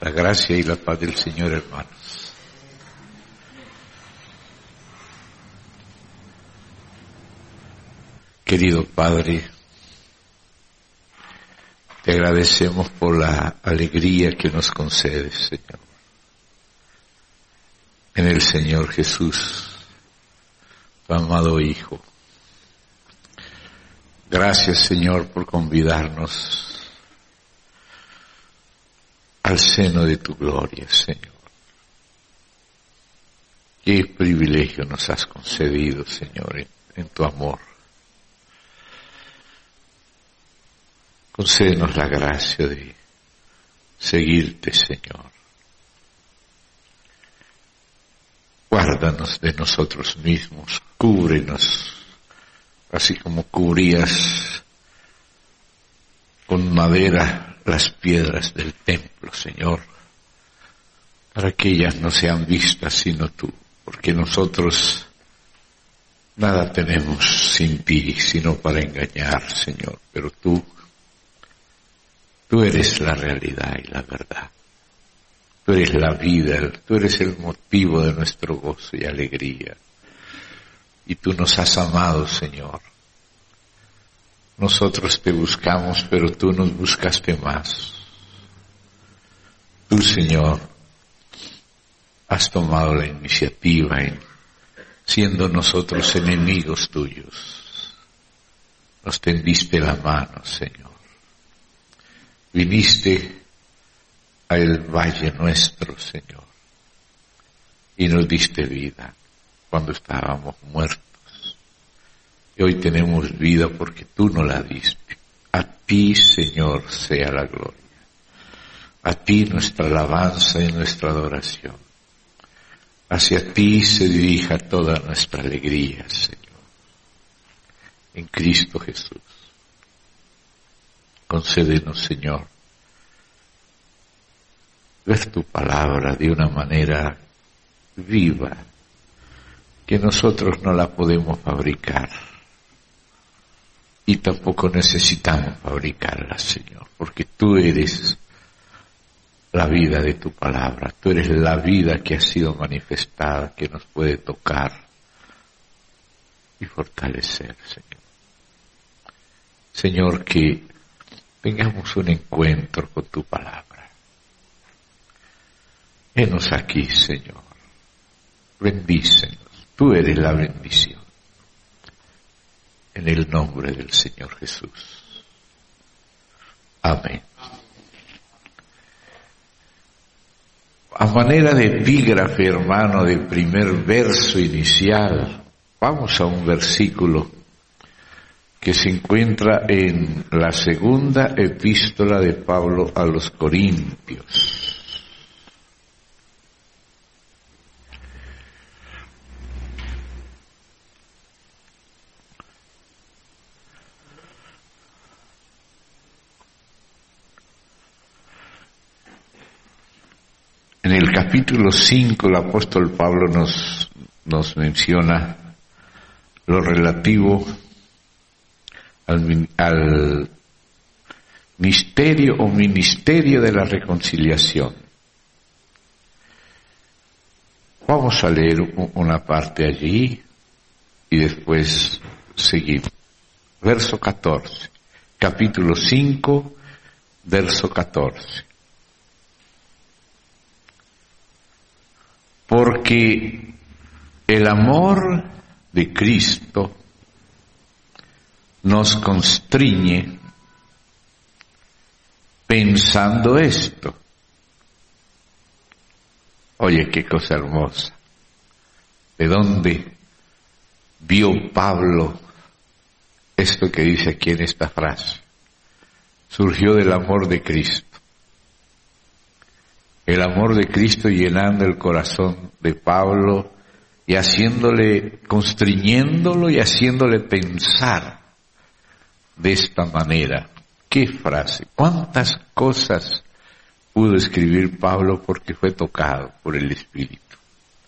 La gracia y la paz del Señor, hermanos. Querido Padre, te agradecemos por la alegría que nos concedes, Señor, en el Señor Jesús, tu amado Hijo. Gracias, Señor, por convidarnos al seno de tu gloria, Señor. Qué privilegio nos has concedido, Señor, en tu amor. Concédenos la gracia de seguirte, Señor. Guárdanos de nosotros mismos, cúbrenos, así como cubrías con madera las piedras del templo, Señor, para que ellas no sean vistas sino tú, porque nosotros nada tenemos sin ti, sino para engañar, Señor, pero tú eres la realidad y la verdad. Tú eres la vida, tú eres el motivo de nuestro gozo y alegría. Y tú nos has amado, Señor. Nosotros te buscamos, pero tú nos buscaste más. Tú, Señor, has tomado la iniciativa en, siendo nosotros enemigos tuyos, nos tendiste la mano, Señor. Viniste al valle nuestro, Señor, y nos diste vida cuando estábamos muertos. Y hoy tenemos vida porque tú nos la diste. A ti, Señor, sea la gloria. A ti nuestra alabanza y nuestra adoración. Hacia ti se dirija toda nuestra alegría, Señor. En Cristo Jesús. Concédenos, Señor, ver tu palabra de una manera viva, que nosotros no la podemos fabricar y tampoco necesitamos fabricarla, Señor, porque tú eres la vida de tu palabra, tú eres la vida que ha sido manifestada, que nos puede tocar y fortalecer, Señor. Señor, que tengamos un encuentro con tu palabra. Henos aquí, Señor. Bendícenos. Tú eres la bendición. En el nombre del Señor Jesús. Amén. A manera de epígrafe, hermano, del primer verso inicial, vamos a un versículo que se encuentra en la segunda epístola de Pablo a los Corintios. En el capítulo 5 el apóstol Pablo nos menciona lo relativo al misterio o ministerio de la reconciliación. Vamos a leer una parte allí y después seguimos. Verso 14, capítulo 5, verso 14. Porque el amor de Cristo nos constriñe pensando esto. Oye, qué cosa hermosa. ¿De dónde vio Pablo esto que dice aquí en esta frase? Surgió del amor de Cristo. El amor de Cristo llenando el corazón de Pablo y constriñéndolo y haciéndole pensar de esta manera. ¿Qué frase? ¿Cuántas cosas pudo escribir Pablo porque fue tocado por el Espíritu?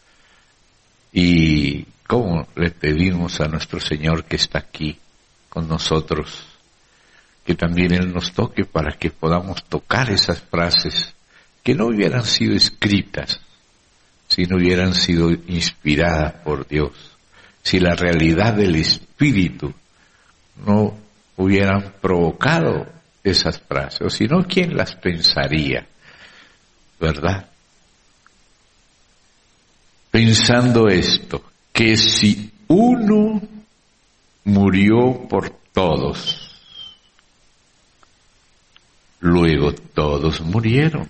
Y cómo le pedimos a nuestro Señor que está aquí con nosotros, que también Él nos toque para que podamos tocar esas frases que no hubieran sido escritas si no hubieran sido inspiradas por Dios, si la realidad del Espíritu no hubieran provocado esas frases, o si no, ¿quién las pensaría? ¿Verdad? Pensando esto, que si uno murió por todos, luego todos murieron.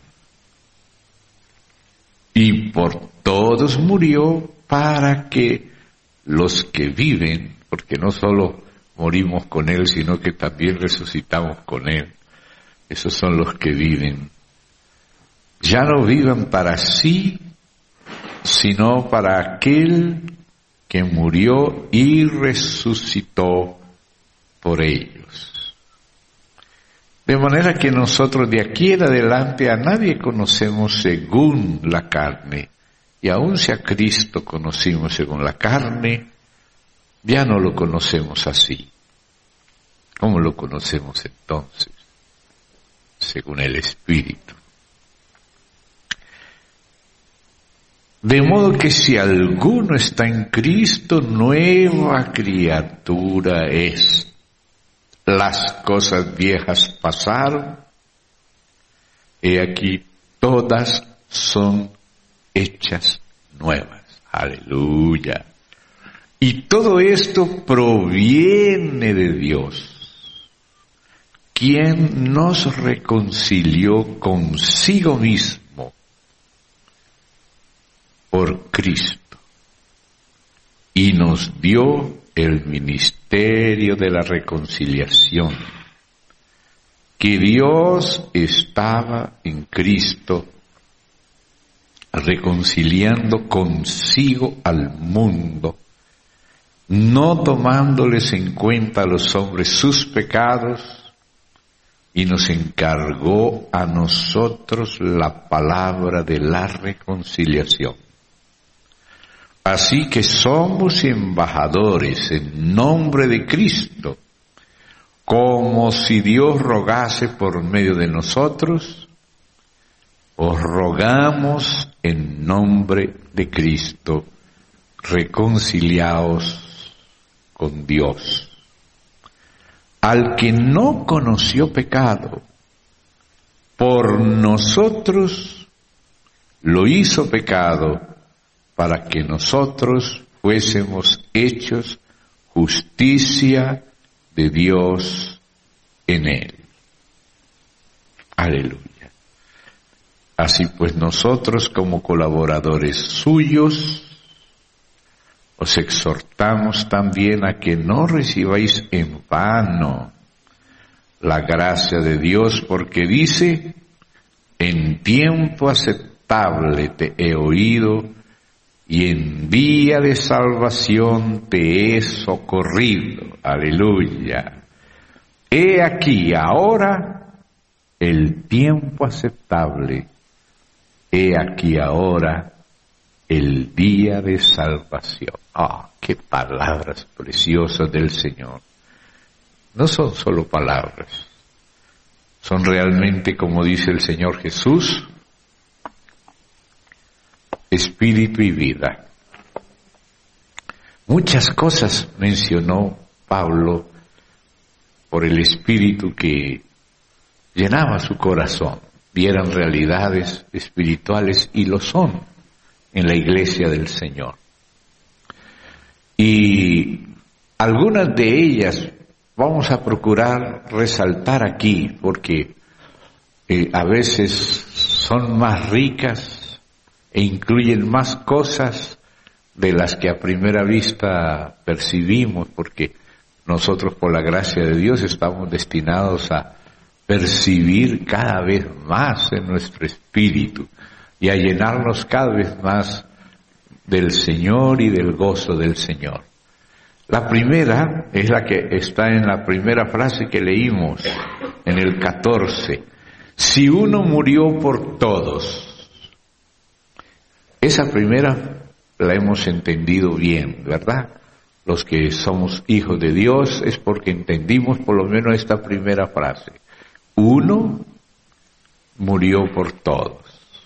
Y por todos murió para que los que viven, porque no solo morimos con Él, sino que también resucitamos con Él, esos son los que viven, ya no vivan para sí, sino para aquel que murió y resucitó por ellos. De manera que nosotros de aquí en adelante a nadie conocemos según la carne, y aun si a Cristo conocimos según la carne, ya no lo conocemos así. ¿Cómo lo conocemos entonces? Según el Espíritu. De modo que si alguno está en Cristo, nueva criatura es. Las cosas viejas pasaron, he aquí todas son hechas nuevas. Aleluya. Y todo esto proviene de Dios, quien nos reconcilió consigo mismo por Cristo y nos dio el ministerio de la reconciliación, que Dios estaba en Cristo reconciliando consigo al mundo, no tomándoles en cuenta a los hombres sus pecados, y nos encargó a nosotros la palabra de la reconciliación. Así que somos embajadores en nombre de Cristo, como si Dios rogase por medio de nosotros. Os rogamos en nombre de Cristo, reconciliaos con Dios. Al que no conoció pecado, por nosotros lo hizo pecado, para que nosotros fuésemos hechos justicia de Dios en él. Aleluya. Así pues nosotros como colaboradores suyos os exhortamos también a que no recibáis en vano la gracia de Dios, porque dice: en tiempo aceptable te he oído, y en día de salvación te he socorrido. Aleluya. He aquí ahora el tiempo aceptable. He aquí ahora el día de salvación. Qué palabras preciosas del Señor. No son solo palabras. Son realmente, como dice el Señor Jesús, espíritu y vida. Muchas cosas mencionó Pablo por el espíritu que llenaba su corazón. Vieran realidades espirituales, y lo son en la iglesia del Señor. Y algunas de ellas vamos a procurar resaltar aquí, porque a veces son más ricas e incluyen más cosas de las que a primera vista percibimos, porque nosotros por la gracia de Dios estamos destinados a percibir cada vez más en nuestro espíritu y a llenarnos cada vez más del Señor y del gozo del Señor. La primera es la que está en la primera frase que leímos, en el 14. Si uno murió por todos. Esa primera la hemos entendido bien, ¿verdad? Los que somos hijos de Dios es porque entendimos por lo menos esta primera frase. Uno murió por todos.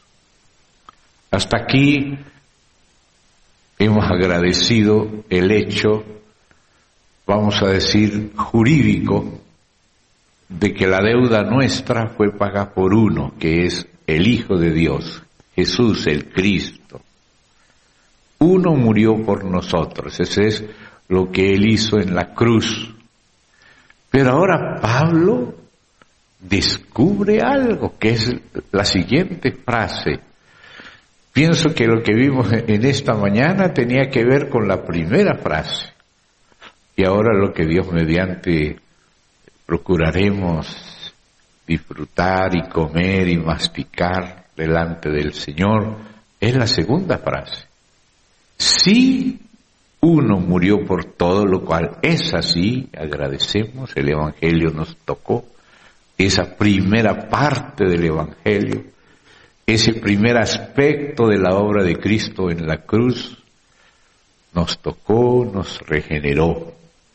Hasta aquí hemos agradecido el hecho, vamos a decir, jurídico, de que la deuda nuestra fue pagada por uno, que es el Hijo de Dios, Jesús el Cristo. Uno murió por nosotros, ese es lo que Él hizo en la cruz. Pero ahora Pablo descubre algo, que es la siguiente frase. Pienso que lo que vimos en esta mañana tenía que ver con la primera frase. Y ahora lo que Dios mediante procuraremos disfrutar y comer y masticar delante del Señor es la segunda frase. Si uno murió por todo, lo cual es así, agradecemos, el Evangelio nos tocó, esa primera parte del Evangelio, ese primer aspecto de la obra de Cristo en la cruz, nos tocó, nos regeneró.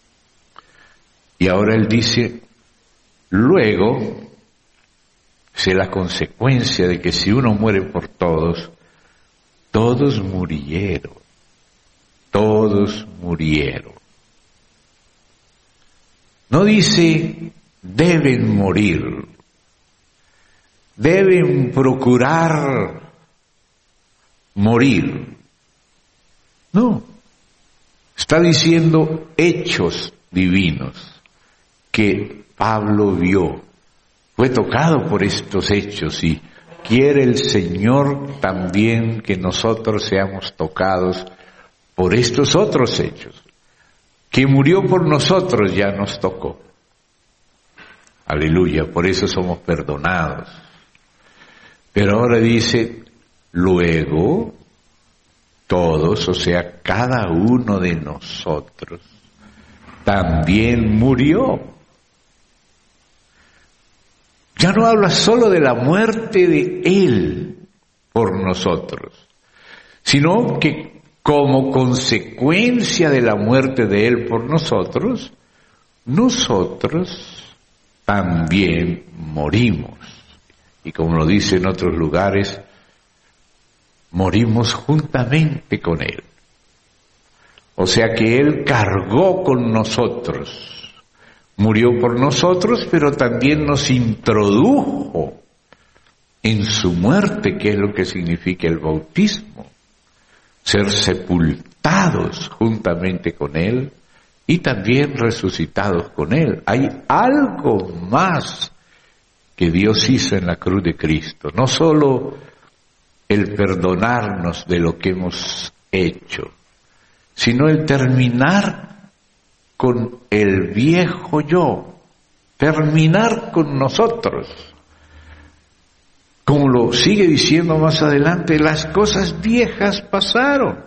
Y ahora Él dice, luego, es la consecuencia de que si uno muere por todos, todos murieron. Todos murieron. No dice, deben morir. Deben procurar morir. No. Está diciendo hechos divinos que Pablo vio. Fue tocado por estos hechos y quiere el Señor también que nosotros seamos tocados por estos otros hechos. Que murió por nosotros ya nos tocó. Aleluya, por eso somos perdonados. Pero ahora dice, luego, todos, o sea, cada uno de nosotros, también murió. Ya no habla solo de la muerte de Él por nosotros, sino que como consecuencia de la muerte de Él por nosotros, nosotros también morimos. Y como lo dice en otros lugares, morimos juntamente con Él. O sea que Él cargó con nosotros, murió por nosotros, pero también nos introdujo en su muerte, que es lo que significa el bautismo. Ser sepultados juntamente con Él y también resucitados con Él. Hay algo más que Dios hizo en la cruz de Cristo. No solo el perdonarnos de lo que hemos hecho, sino el terminar con el viejo yo, terminar con nosotros. Como lo sigue diciendo más adelante, las cosas viejas pasaron.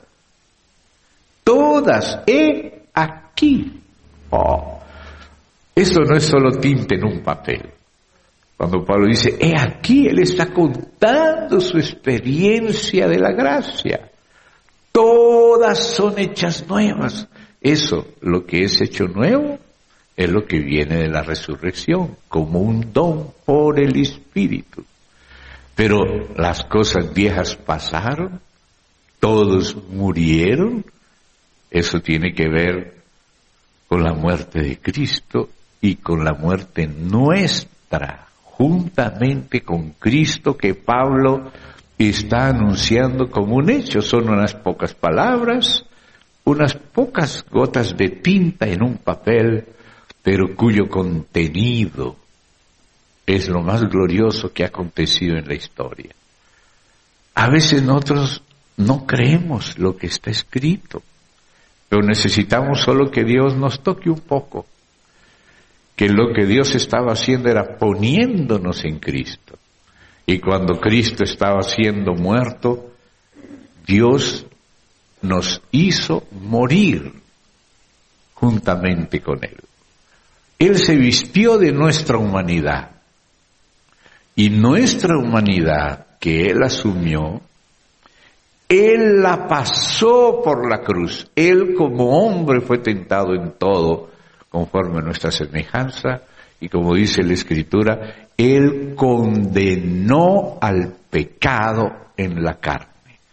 Todas, he aquí. Oh, esto no es solo tinta en un papel. Cuando Pablo dice, he aquí, él está contando su experiencia de la gracia. Todas son hechas nuevas. Eso, lo que es hecho nuevo, es lo que viene de la resurrección, como un don por el Espíritu. Pero las cosas viejas pasaron, todos murieron, eso tiene que ver con la muerte de Cristo y con la muerte nuestra, juntamente con Cristo, que Pablo está anunciando como un hecho. Son unas pocas palabras, unas pocas gotas de tinta en un papel, pero cuyo contenido es lo más glorioso que ha acontecido en la historia. A veces nosotros no creemos lo que está escrito, pero necesitamos solo que Dios nos toque un poco, que lo que Dios estaba haciendo era poniéndonos en Cristo. Y cuando Cristo estaba siendo muerto, Dios nos hizo morir juntamente con Él. Él se vistió de nuestra humanidad. Y nuestra humanidad que Él asumió, Él la pasó por la cruz. Él como hombre fue tentado en todo, conforme a nuestra semejanza, y como dice la Escritura, Él condenó al pecado en la carne.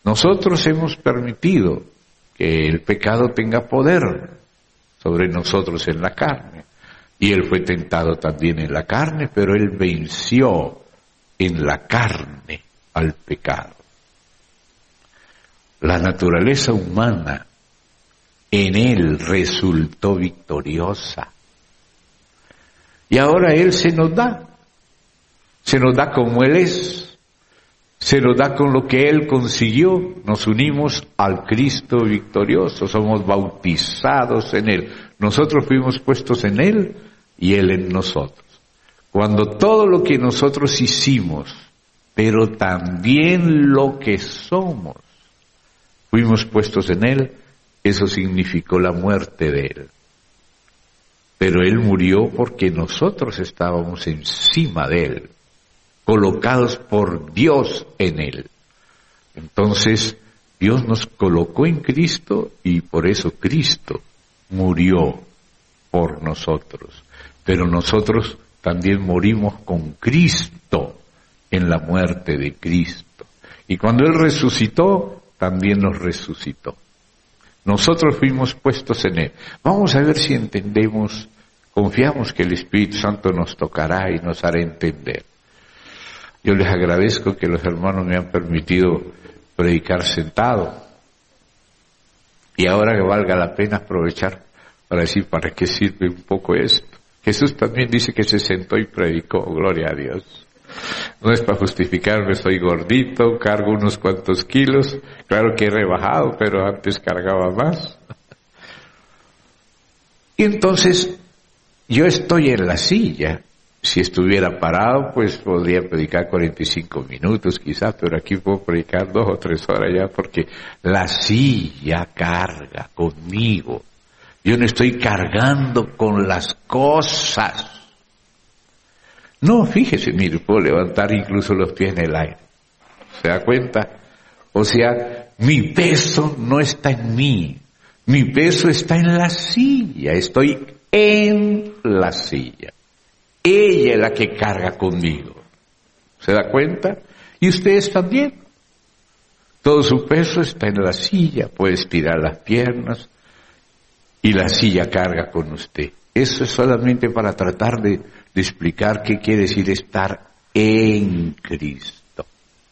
Nosotros hemos permitido que el pecado tenga poder sobre nosotros en la carne. Y Él fue tentado también en la carne, pero Él venció en la carne al pecado. La naturaleza humana en Él resultó victoriosa. Y ahora Él se nos da como Él es, se nos da con lo que Él consiguió. Nos unimos al Cristo victorioso, somos bautizados en Él. Nosotros fuimos puestos en Él y Él en nosotros. Cuando todo lo que nosotros hicimos, pero también lo que somos, fuimos puestos en Él, eso significó la muerte de Él. Pero Él murió porque nosotros estábamos encima de Él, colocados por Dios en Él. Entonces, Dios nos colocó en Cristo y por eso Cristo murió por nosotros. Pero nosotros también morimos con Cristo en la muerte de Cristo. Y cuando Él resucitó, también nos resucitó. Nosotros fuimos puestos en Él. Vamos a ver si entendemos, confiamos que el Espíritu Santo nos tocará y nos hará entender. Yo les agradezco que los hermanos me han permitido predicar sentado. Y ahora que valga la pena aprovechar para decir para qué sirve un poco esto. Jesús también dice que se sentó y predicó, gloria a Dios. No es para justificarme, soy gordito, cargo unos cuantos kilos, claro que he rebajado, pero antes cargaba más. Y entonces, yo estoy en la silla. Si estuviera parado, pues podría predicar 45 minutos quizás, pero aquí puedo predicar 2 o 3 horas ya, porque la silla carga conmigo. Yo no estoy cargando con las cosas. No, fíjese, mire, puedo levantar incluso los pies en el aire. ¿Se da cuenta? O sea, mi peso no está en mí. Mi peso está en la silla. Estoy en la silla. Ella es la que carga conmigo. ¿Se da cuenta? Y ustedes también. Todo su peso está en la silla. Puede estirar las piernas y la silla carga con usted. Eso es solamente para tratar de explicar qué quiere decir estar en Cristo.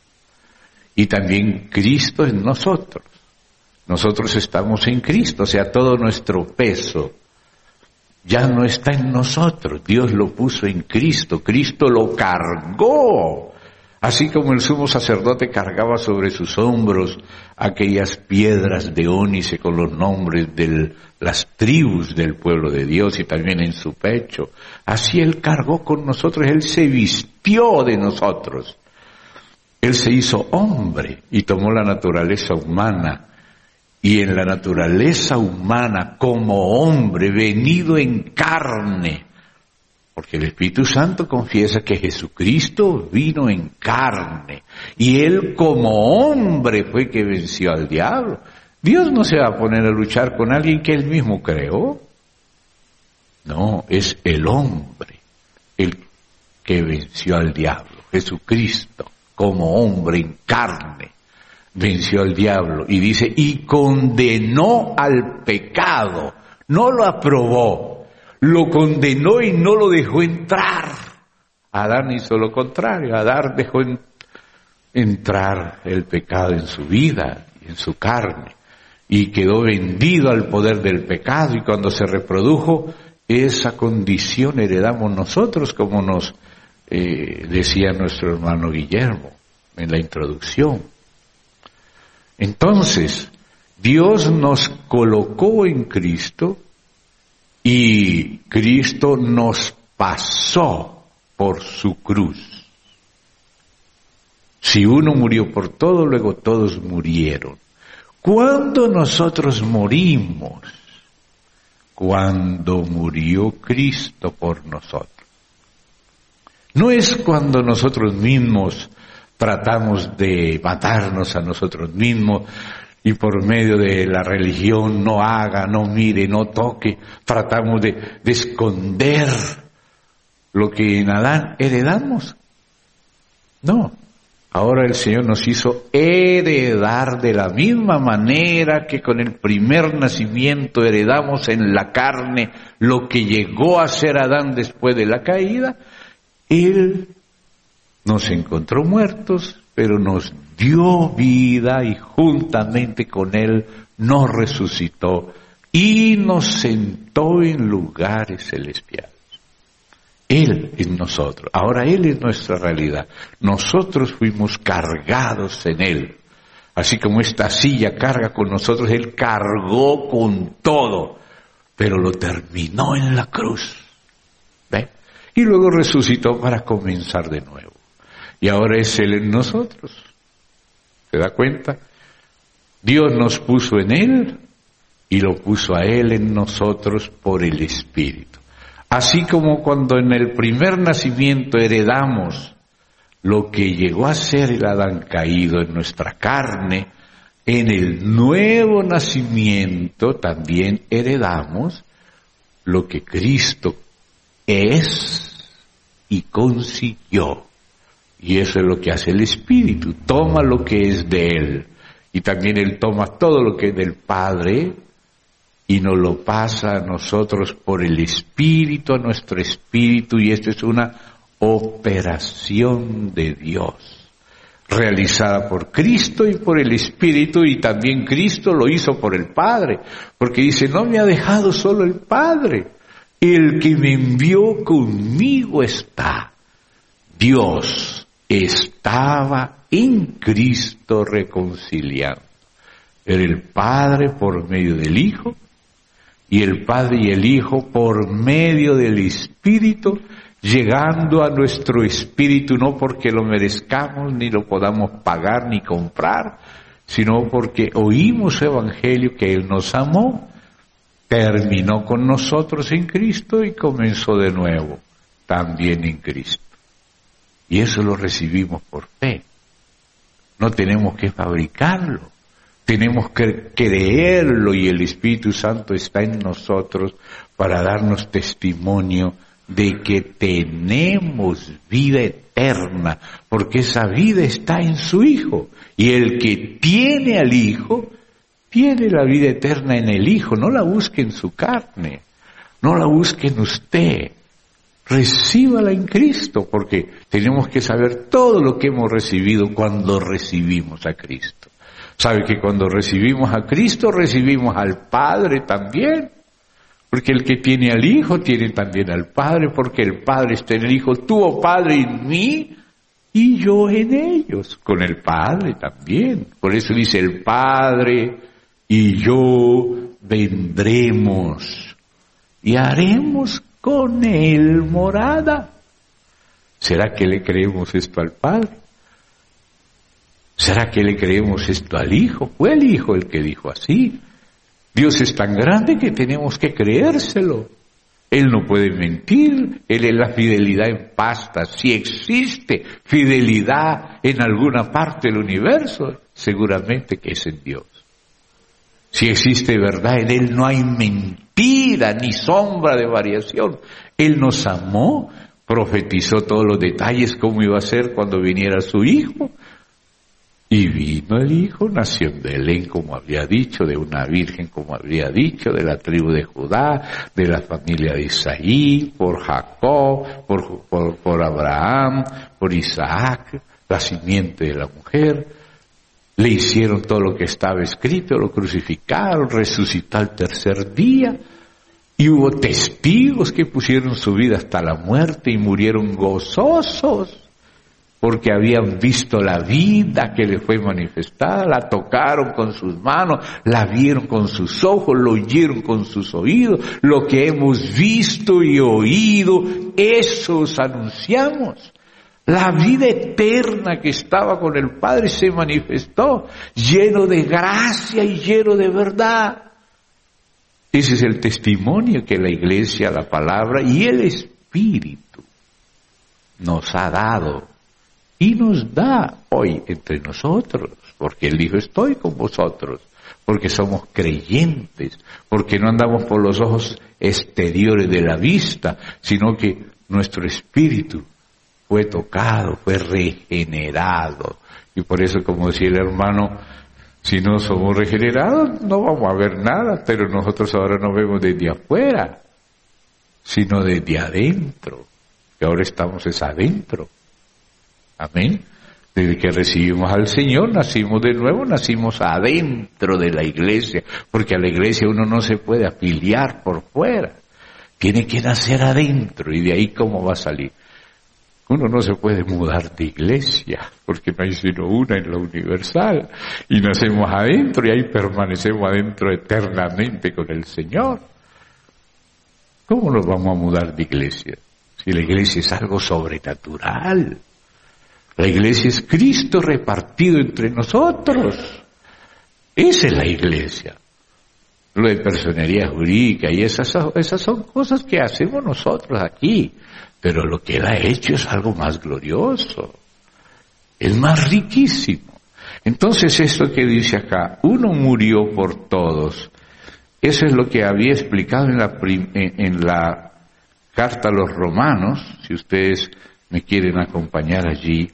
Y también Cristo en nosotros. Nosotros estamos en Cristo, o sea, todo nuestro peso ya no está en nosotros. Dios lo puso en Cristo, Cristo lo cargó. Así como el sumo sacerdote cargaba sobre sus hombros aquellas piedras de ónice con los nombres de las tribus del pueblo de Dios y también en su pecho. Así Él cargó con nosotros, Él se vistió de nosotros. Él se hizo hombre y tomó la naturaleza humana. Y en la naturaleza humana como hombre venido en carne, porque el Espíritu Santo confiesa que Jesucristo vino en carne y Él como hombre fue que venció al diablo. Dios no se va a poner a luchar con alguien que Él mismo creó. No, es el hombre el que venció al diablo. Jesucristo como hombre en carne venció al diablo y dice, y condenó al pecado, no lo aprobó, lo condenó y no lo dejó entrar. Adán hizo lo contrario, Adán dejó entrar el pecado en su vida, en su carne, y quedó vendido al poder del pecado, y cuando se reprodujo, esa condición heredamos nosotros, como nos decía nuestro hermano Guillermo en la introducción. Entonces, Dios nos colocó en Cristo y Cristo nos pasó por su cruz. Si uno murió por todo, luego todos murieron. ¿Cuándo nosotros morimos? Cuando murió Cristo por nosotros. No es cuando nosotros mismos tratamos de matarnos a nosotros mismos y por medio de la religión no haga, no mire, no toque, tratamos de esconder lo que en Adán heredamos. No, Ahora el Señor nos hizo heredar de la misma manera que con el primer nacimiento heredamos en la carne lo que llegó a ser Adán después de la caída. Él nos encontró muertos, pero nos dio vida y juntamente con Él nos resucitó y nos sentó en lugares celestiales. Él es nosotros. Ahora Él es nuestra realidad. Nosotros fuimos cargados en Él. Así como esta silla carga con nosotros, Él cargó con todo, pero lo terminó en la cruz. ¿Ve? Y luego resucitó para comenzar de nuevo. Y ahora es Él en nosotros. ¿Se da cuenta? Dios nos puso en Él y lo puso a Él en nosotros por el Espíritu. Así como cuando en el primer nacimiento heredamos lo que llegó a ser el Adán caído en nuestra carne, en el nuevo nacimiento también heredamos lo que Cristo es y consiguió. Y eso es lo que hace el Espíritu, toma lo que es de Él y también Él toma todo lo que es del Padre y nos lo pasa a nosotros por el Espíritu, a nuestro espíritu, y esto es una operación de Dios, realizada por Cristo y por el Espíritu, y también Cristo lo hizo por el Padre, porque dice, no me ha dejado solo el Padre, el que me envió conmigo está. Dios estaba en Cristo reconciliando. Era el Padre por medio del Hijo, y el Padre y el Hijo por medio del Espíritu, llegando a nuestro espíritu, no porque lo merezcamos, ni lo podamos pagar, ni comprar, sino porque oímos Evangelio que Él nos amó, terminó con nosotros en Cristo y comenzó de nuevo, también en Cristo. Y eso lo recibimos por fe. No tenemos que fabricarlo. Tenemos que creerlo y el Espíritu Santo está en nosotros para darnos testimonio de que tenemos vida eterna, porque esa vida está en su Hijo. Y el que tiene al Hijo, tiene la vida eterna en el Hijo. No la busque en su carne, no la busque en usted. Recíbala en Cristo, porque tenemos que saber todo lo que hemos recibido cuando recibimos a Cristo. ¿Sabe que cuando recibimos a Cristo, recibimos al Padre también? Porque el que tiene al Hijo, tiene también al Padre, porque el Padre está en el Hijo. Tú, oh Padre, en mí, y yo en ellos, con el Padre también. Por eso dice el Padre, y yo vendremos, y haremos con Él morada. ¿Será que le creemos esto al Padre? ¿Será que le creemos esto al Hijo? Fue el Hijo el que dijo así. Dios es tan grande que tenemos que creérselo. Él no puede mentir, Él es la fidelidad en pasta. Si existe fidelidad en alguna parte del universo, seguramente que es en Dios. Si existe verdad en Él, no hay mentira ni sombra de variación. Él nos amó, profetizó todos los detalles, cómo iba a ser cuando viniera su Hijo. Y vino el Hijo, nació en Belén, como había dicho, de una virgen, como había dicho, de la tribu de Judá, de la familia de Isaí, por Jacob, por Abraham, por Isaac, la simiente de la mujer. Le hicieron todo lo que estaba escrito, lo crucificaron, resucitó al tercer día. Y hubo testigos que pusieron su vida hasta la muerte y murieron gozosos, porque habían visto la vida que le fue manifestada, la tocaron con sus manos, la vieron con sus ojos, lo oyeron con sus oídos, lo que hemos visto y oído, eso os anunciamos. La vida eterna que estaba con el Padre se manifestó, lleno de gracia y lleno de verdad. Ese es el testimonio que la Iglesia, la palabra y el Espíritu nos ha dado. Y nos da hoy entre nosotros, porque Él dijo, estoy con vosotros, porque somos creyentes, porque no andamos por los ojos exteriores de la vista, sino que nuestro espíritu fue tocado, fue regenerado. Y por eso, como decía el hermano, si no somos regenerados no vamos a ver nada, pero nosotros ahora no vemos desde afuera, sino desde adentro, que ahora estamos es adentro. Amén. Desde que recibimos al Señor, nacimos de nuevo, nacimos adentro de la iglesia, porque a la iglesia uno no se puede afiliar por fuera, tiene que nacer adentro, y de ahí cómo va a salir. Uno no se puede mudar de iglesia, porque no hay sino una en la universal, y nacemos adentro y ahí permanecemos adentro eternamente con el Señor. ¿Cómo nos vamos a mudar de iglesia? Si la iglesia es algo sobrenatural. La iglesia es Cristo repartido entre nosotros. Esa es la iglesia. Lo de personería jurídica y esas son cosas que hacemos nosotros aquí. Pero lo que Él ha hecho es algo más glorioso. Es más riquísimo. Entonces esto que dice acá, uno murió por todos. Eso es lo que había explicado en la carta a los romanos. Si ustedes me quieren acompañar allí.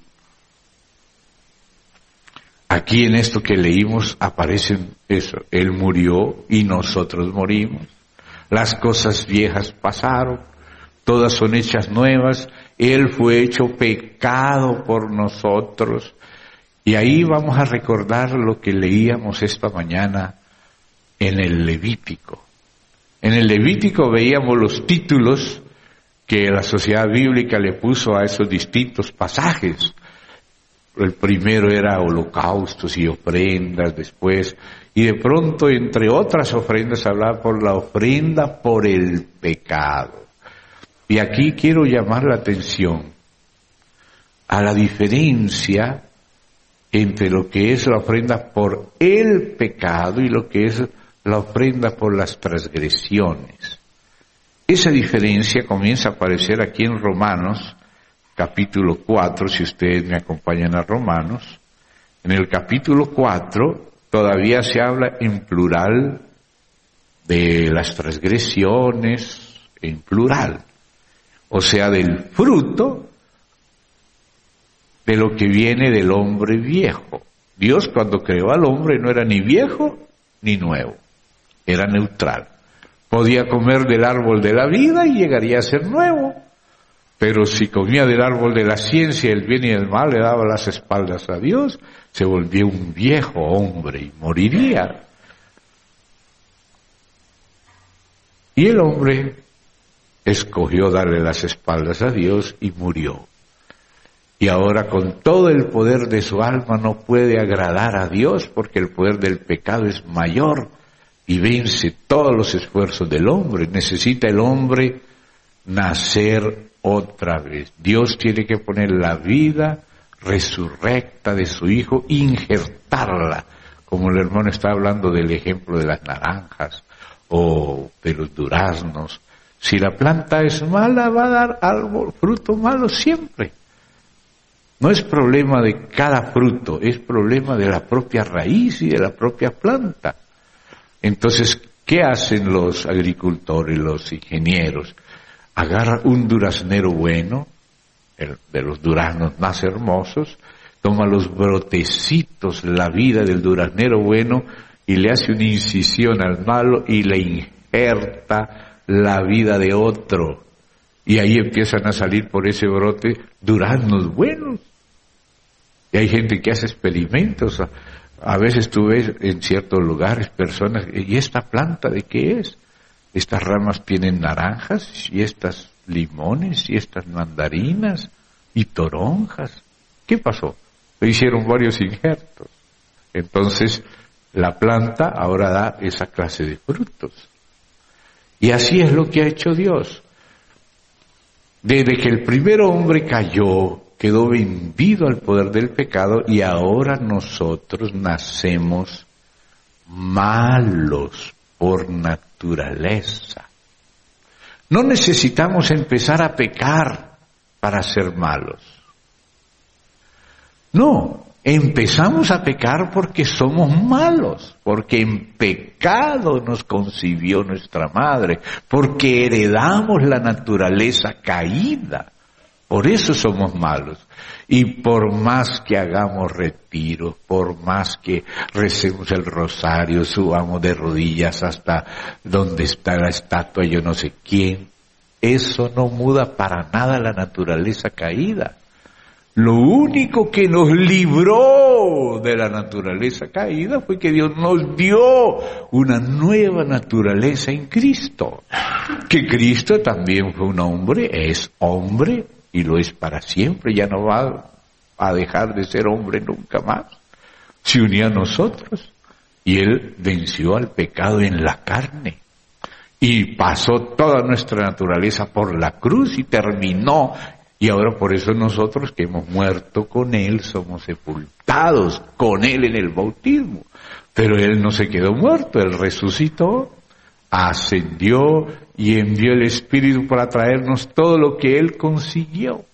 Aquí en esto que leímos aparece eso, Él murió y nosotros morimos. Las cosas viejas pasaron, todas son hechas nuevas, Él fue hecho pecado por nosotros. Y ahí vamos a recordar lo que leíamos esta mañana en el Levítico. En el Levítico veíamos los títulos que la Sociedad Bíblica le puso a esos distintos pasajes. El primero era holocaustos y ofrendas después, y de pronto entre otras ofrendas hablaba por la ofrenda por el pecado. Y aquí quiero llamar la atención a la diferencia entre lo que es la ofrenda por el pecado y lo que es la ofrenda por las transgresiones. Esa diferencia comienza a aparecer aquí en Romanos, capítulo 4, si ustedes me acompañan a Romanos. En el capítulo 4 todavía se habla en plural de las transgresiones, en plural, o sea, del fruto de lo que viene del hombre viejo. Dios cuando creó al hombre no era ni viejo ni nuevo, era neutral. Podía comer del árbol de la vida y llegaría a ser nuevo. Pero si comía del árbol de la ciencia, el bien y el mal, le daba las espaldas a Dios, se volvía un viejo hombre y moriría. Y el hombre escogió darle las espaldas a Dios y murió. Y ahora con todo el poder de su alma no puede agradar a Dios porque el poder del pecado es mayor y vence todos los esfuerzos del hombre. Necesita el hombre nacer otra vez. Dios tiene que poner la vida resurrecta de su Hijo, injertarla, como el hermano está hablando del ejemplo de las naranjas o de los duraznos. Si la planta es mala, va a dar algo, fruto malo siempre. No es problema de cada fruto, es problema de la propia raíz y de la propia planta. Entonces, ¿qué hacen los agricultores, los ingenieros? Agarra un duraznero bueno, de los duraznos más hermosos, toma los brotecitos, la vida del duraznero bueno, y le hace una incisión al malo y le injerta la vida de otro. Y ahí empiezan a salir por ese brote duraznos buenos. Y hay gente que hace experimentos. A veces tú ves en ciertos lugares personas, ¿y esta planta de qué es? Estas ramas tienen naranjas, y estas limones, y estas mandarinas, y toronjas. ¿Qué pasó? Le hicieron varios injertos. Entonces, la planta ahora da esa clase de frutos. Y así es lo que ha hecho Dios. Desde que el primer hombre cayó, quedó vendido al poder del pecado, y ahora nosotros nacemos malos por naturaleza. No necesitamos empezar a pecar para ser malos. No, empezamos a pecar porque somos malos, porque en pecado nos concibió nuestra madre, porque heredamos la naturaleza caída. Por eso somos malos. Y por más que hagamos retiros, por más que recemos el rosario, subamos de rodillas hasta donde está la estatua, yo no sé quién, eso no muda para nada la naturaleza caída. Lo único que nos libró de la naturaleza caída fue que Dios nos dio una nueva naturaleza en Cristo. Que Cristo también fue un hombre, es hombre y lo es para siempre, ya no va a dejar de ser hombre nunca más. Se unió a nosotros y Él venció al pecado en la carne. Y pasó toda nuestra naturaleza por la cruz y terminó. Y ahora por eso nosotros que hemos muerto con Él somos sepultados con Él en el bautismo. Pero Él no se quedó muerto, Él resucitó, ascendió y envió el Espíritu para traernos todo lo que Él consiguió.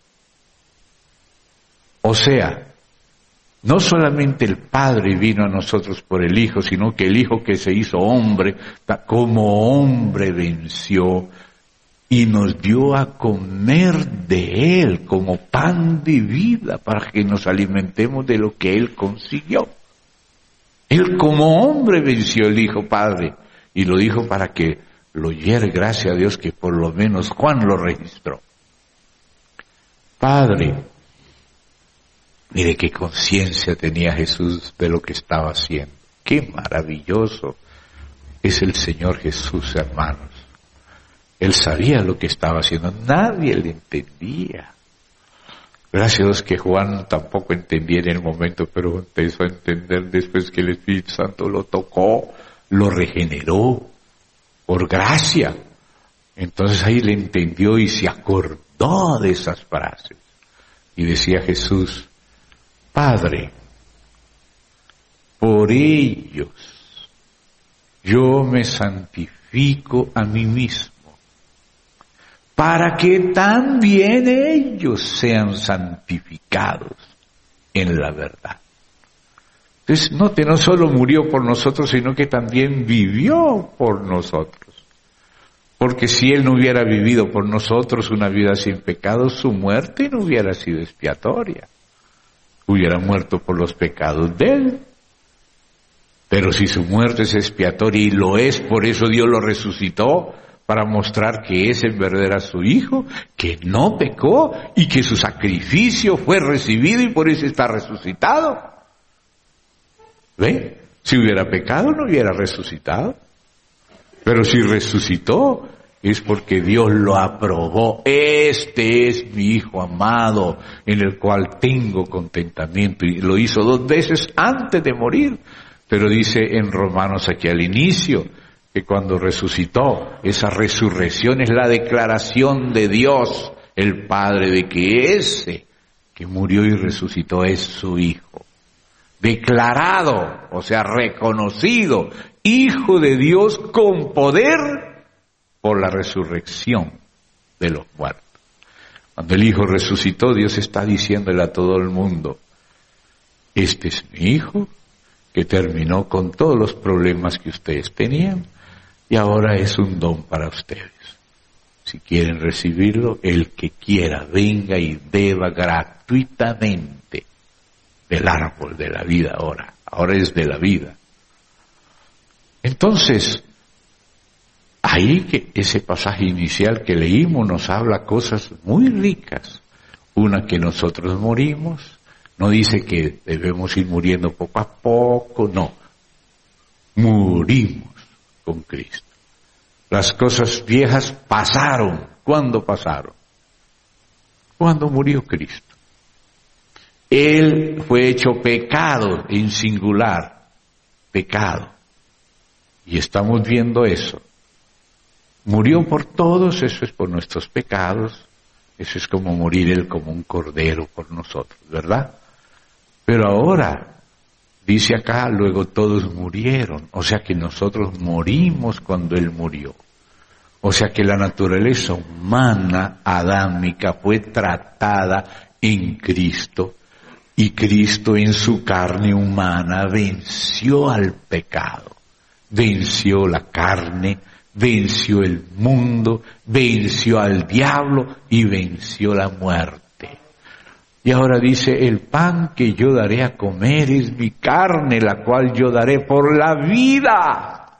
O sea, no solamente el Padre vino a nosotros por el Hijo, sino que el Hijo que se hizo hombre, como hombre venció y nos dio a comer de Él como pan de vida para que nos alimentemos de lo que Él consiguió. Él como hombre venció, el Hijo Padre, y lo dijo para que lo oyera, gracias a Dios que por lo menos Juan lo registró. Padre, mire qué conciencia tenía Jesús de lo que estaba haciendo. Qué maravilloso es el Señor Jesús, hermanos. Él sabía lo que estaba haciendo, nadie le entendía. Gracias a Dios que Juan tampoco entendía en el momento, pero empezó a entender después que el Espíritu Santo lo tocó, lo regeneró, por gracia. Entonces ahí le entendió y se acordó de esas frases. Y decía Jesús, Padre, por ellos yo me santifico a mí mismo, para que también ellos sean santificados en la verdad. Entonces, note, no solo murió por nosotros, sino que también vivió por nosotros. Porque si Él no hubiera vivido por nosotros una vida sin pecado, su muerte no hubiera sido expiatoria. Hubiera muerto por los pecados de Él. Pero si su muerte es expiatoria y lo es, por eso Dios lo resucitó, para mostrar que ese en verdad era su Hijo, que no pecó y que su sacrificio fue recibido y por eso está resucitado. ¿Ve? Si hubiera pecado no hubiera resucitado. Pero si resucitó es porque Dios lo aprobó. Este es mi Hijo amado en el cual tengo contentamiento. Y lo hizo 2 veces antes de morir. Pero dice en Romanos aquí al inicio, que cuando resucitó, esa resurrección es la declaración de Dios, el Padre, de que ese que murió y resucitó es su Hijo. Declarado, o sea, reconocido, Hijo de Dios con poder por la resurrección de los muertos. Cuando el Hijo resucitó, Dios está diciéndole a todo el mundo, este es mi Hijo, que terminó con todos los problemas que ustedes tenían, y ahora es un don para ustedes. Si quieren recibirlo, el que quiera, venga y beba gratuitamente del árbol de la vida ahora. Ahora es de la vida. Entonces, ahí que ese pasaje inicial que leímos nos habla cosas muy ricas. Una, que nosotros morimos. No dice que debemos ir muriendo poco a poco, no. Morimos con Cristo. Las cosas viejas pasaron. ¿Cuándo pasaron? Cuando murió Cristo. Él fue hecho pecado en singular. Pecado. Y estamos viendo eso. Murió por todos, eso es por nuestros pecados. Eso es como morir Él como un cordero por nosotros, ¿verdad? Pero ahora, dice acá, luego todos murieron. O sea que nosotros morimos cuando Él murió. O sea que la naturaleza humana, adámica, fue tratada en Cristo. Y Cristo en su carne humana venció al pecado. Venció la carne, venció el mundo, venció al diablo y venció la muerte. Y ahora dice, el pan que yo daré a comer es mi carne, la cual yo daré por la vida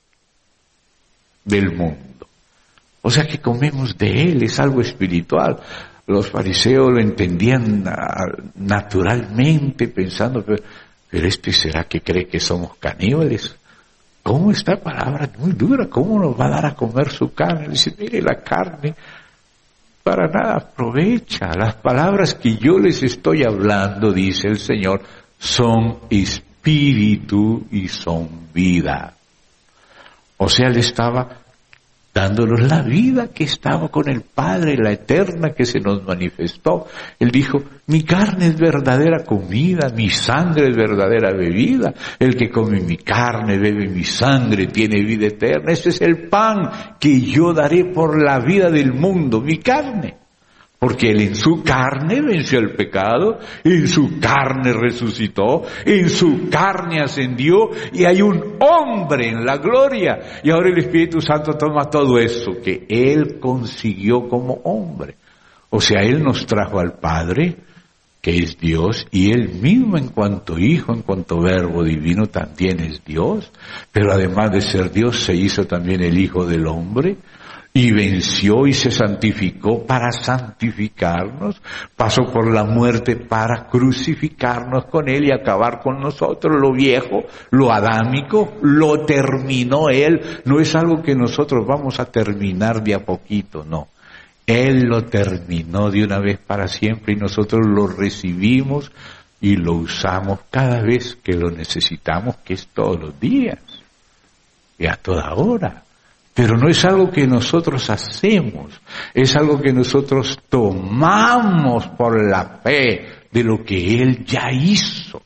del mundo. O sea que comemos de Él, es algo espiritual. Los fariseos lo entendían naturalmente, pensando, pero ¿será que cree que somos caníbales? ¿Cómo esta palabra es muy dura? ¿Cómo nos va a dar a comer su carne? Dice, mire, la carne para nada aprovecha. Las palabras que yo les estoy hablando, dice el Señor, son espíritu y son vida. O sea, Él estaba dándonos la vida que estaba con el Padre, la eterna que se nos manifestó. Él dijo, mi carne es verdadera comida, mi sangre es verdadera bebida. El que come mi carne, bebe mi sangre, tiene vida eterna. Este es el pan que yo daré por la vida del mundo, mi carne. Porque Él en su carne venció el pecado, en su carne resucitó, en su carne ascendió y hay un hombre en la gloria. Y ahora el Espíritu Santo toma todo eso que Él consiguió como hombre. O sea, Él nos trajo al Padre, que es Dios, y Él mismo en cuanto Hijo, en cuanto Verbo divino también es Dios. Pero además de ser Dios, se hizo también el Hijo del Hombre. Y venció y se santificó para santificarnos, pasó por la muerte para crucificarnos con Él y acabar con nosotros. Lo viejo, lo adámico, lo terminó Él. No es algo que nosotros vamos a terminar de a poquito, no. Él lo terminó de una vez para siempre y nosotros lo recibimos y lo usamos cada vez que lo necesitamos, que es todos los días y a toda hora. Pero no es algo que nosotros hacemos, es algo que nosotros tomamos por la fe de lo que Él ya hizo.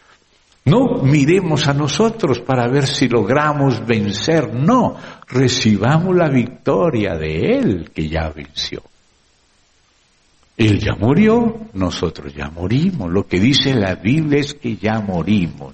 No miremos a nosotros para ver si logramos vencer, no, recibamos la victoria de Él que ya venció. Él ya murió, nosotros ya morimos. Lo que dice la Biblia es que ya morimos.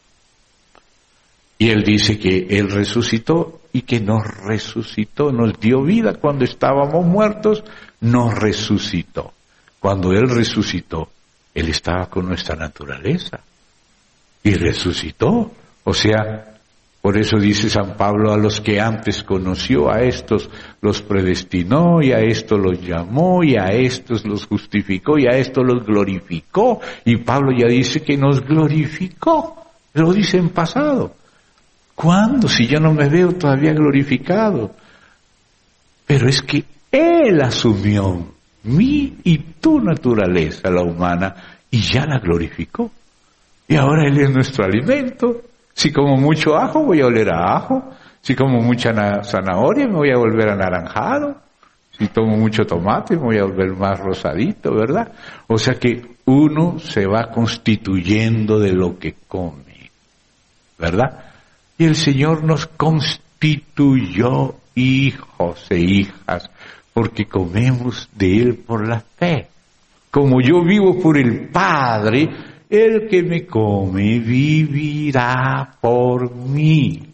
Y Él dice que Él resucitó y que nos resucitó, nos dio vida cuando estábamos muertos, nos resucitó. Cuando Él resucitó, Él estaba con nuestra naturaleza y resucitó. O sea, por eso dice San Pablo, a los que antes conoció, a estos los predestinó y a estos los llamó y a estos los justificó y a estos los glorificó. Y Pablo ya dice que nos glorificó, lo dice en pasado. ¿Cuándo? Si yo no me veo todavía glorificado. Pero es que Él asumió mi y tu naturaleza, la humana, y ya la glorificó. Y ahora Él es nuestro alimento. Si como mucho ajo, voy a oler a ajo. Si como mucha zanahoria, me voy a volver anaranjado. Si tomo mucho tomate, me voy a volver más rosadito, ¿verdad? O sea que uno se va constituyendo de lo que come, ¿verdad? Y el Señor nos constituyó hijos e hijas, porque comemos de Él por la fe. Como yo vivo por el Padre, el que me come vivirá por mí.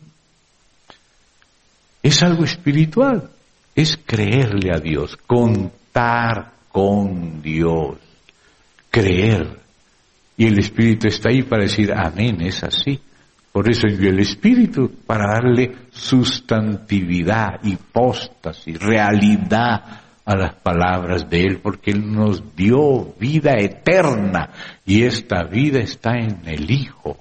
Es algo espiritual, es creerle a Dios, contar con Dios, creer. Y el Espíritu está ahí para decir, amén, es así. Por eso envió el Espíritu, para darle sustantividad, hipóstasis, realidad a las palabras de Él, porque Él nos dio vida eterna, y esta vida está en el Hijo.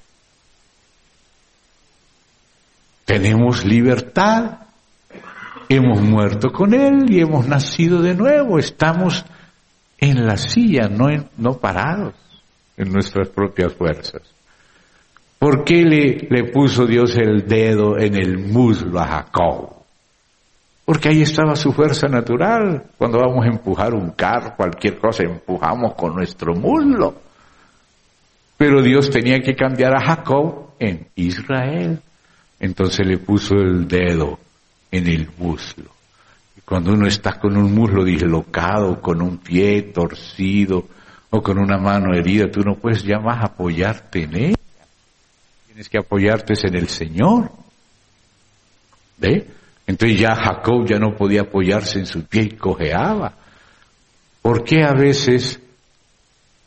Tenemos libertad, hemos muerto con Él y hemos nacido de nuevo, estamos en la silla, no parados en nuestras propias fuerzas. ¿Por qué le puso Dios el dedo en el muslo a Jacob? Porque ahí estaba su fuerza natural. Cuando vamos a empujar un carro, cualquier cosa, empujamos con nuestro muslo. Pero Dios tenía que cambiar a Jacob en Israel. Entonces le puso el dedo en el muslo. Y cuando uno está con un muslo dislocado, con un pie torcido o con una mano herida, tú no puedes ya más apoyarte en él. Tienes que apoyarte en el Señor. ¿Ve? Entonces ya Jacob ya no podía apoyarse en su pie y cojeaba. ¿Por qué a veces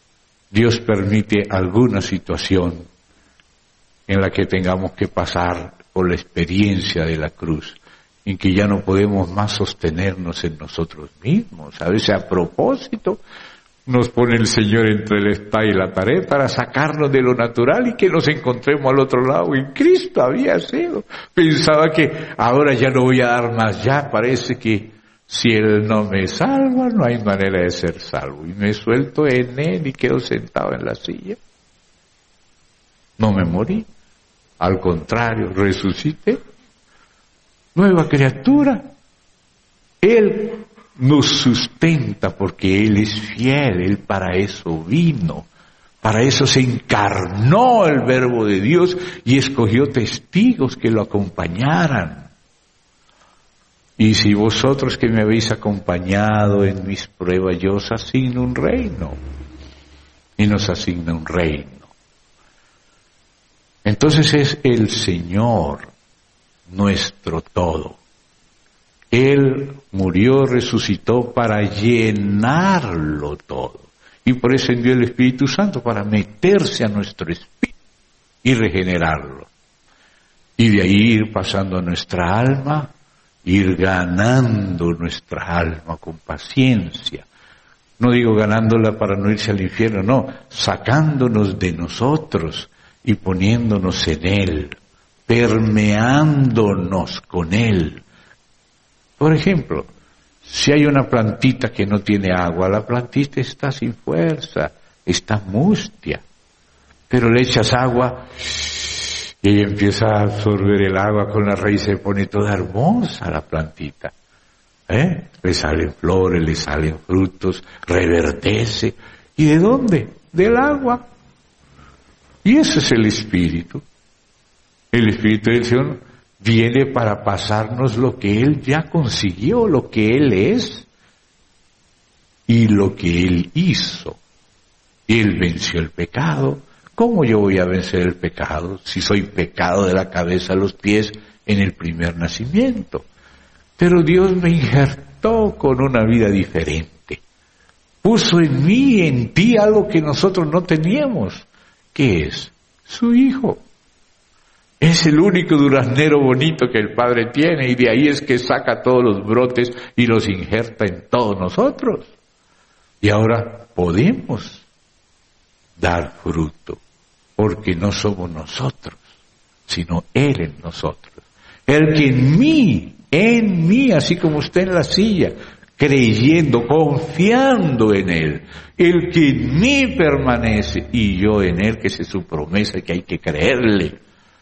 Dios permite alguna situación en la que tengamos que pasar por la experiencia de la cruz, en que ya no podemos más sostenernos en nosotros mismos. A veces a propósito nos pone el Señor entre la espada y la pared para sacarnos de lo natural y que nos encontremos al otro lado. En Cristo había sido. Pensaba que ahora ya no voy a dar más, ya parece que si Él no me salva, no hay manera de ser salvo. Y me suelto en Él y quedo sentado en la silla. No me morí. Al contrario, resucité. Nueva criatura. Él nos sustenta porque Él es fiel. Él para eso vino. Para eso se encarnó el Verbo de Dios y escogió testigos que lo acompañaran. Y si vosotros que me habéis acompañado en mis pruebas, yo os asigno un reino. Y nos asigna un reino. Entonces es el Señor nuestro todo. Él murió, resucitó para llenarlo todo. Y por eso envió el Espíritu Santo para meterse a nuestro espíritu y regenerarlo. Y de ahí ir pasando a nuestra alma, ir ganando nuestra alma con paciencia. No digo ganándola para no irse al infierno, no, sacándonos de nosotros y poniéndonos en Él, permeándonos con Él. Por ejemplo, si hay una plantita que no tiene agua, la plantita está sin fuerza, está mustia, pero le echas agua y ella empieza a absorber el agua con la raíz, se pone toda hermosa la plantita. Le salen flores, le salen frutos, reverdece. ¿Y de dónde? Del agua. Y ese es el Espíritu. El Espíritu del Señor viene para pasarnos lo que Él ya consiguió, lo que Él es y lo que Él hizo. Él venció el pecado. ¿Cómo yo voy a vencer el pecado si soy pecado de la cabeza a los pies en el primer nacimiento? Pero Dios me injertó con una vida diferente. Puso en mí, en ti, algo que nosotros no teníamos. ¿Qué es? Su Hijo. Es el único duraznero bonito que el Padre tiene y de ahí es que saca todos los brotes y los injerta en todos nosotros. Y ahora podemos dar fruto porque no somos nosotros, sino Él en nosotros. El que en mí, así como usted en la silla, creyendo, confiando en Él, el que en mí permanece y yo en Él, que es su promesa que hay que creerle,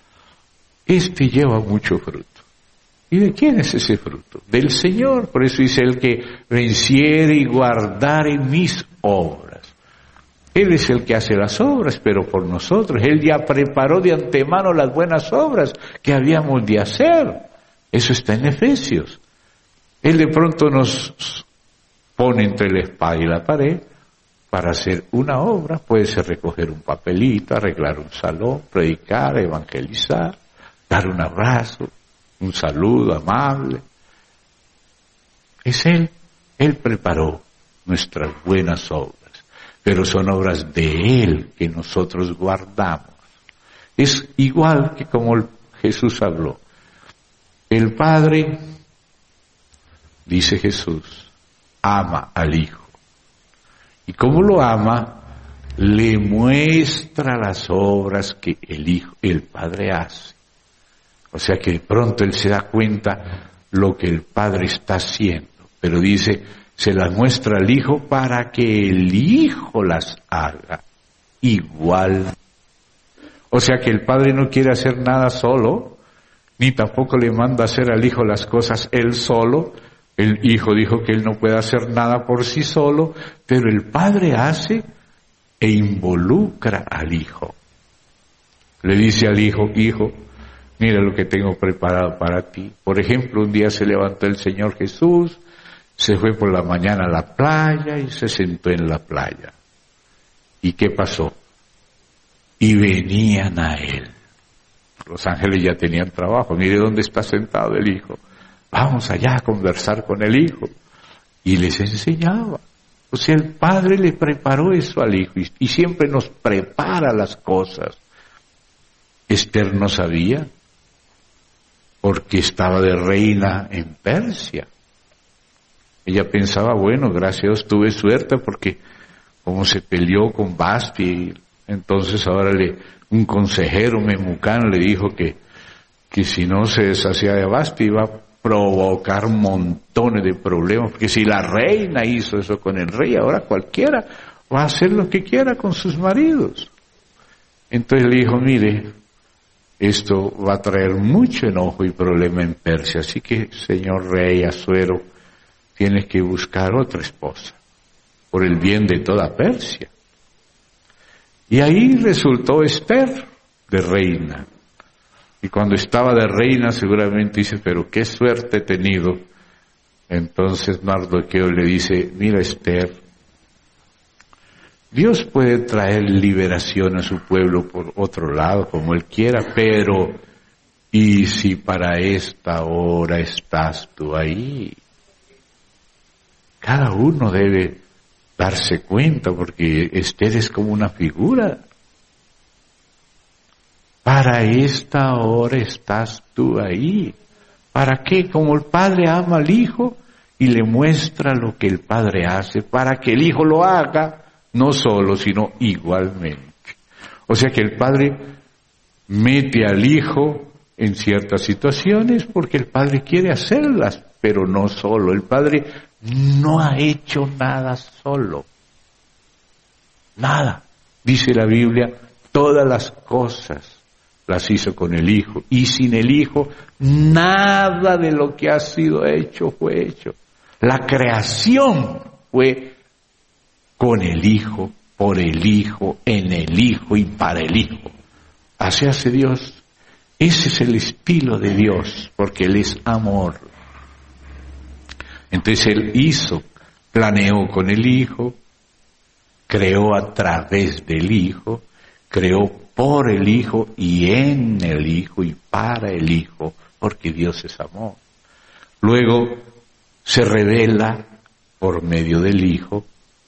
este lleva mucho fruto. ¿Y de quién es ese fruto? Del Señor. Por eso dice el que venciere y guardare mis obras. Él es el que hace las obras, pero por nosotros. Él ya preparó de antemano las buenas obras que habíamos de hacer. Eso está en Efesios. Él de pronto nos pone entre la espada y la pared para hacer una obra. Puede ser recoger un papelito, arreglar un salón, predicar, evangelizar, dar un abrazo, un saludo amable. Es Él. Él preparó nuestras buenas obras, pero son obras de Él que nosotros guardamos. Es igual que como Jesús habló. El Padre, dice Jesús, ama al Hijo. Y como lo ama, le muestra las obras que el Padre hace. O sea que pronto Él se da cuenta lo que el Padre está haciendo. Pero dice, se las muestra al Hijo para que el Hijo las haga igual. O sea que el Padre no quiere hacer nada solo, ni tampoco le manda hacer al Hijo las cosas Él solo. El Hijo dijo que Él no puede hacer nada por sí solo, pero el Padre hace e involucra al Hijo. Le dice al Hijo, Hijo, mira lo que tengo preparado para ti. Por ejemplo, un día se levantó el Señor Jesús, se fue por la mañana a la playa y se sentó en la playa. ¿Y qué pasó? Y venían a Él. Los ángeles ya tenían trabajo. Mire dónde está sentado el Hijo. Vamos allá a conversar con el Hijo. Y les enseñaba. O sea, el Padre le preparó eso al Hijo y siempre nos prepara las cosas. Esther no sabía porque estaba de reina en Persia. Ella pensaba, bueno, gracias a Dios tuve suerte porque como se peleó con Vasti, entonces ahora un consejero Memucán le dijo que si no se deshacía de Vasti iba a provocar montones de problemas, porque si la reina hizo eso con el rey, ahora cualquiera va a hacer lo que quiera con sus maridos. Entonces le dijo, mire, esto va a traer mucho enojo y problema en Persia, así que, señor rey Asuero, tienes que buscar otra esposa, por el bien de toda Persia. Y ahí resultó Esther de reina. Y cuando estaba de reina seguramente dice, pero qué suerte he tenido. Entonces Mardoqueo le dice, mira Esther, Dios puede traer liberación a su pueblo por otro lado, como Él quiera, pero ¿y si para esta hora estás tú ahí? Cada uno debe darse cuenta, porque Esther es como una figura. Para esta hora estás tú ahí. ¿Para qué? Como el Padre ama al Hijo y le muestra lo que el Padre hace, para que el Hijo lo haga, no solo, sino igualmente. O sea que el Padre mete al Hijo en ciertas situaciones porque el Padre quiere hacerlas, pero no solo. El Padre no ha hecho nada solo. Nada. Dice la Biblia, todas las cosas las hizo con el Hijo. Y sin el Hijo, nada de lo que ha sido hecho fue hecho. La creación fue con el Hijo, por el Hijo, en el Hijo y para el Hijo. Así hace Dios. Ese es el estilo de Dios, porque Él es amor. Entonces Él planeó con el Hijo, creó a través del Hijo, creó por el Hijo y en el Hijo y para el Hijo, porque Dios es amor. Luego se revela por medio del Hijo,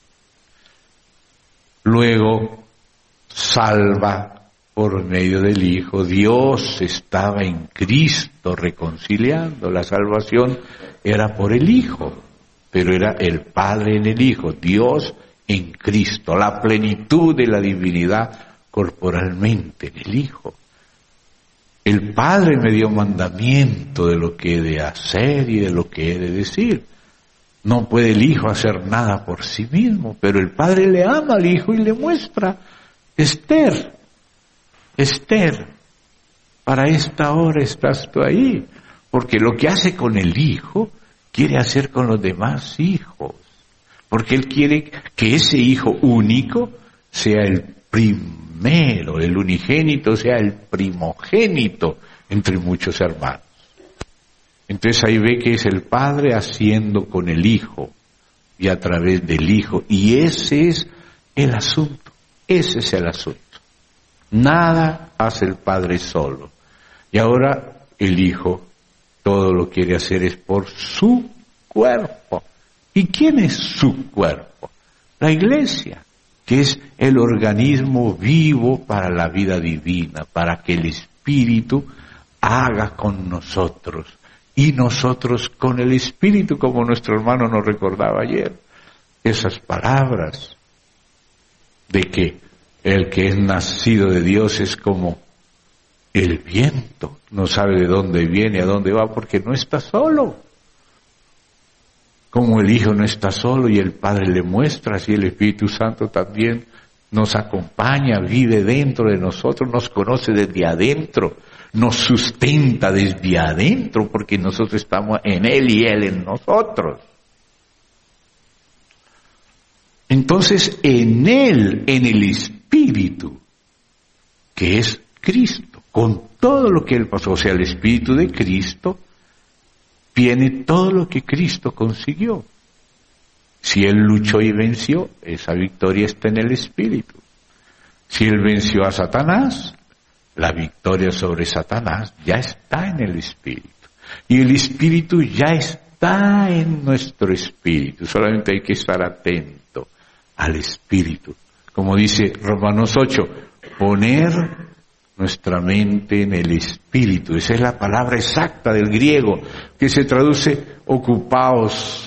luego salva por medio del Hijo. Dios estaba en Cristo reconciliando. La salvación era por el Hijo, pero era el Padre en el Hijo, Dios en Cristo, la plenitud de la divinidad corporalmente en el Hijo. El Padre me dio mandamiento de lo que he de hacer y de lo que he de decir. No puede el Hijo hacer nada por sí mismo, pero el Padre le ama al Hijo y le muestra, Esther, para esta hora estás tú ahí, porque lo que hace con el Hijo, quiere hacer con los demás hijos, porque Él quiere que ese Hijo único sea el primero, el unigénito sea el primogénito entre muchos hermanos. Entonces ahí ve que es el Padre haciendo con el Hijo y a través del Hijo, y ese es el asunto, Nada hace el Padre solo. Y ahora el Hijo todo lo quiere hacer es por su cuerpo. ¿Y quién es su cuerpo? La Iglesia, que es el organismo vivo para la vida divina, para que el Espíritu haga con nosotros y nosotros con el Espíritu, como nuestro hermano nos recordaba ayer. Esas palabras de que el que es nacido de Dios es como el viento, no sabe de dónde viene, a dónde va, porque no está solo. Como el Hijo no está solo y el Padre le muestra, así el Espíritu Santo también nos acompaña, vive dentro de nosotros, nos conoce desde adentro, nos sustenta desde adentro, porque nosotros estamos en Él y Él en nosotros. Entonces, en Él, en el Espíritu, que es Cristo, con todo lo que Él pasó, o sea, el Espíritu de Cristo, viene todo lo que Cristo consiguió. Si Él luchó y venció, esa victoria está en el Espíritu. Si Él venció a Satanás, la victoria sobre Satanás ya está en el Espíritu. Y el Espíritu ya está en nuestro espíritu, solamente hay que estar atento. al Espíritu. Como dice Romanos 8, poner nuestra mente en el Espíritu. Esa es la palabra exacta del griego, que se traduce ocupaos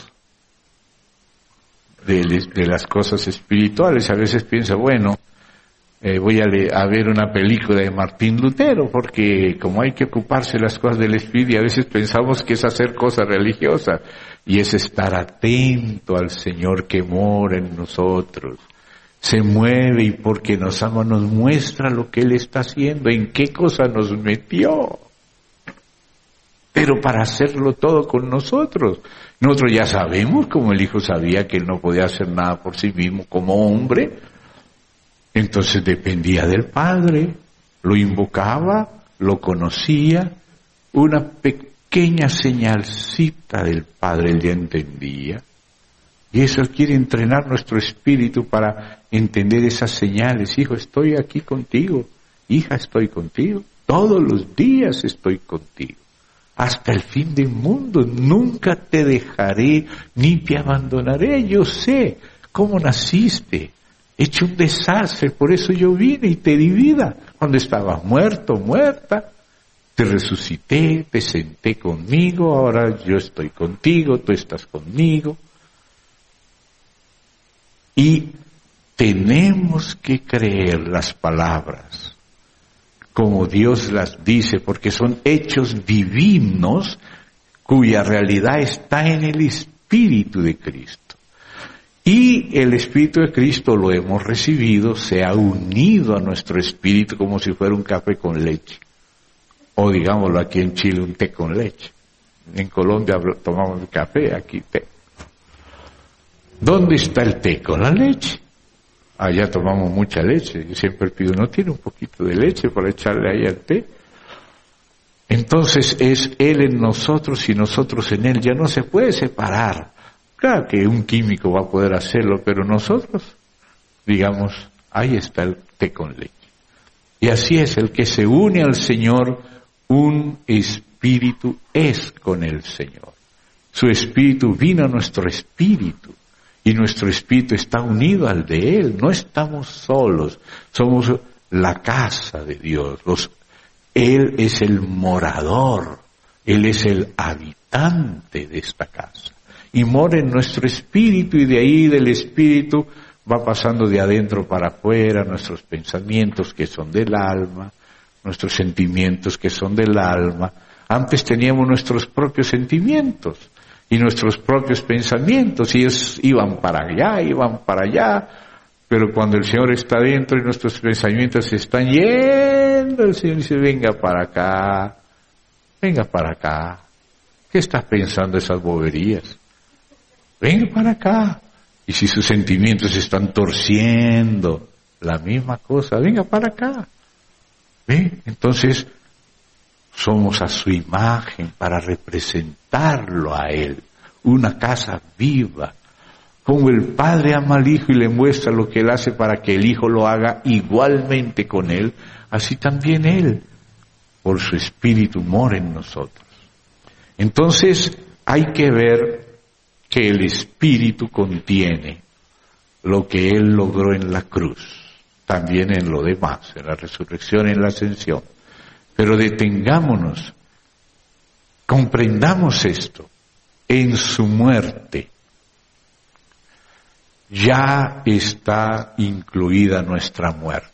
de las cosas espirituales. A veces piensa, bueno, voy a ver una película de Martín Lutero, porque como hay que ocuparse de las cosas del Espíritu, y a veces pensamos que es hacer cosas religiosas, y es estar atento al Señor que mora en nosotros. Se mueve y porque nos ama nos muestra lo que Él está haciendo, en qué cosa nos metió. Pero para hacerlo todo con nosotros. Nosotros ya sabemos, como el Hijo sabía que Él no podía hacer nada por sí mismo como hombre, entonces dependía del Padre, lo invocaba, lo conocía, una pequeña señalcita del Padre Él ya entendía. Y eso quiere entrenar nuestro espíritu para entender esas señales. Hijo, estoy aquí contigo. Hija, estoy contigo. Todos los días estoy contigo. Hasta el fin del mundo. Nunca te dejaré ni te abandonaré. Yo sé cómo naciste. Hecho un desastre. Por eso yo vine y te di vida. Cuando estabas muerto, muerta, te resucité, te senté conmigo. Ahora yo estoy contigo, tú estás conmigo. Y tenemos que creer las palabras como Dios las dice, porque son hechos divinos cuya realidad está en el Espíritu de Cristo. Y el Espíritu de Cristo lo hemos recibido, se ha unido a nuestro espíritu como si fuera un café con leche. O digámoslo aquí en Chile, un té con leche. En Colombia tomamos café, aquí té. ¿Dónde está el té? Con la leche. Allá tomamos mucha leche. Yo siempre pido, ¿no tiene un poquito de leche para echarle ahí al té? Entonces es Él en nosotros y nosotros en Él. Ya no se puede separar. Claro que un químico va a poder hacerlo, pero nosotros, digamos, ahí está el té con leche. Y así es, el que se une al Señor, un espíritu es con el Señor. Su espíritu vino a nuestro espíritu. Y nuestro espíritu está unido al de Él. No estamos solos. Somos la casa de Dios. Él es el morador. Él es el habitante de esta casa. Y mora en nuestro espíritu, y de ahí del espíritu va pasando de adentro para afuera nuestros pensamientos que son del alma, nuestros sentimientos que son del alma. Antes teníamos nuestros propios sentimientos y nuestros propios pensamientos, y iban para allá, pero cuando el Señor está dentro y nuestros pensamientos se están yendo, el Señor dice, venga para acá, ¿qué estás pensando esas boberías? Venga para acá. Y si sus sentimientos se están torciendo, la misma cosa, venga para acá. ¿Ve? Entonces, somos a su imagen para representarlo a Él, una casa viva. Como el Padre ama al Hijo y le muestra lo que Él hace para que el Hijo lo haga igualmente con Él, así también Él, por su Espíritu, mora en nosotros. Entonces hay que ver que el Espíritu contiene lo que Él logró en la cruz, también en lo demás, en la resurrección, en la ascensión. Pero detengámonos, comprendamos esto, en su muerte ya está incluida nuestra muerte.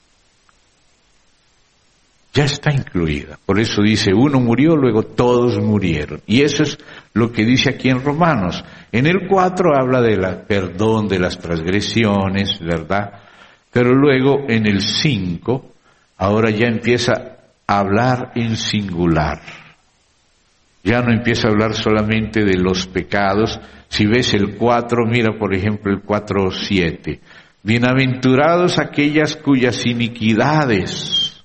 Ya está incluida. Por eso dice, uno murió, luego todos murieron. Y eso es lo que dice aquí en Romanos. En el 4 habla del perdón de las transgresiones, ¿verdad? Pero luego en el 5, ahora ya empieza a hablar en singular. Ya no empieza a hablar solamente de los pecados. Si ves el 4, mira por ejemplo el 4:7. Bienaventurados aquellas cuyas iniquidades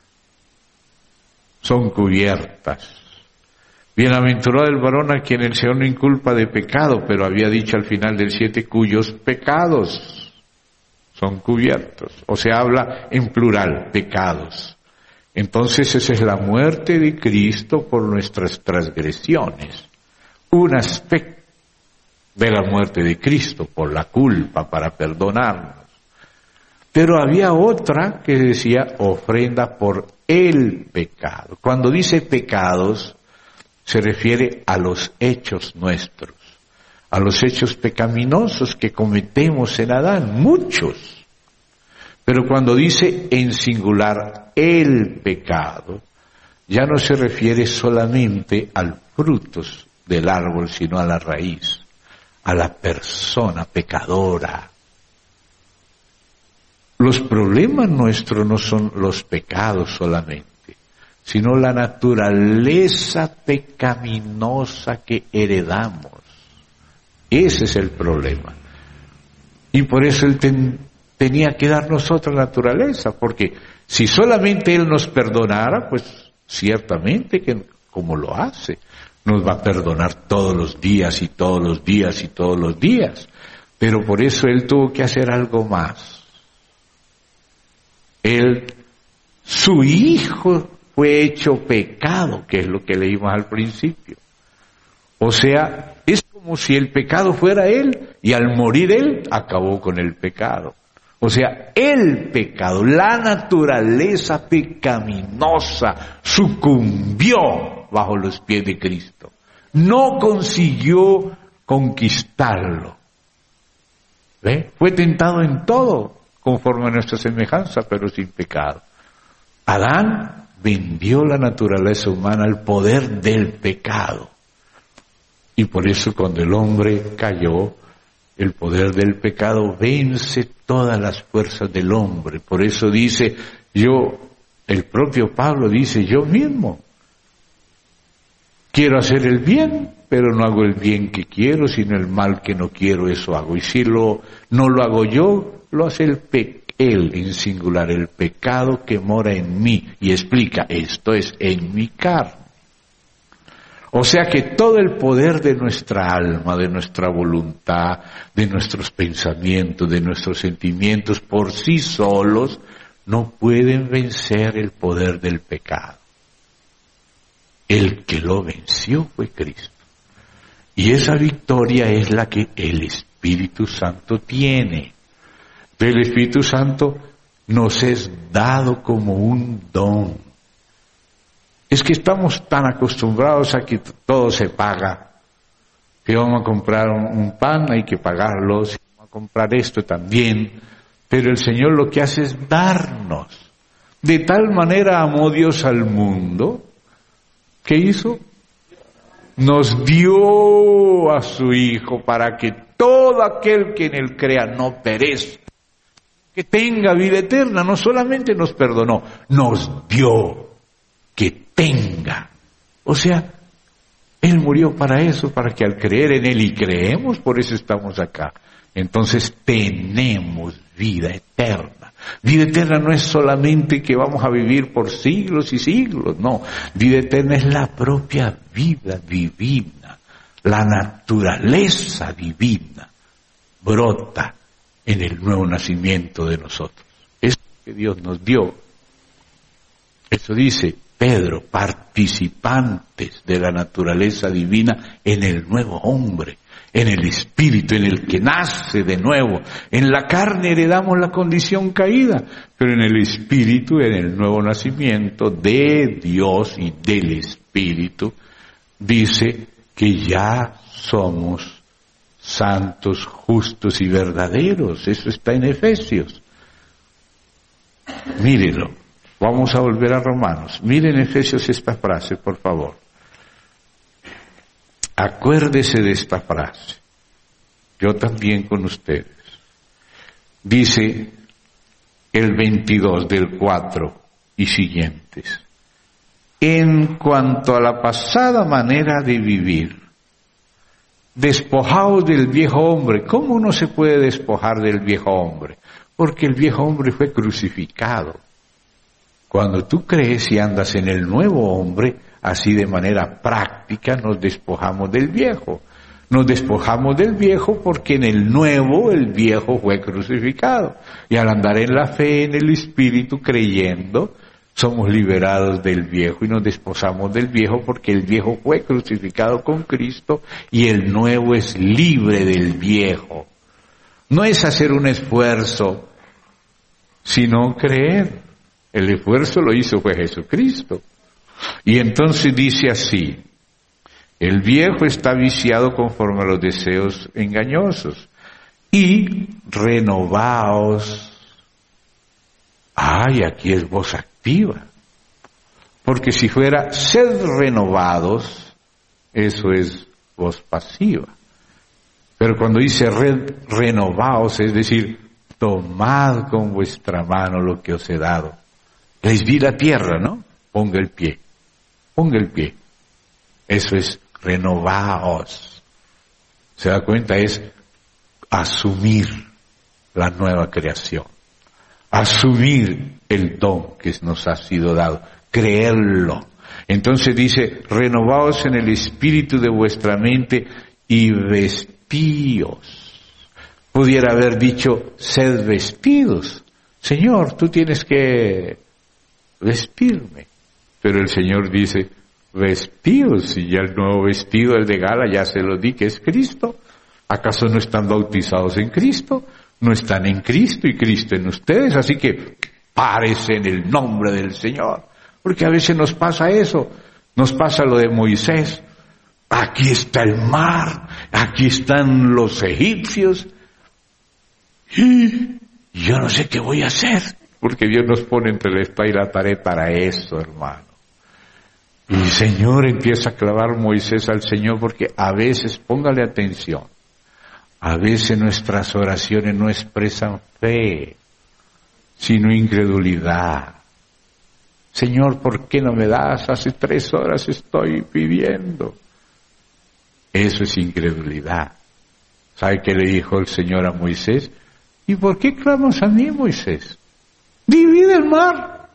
son cubiertas. Bienaventurado el varón a quien el Señor no inculpa de pecado, pero había dicho al final del 7, cuyos pecados son cubiertos. O sea, habla en plural, pecados. Entonces esa es la muerte de Cristo por nuestras transgresiones. Un aspecto de la muerte de Cristo, por la culpa, para perdonarnos. Pero había otra que decía ofrenda por el pecado. Cuando dice pecados, se refiere a los hechos nuestros, a los hechos pecaminosos que cometemos en Adán, muchos. Pero cuando dice en singular el pecado, ya no se refiere solamente al frutos del árbol, sino a la raíz, a la persona pecadora. Los problemas nuestros no son los pecados solamente, sino la naturaleza pecaminosa que heredamos. Ese es el problema. Y por eso Él tenía que darnos otra naturaleza, porque si solamente Él nos perdonara, pues ciertamente que como lo hace, nos va a perdonar todos los días y todos los días y todos los días. Pero por eso Él tuvo que hacer algo más. Su Hijo fue hecho pecado, que es lo que leímos al principio. O sea, es como si el pecado fuera Él, y al morir Él, acabó con el pecado. O sea, el pecado, la naturaleza pecaminosa, sucumbió bajo los pies de Cristo. No consiguió conquistarlo. ¿Ve? Fue tentado en todo, conforme a nuestra semejanza, pero sin pecado. Adán vendió la naturaleza humana al poder del pecado. Y por eso cuando el hombre cayó, el poder del pecado vence todas las fuerzas del hombre. Por eso dice, el propio Pablo dice, yo mismo quiero hacer el bien, pero no hago el bien que quiero, sino el mal que no quiero, eso hago. Y si no lo hago yo, lo hace él en singular, el pecado que mora en mí. Y explica, esto es en mi carne. O sea que todo el poder de nuestra alma, de nuestra voluntad, de nuestros pensamientos, de nuestros sentimientos, por sí solos, no pueden vencer el poder del pecado. El que lo venció fue Cristo. Y esa victoria es la que el Espíritu Santo tiene. El Espíritu Santo nos es dado como un don. Es que estamos tan acostumbrados a que todo se paga. Si vamos a comprar un pan, hay que pagarlo. Si vamos a comprar esto también. Pero el Señor lo que hace es darnos. De tal manera amó Dios al mundo. ¿Qué hizo? Nos dio a su Hijo para que todo aquel que en Él crea no perezca, que tenga vida eterna. No solamente nos perdonó, nos dio que tenga. O sea, Él murió para eso, para que al creer en Él, y creemos, por eso estamos acá, entonces tenemos vida eterna. Vida eterna no es solamente que vamos a vivir por siglos y siglos, no. Vida eterna es la propia vida divina, la naturaleza divina brota en el nuevo nacimiento de nosotros. Es lo que Dios nos dio. Eso dice Pedro, participantes de la naturaleza divina en el nuevo hombre, en el Espíritu, en el que nace de nuevo. En la carne heredamos la condición caída, pero en el Espíritu, en el nuevo nacimiento de Dios y del Espíritu, dice que ya somos santos, justos y verdaderos. Eso está en Efesios. Mírenlo. Vamos a volver a Romanos. Miren Efesios esta frase, por favor. Acuérdese de esta frase. Yo también con ustedes. Dice el 22 del 4 y siguientes. En cuanto a la pasada manera de vivir, despojaos del viejo hombre. ¿Cómo uno se puede despojar del viejo hombre? Porque el viejo hombre fue crucificado. Cuando tú crees y andas en el nuevo hombre, así de manera práctica nos despojamos del viejo. Nos despojamos del viejo porque en el nuevo el viejo fue crucificado. Y al andar en la fe, en el Espíritu, creyendo, somos liberados del viejo y nos desposamos del viejo porque el viejo fue crucificado con Cristo y el nuevo es libre del viejo. No es hacer un esfuerzo, sino creer. El esfuerzo lo hizo fue Jesucristo. Y entonces dice así, el viejo está viciado conforme a los deseos engañosos y renovaos. Ay, aquí es voz activa. Porque si fuera sed renovados, eso es voz pasiva. Pero cuando dice renovaos, es decir, tomad con vuestra mano lo que os he dado. Les di la tierra, ¿no? Ponga el pie. Ponga el pie. Eso es renovaos. ¿Se da cuenta? Es asumir la nueva creación. Asumir el don que nos ha sido dado. Creerlo. Entonces dice, renovaos en el espíritu de vuestra mente y vestíos. Pudiera haber dicho, sed vestidos. Señor, tú tienes que vestirme. Pero el Señor dice, vestíos, y ya el nuevo vestido, el de gala, ya se lo di, que es Cristo. ¿Acaso no están bautizados en Cristo? No están en Cristo y Cristo en ustedes, así que párese en el nombre del Señor. Porque a veces nos pasa eso, nos pasa lo de Moisés. Aquí está el mar, aquí están los egipcios, y yo no sé qué voy a hacer, porque Dios nos pone entre la espada y la pared para eso, hermano. Y el Señor empieza a clavar Moisés al Señor, porque a veces, póngale atención, a veces nuestras oraciones no expresan fe, sino incredulidad. Señor, ¿por qué no me das? Hace 3 horas estoy pidiendo. Eso es incredulidad. ¿Sabe qué le dijo el Señor a Moisés? ¿Y por qué clamas a mí, Moisés? Divide el mar.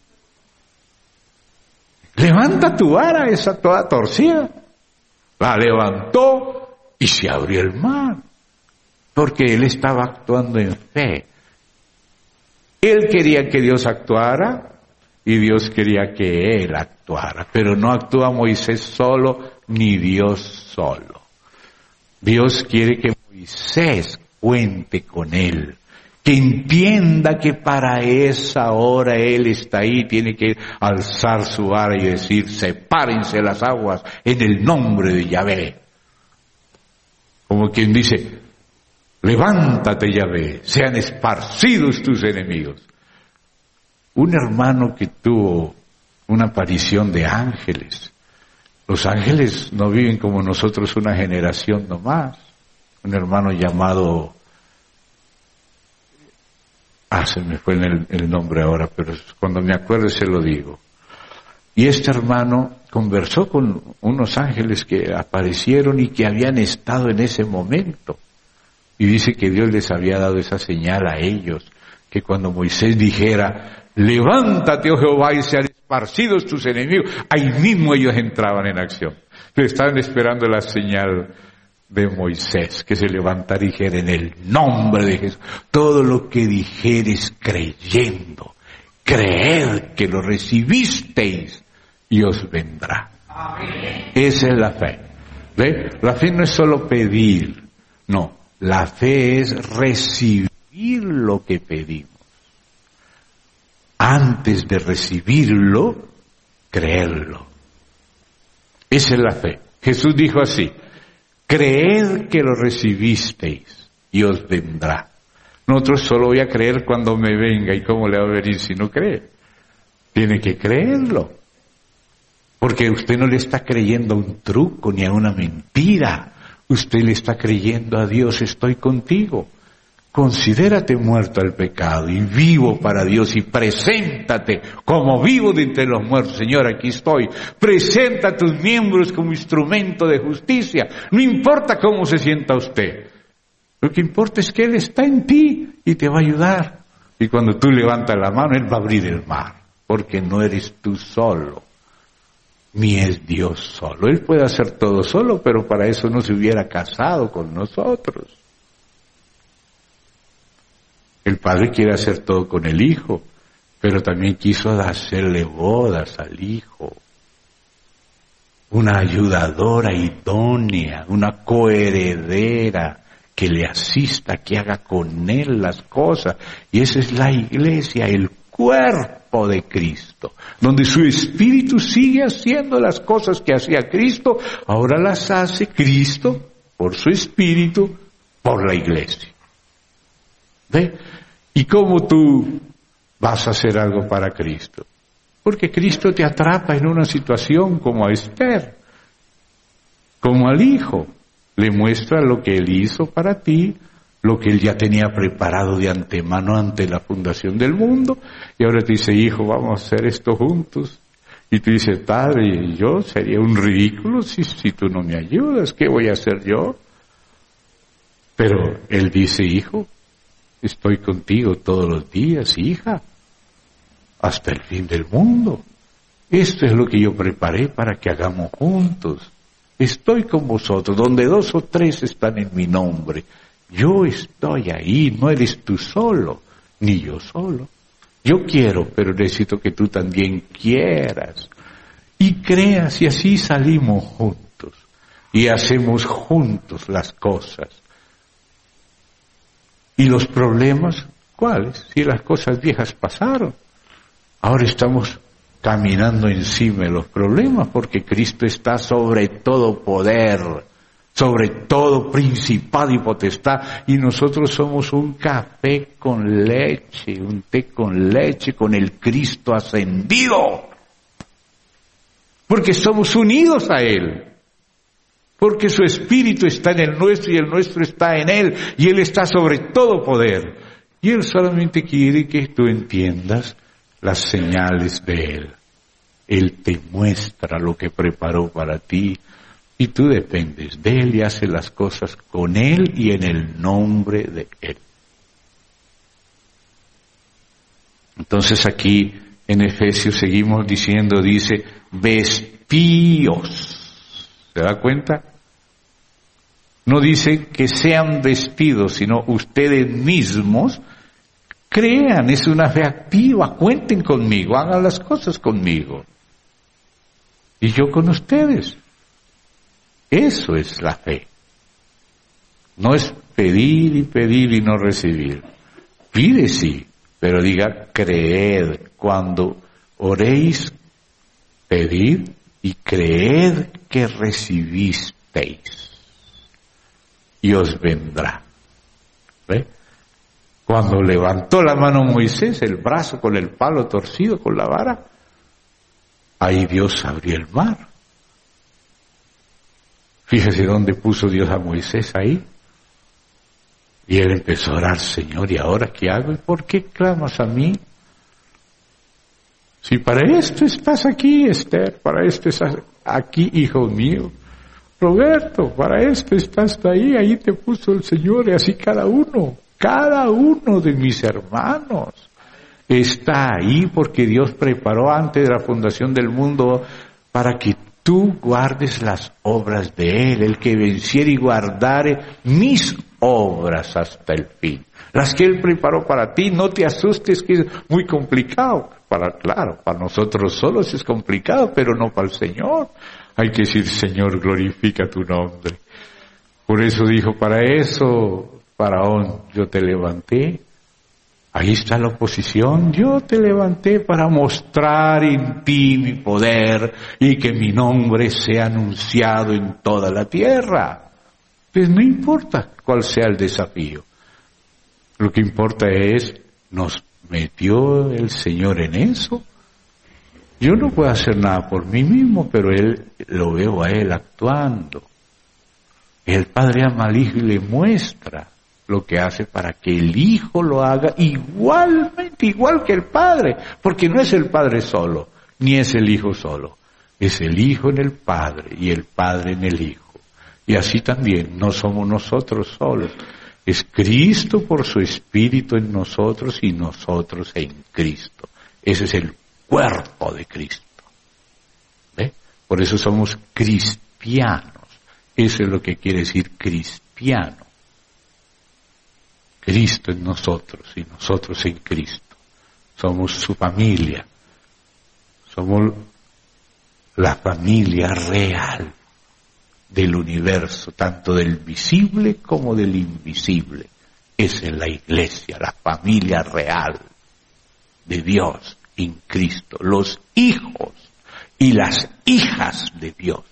Levanta tu vara, esa toda torcida. La levantó y se abrió el mar. Porque él estaba actuando en fe. Él quería que Dios actuara y Dios quería que él actuara. Pero no actúa Moisés solo ni Dios solo. Dios quiere que Moisés cuente con él. Que entienda que para esa hora él está ahí, tiene que alzar su vara y decir, sepárense las aguas en el nombre de Yahvé. Como quien dice, levántate Yahvé, sean esparcidos tus enemigos. Un hermano que tuvo una aparición de ángeles. Los ángeles no viven como nosotros una generación nomás. Un hermano llamado, se me fue el nombre ahora, pero cuando me acuerde se lo digo. Y este hermano conversó con unos ángeles que aparecieron y que habían estado en ese momento. Y dice que Dios les había dado esa señal a ellos, que cuando Moisés dijera, levántate, oh Jehová, y sean esparcidos tus enemigos, ahí mismo ellos entraban en acción. Pero estaban esperando la señal de Moisés, que se levantara y dijera en el nombre de Jesús. Todo lo que dijeres creyendo, creed que lo recibisteis y os vendrá. Amén. Esa es la fe. ¿Ve? La fe no es solo pedir, no. La fe es recibir lo que pedimos. Antes de recibirlo, creerlo. Esa es la fe. Jesús dijo así, creed que lo recibisteis y os vendrá. Nosotros solo voy a creer cuando me venga, ¿y cómo le va a venir si no cree? Tiene que creerlo. Porque usted no le está creyendo a un truco ni a una mentira. Usted le está creyendo a Dios, estoy contigo. Considérate muerto al pecado y vivo para Dios y preséntate como vivo de entre los muertos. Señor, aquí estoy. Presenta a tus miembros como instrumento de justicia. No importa cómo se sienta usted. Lo que importa es que Él está en ti y te va a ayudar. Y cuando tú levantas la mano, Él va a abrir el mar. Porque no eres tú solo, ni es Dios solo. Él puede hacer todo solo, pero para eso no se hubiera casado con nosotros. El Padre quiere hacer todo con el Hijo, pero también quiso hacerle bodas al hijo. Una ayudadora idónea, una coheredera que le asista, que haga con él las cosas. Y esa es la iglesia, el cuerpo de Cristo, donde su espíritu sigue haciendo las cosas que hacía Cristo, ahora las hace Cristo por su espíritu, por la iglesia. ¿Ve? ¿Y cómo tú vas a hacer algo para Cristo? Porque Cristo te atrapa en una situación como a Esther, como al hijo. Le muestra lo que Él hizo para ti, lo que Él ya tenía preparado de antemano ante la fundación del mundo. Y ahora te dice, hijo, vamos a hacer esto juntos. Y tú dices, padre, yo sería un ridículo si tú no me ayudas. ¿Qué voy a hacer yo? Pero Él dice, hijo, estoy contigo todos los días, hija, hasta el fin del mundo. Esto es lo que yo preparé para que hagamos juntos. Estoy con vosotros, donde 2 o 3 están en mi nombre. Yo estoy ahí, no eres tú solo, ni yo solo. Yo quiero, pero necesito que tú también quieras. Y creas, y así salimos juntos. Y hacemos juntos las cosas. ¿Y los problemas? ¿Cuáles? Si las cosas viejas pasaron. Ahora estamos caminando encima de los problemas porque Cristo está sobre todo poder, sobre todo principado y potestad, y nosotros somos un café con leche, un té con leche con el Cristo ascendido, porque somos unidos a Él, porque su Espíritu está en el nuestro y el nuestro está en Él, y Él está sobre todo poder, y Él solamente quiere que tú entiendas las señales de Él. Él te muestra lo que preparó para ti y tú dependes de Él y haces las cosas con Él y en el nombre de Él. Entonces aquí en Efesios seguimos diciendo, dice, vestíos. ¿Se da cuenta? No dice que sean vestidos, sino ustedes mismos crean, es una fe activa, cuenten conmigo, hagan las cosas conmigo. Y yo con ustedes. Eso es la fe. No es pedir y no recibir. Pide sí, pero diga creed. Cuando oréis, pedid y creed que recibisteis. Y os vendrá. ¿Ve? Cuando levantó la mano Moisés, el brazo con el palo torcido, con la vara, ahí Dios abrió el mar. Fíjese dónde puso Dios a Moisés ahí. Y él empezó a orar, Señor, ¿y ahora qué hago? ¿Y por qué clamas a mí? Si para esto estás aquí, Esther, para esto estás aquí, hijo mío. Roberto, para esto estás ahí te puso el Señor, y así cada uno de mis hermanos está ahí porque Dios preparó antes de la fundación del mundo para que tú guardes las obras de Él, el que venciere y guardare mis obras hasta el fin. Las que Él preparó para ti, no te asustes que es muy complicado. Para nosotros solos es complicado, pero no para el Señor. Hay que decir, Señor, glorifica tu nombre. Por eso dijo, para eso, Faraón, yo te levanté. Ahí está la oposición. Yo te levanté para mostrar en ti mi poder y que mi nombre sea anunciado en toda la tierra. Pues no importa cuál sea el desafío. Lo que importa es, nos metió el Señor en eso. Yo no puedo hacer nada por mí mismo, pero lo veo a Él actuando. El Padre ama al Hijo y le muestra lo que hace para que el Hijo lo haga igualmente, igual que el Padre, porque no es el Padre solo, ni es el Hijo solo, es el Hijo en el Padre y el Padre en el Hijo. Y así también, no somos nosotros solos, es Cristo por su Espíritu en nosotros y nosotros en Cristo. Ese es el cuerpo de Cristo. ¿Ve? Por eso somos cristianos. Eso es lo que quiere decir cristiano. Cristo en nosotros y nosotros en Cristo. somos su familia, somos la familia real del universo, tanto del visible como del invisible. Esa es la iglesia, la familia real de Dios en Cristo, los hijos y las hijas de Dios.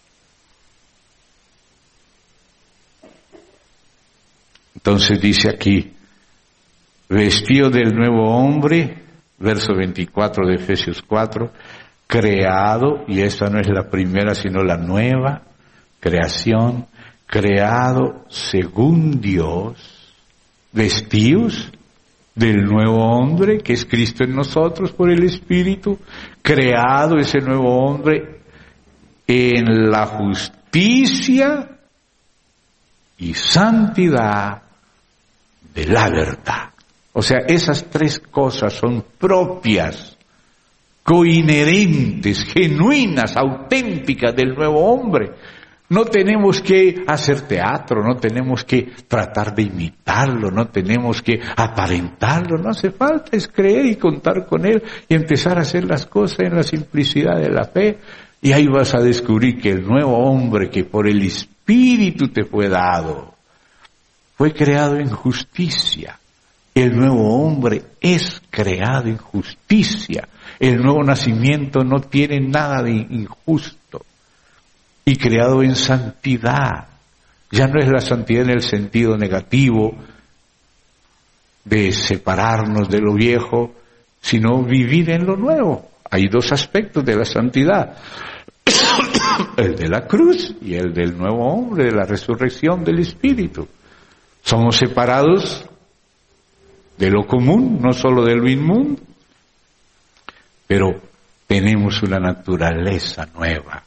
Entonces dice aquí, vestido del nuevo hombre, verso 24 de Efesios 4, creado, y esta no es la primera sino la nueva creación, creado según Dios, vestidos del nuevo hombre, que es Cristo en nosotros por el Espíritu, creado ese nuevo hombre en la justicia y santidad de la verdad. O sea, esas tres cosas son propias, coinherentes, genuinas, auténticas del nuevo hombre. No tenemos que hacer teatro, no tenemos que tratar de imitarlo, no tenemos que aparentarlo, no hace falta, es creer y contar con él y empezar a hacer las cosas en la simplicidad de la fe, y ahí vas a descubrir que el nuevo hombre que por el Espíritu te fue dado, fue creado en justicia. El nuevo hombre es creado en justicia. El nuevo nacimiento no tiene nada de injusto. Y creado en santidad. Ya no es la santidad en el sentido negativo de separarnos de lo viejo, sino vivir en lo nuevo. Hay dos aspectos de la santidad. El de la cruz y el del nuevo hombre, de la resurrección del Espíritu. Somos separados de lo común, no solo de lo inmundo, pero tenemos una naturaleza nueva.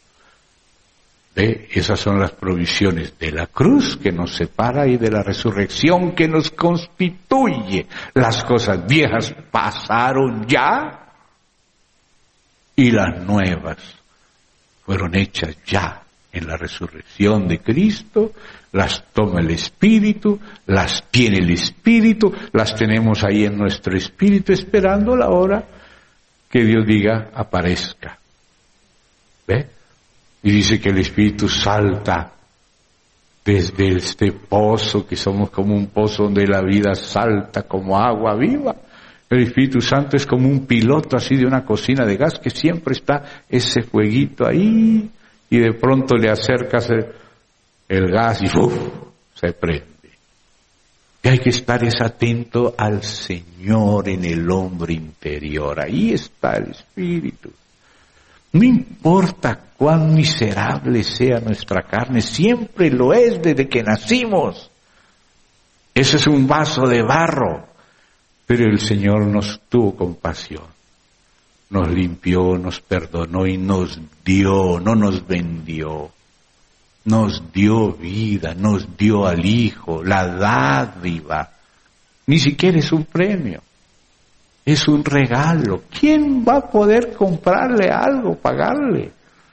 ¿Ve? Esas son las provisiones de la cruz que nos separa y de la resurrección que nos constituye. Las cosas viejas pasaron ya y las nuevas fueron hechas ya en la resurrección de Cristo. Las toma el Espíritu, las tiene el Espíritu, las tenemos ahí en nuestro espíritu esperando la hora que Dios diga aparezca. ¿Ve? Y dice que el Espíritu salta desde este pozo, que somos como un pozo donde la vida salta como agua viva. El Espíritu Santo es como un piloto así de una cocina de gas, que siempre está ese fueguito ahí, y de pronto le acercas el gas y ¡uf!, se prende. Y hay que estar atento al Señor en el hombre interior. Ahí está el Espíritu. No importa cuán miserable sea nuestra carne, siempre lo es desde que nacimos. Ese es un vaso de barro, pero el Señor nos tuvo compasión, nos limpió, nos perdonó y nos dio, no nos vendió, nos dio vida, nos dio al Hijo, la dádiva. Ni siquiera es un premio. Es un regalo. ¿Quién va a poder comprarle algo, pagarle?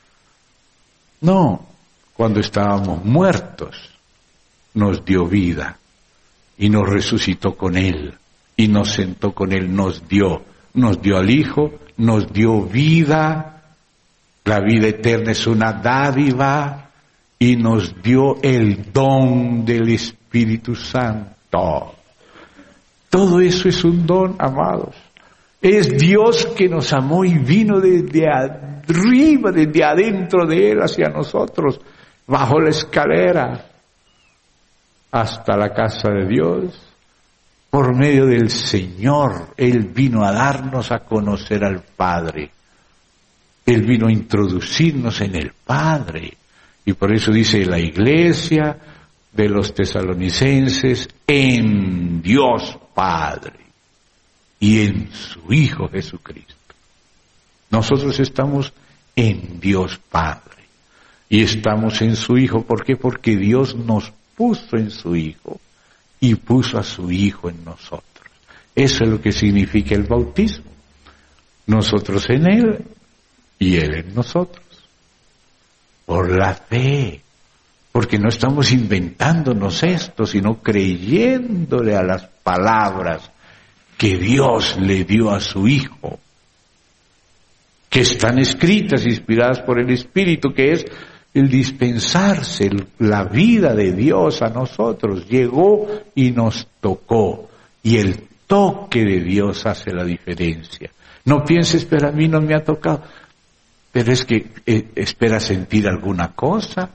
No, cuando estábamos muertos, nos dio vida y nos resucitó con Él y nos sentó con Él, nos dio al Hijo, nos dio vida. La vida eterna es una dádiva y nos dio el don del Espíritu Santo. Todo eso es un don, amados. Es Dios que nos amó y vino desde arriba, desde adentro de Él hacia nosotros, bajó la escalera hasta la casa de Dios. Por medio del Señor, Él vino a darnos a conocer al Padre. Él vino a introducirnos en el Padre. Y por eso dice la iglesia de los tesalonicenses, en Dios Padre y en su Hijo Jesucristo. Nosotros estamos en Dios Padre y estamos en su Hijo. ¿Por qué? Porque Dios nos puso en su Hijo y puso a su Hijo en nosotros. Eso es lo que significa el bautismo. Nosotros en Él y Él en nosotros. Por la fe. Porque no estamos inventándonos esto, sino creyéndole a las palabras que Dios le dio a su Hijo, que están escritas, inspiradas por el Espíritu, que es el dispensarse la vida de Dios a nosotros. Llegó y nos tocó, y el toque de Dios hace la diferencia. No pienses, pero a mí no me ha tocado. Pero es que espera sentir alguna cosa.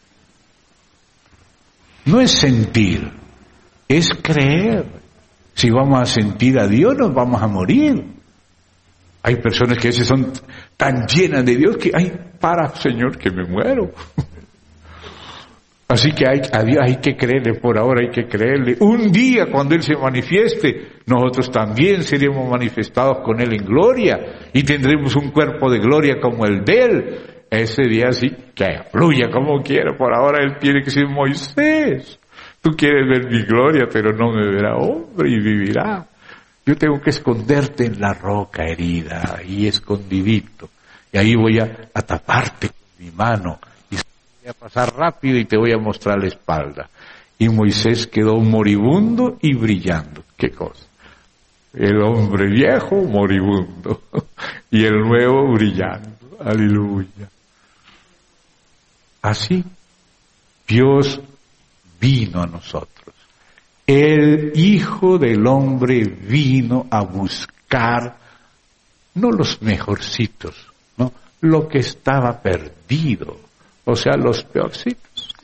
No es sentir, es creer. Si vamos a sentir a Dios, nos vamos a morir. Hay personas que a veces son tan llenas de Dios que, ay, para, Señor, que me muero. Así que a Dios hay que creerle, por ahora hay que creerle. Un día cuando Él se manifieste, nosotros también seremos manifestados con Él en gloria y tendremos un cuerpo de gloria como el de Él. Ese día sí, que fluya como quiera. Por ahora Él tiene que ser Moisés. Tú quieres ver mi gloria, pero no me verá hombre y vivirá. Yo tengo que esconderte en la roca herida, ahí escondidito. Y ahí voy a taparte con mi mano. Y voy a pasar rápido y te voy a mostrar la espalda. Y Moisés quedó moribundo y brillando. ¿Qué cosa? El hombre viejo moribundo y el nuevo brillando. Aleluya. Así, Dios vino a nosotros. El Hijo del Hombre vino a buscar no los mejorcitos, no, lo que estaba perdido, o sea, los peorcitos.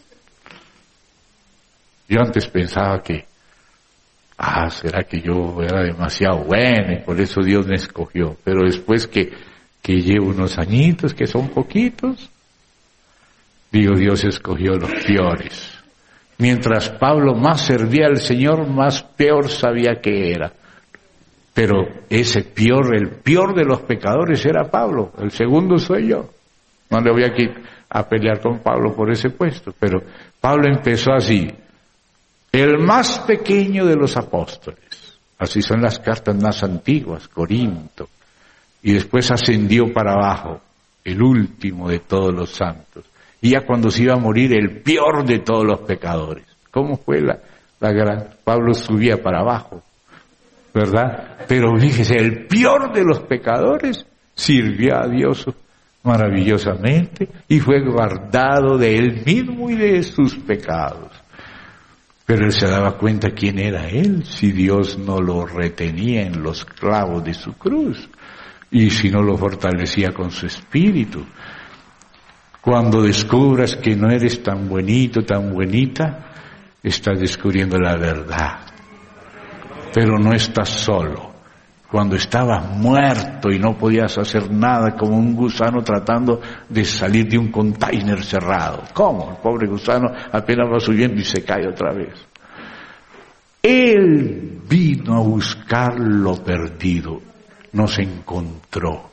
Yo antes pensaba que, será que yo era demasiado bueno y por eso Dios me escogió, pero después que llevo unos añitos, que son poquitos, digo, Dios escogió los peores. Mientras Pablo más servía al Señor, más peor sabía que era. Pero ese peor, el peor de los pecadores era Pablo, el segundo soy yo. No le voy aquí a pelear con Pablo por ese puesto, pero Pablo empezó así, el más pequeño de los apóstoles. Así son las cartas más antiguas, Corinto. Y después ascendió para abajo, el último de todos los santos. Y ya cuando se iba a morir, el peor de todos los pecadores. ¿Cómo fue la gran? Pablo subía para abajo, ¿verdad? Pero fíjese, el peor de los pecadores sirvió a Dios maravillosamente y fue guardado de él mismo y de sus pecados. Pero él se daba cuenta quién era él, si Dios no lo retenía en los clavos de su cruz y si no lo fortalecía con su espíritu. Cuando descubras que no eres tan bonito, tan bonita, estás descubriendo la verdad. Pero no estás solo. Cuando estabas muerto y no podías hacer nada, como un gusano tratando de salir de un container cerrado. ¿Cómo? El pobre gusano apenas va subiendo y se cae otra vez. Él vino a buscar lo perdido, nos encontró.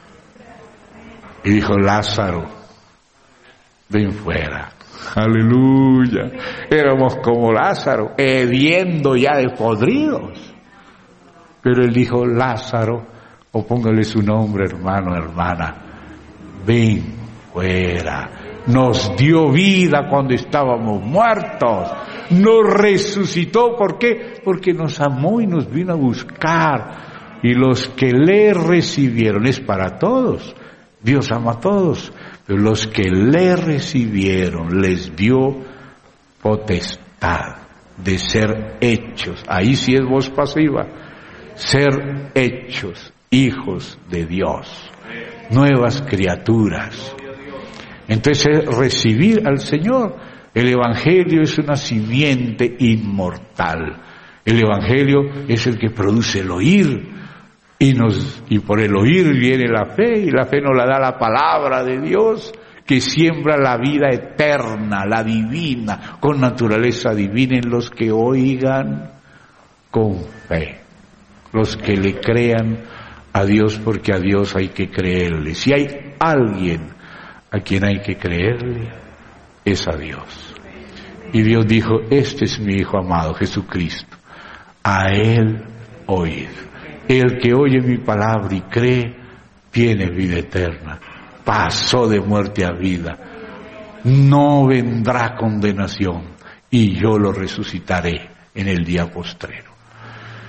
Y dijo, Lázaro, ven fuera. Aleluya. Éramos como Lázaro, hediendo ya de podridos. Pero él dijo, Lázaro, o póngale su nombre, hermano, hermana, ven fuera. Nos dio vida cuando estábamos muertos. Nos resucitó. ¿Por qué? Porque nos amó y nos vino a buscar. Y los que le recibieron, es para todos. Dios ama a todos. Pero los que le recibieron les dio potestad de ser hechos, ahí sí es voz pasiva, ser hechos hijos de Dios, nuevas criaturas. Entonces recibir al Señor, el Evangelio es una simiente inmortal. El Evangelio es el que produce el oír. Y por el oír viene la fe, y la fe nos la da la palabra de Dios, que siembra la vida eterna, la divina, con naturaleza divina en los que oigan con fe, los que le crean a Dios, porque a Dios hay que creerle. Si hay alguien a quien hay que creerle, es a Dios. Y Dios dijo, este es mi Hijo amado, Jesucristo, a Él oíd. El que oye mi palabra y cree, tiene vida eterna. Pasó de muerte a vida. No vendrá condenación. Y yo lo resucitaré en el día postrero.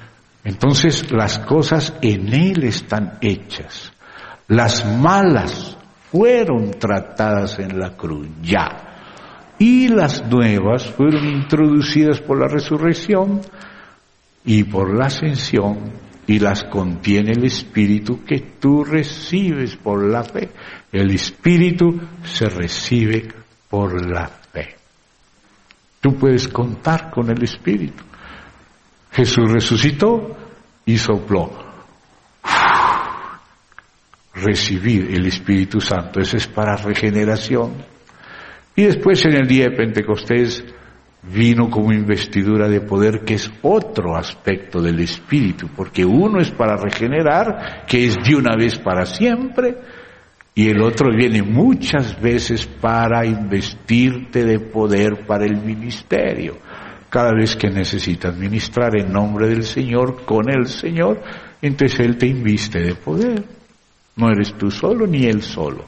Entonces las cosas en Él están hechas. Las malas fueron tratadas en la cruz, ya. Y las nuevas fueron introducidas por la resurrección y por la ascensión, y las contiene el Espíritu que tú recibes por la fe. El Espíritu se recibe por la fe. Tú puedes contar con el Espíritu. Jesús resucitó y sopló. Recibir el Espíritu Santo, eso es para regeneración. Y después en el día de Pentecostés vino como investidura de poder, que es otro aspecto del Espíritu, porque uno es para regenerar, que es de una vez para siempre, y el otro viene muchas veces para investirte de poder para el ministerio. Cada vez que necesitas ministrar en nombre del Señor, con el Señor, entonces Él te inviste de poder. No eres tú solo ni Él solo.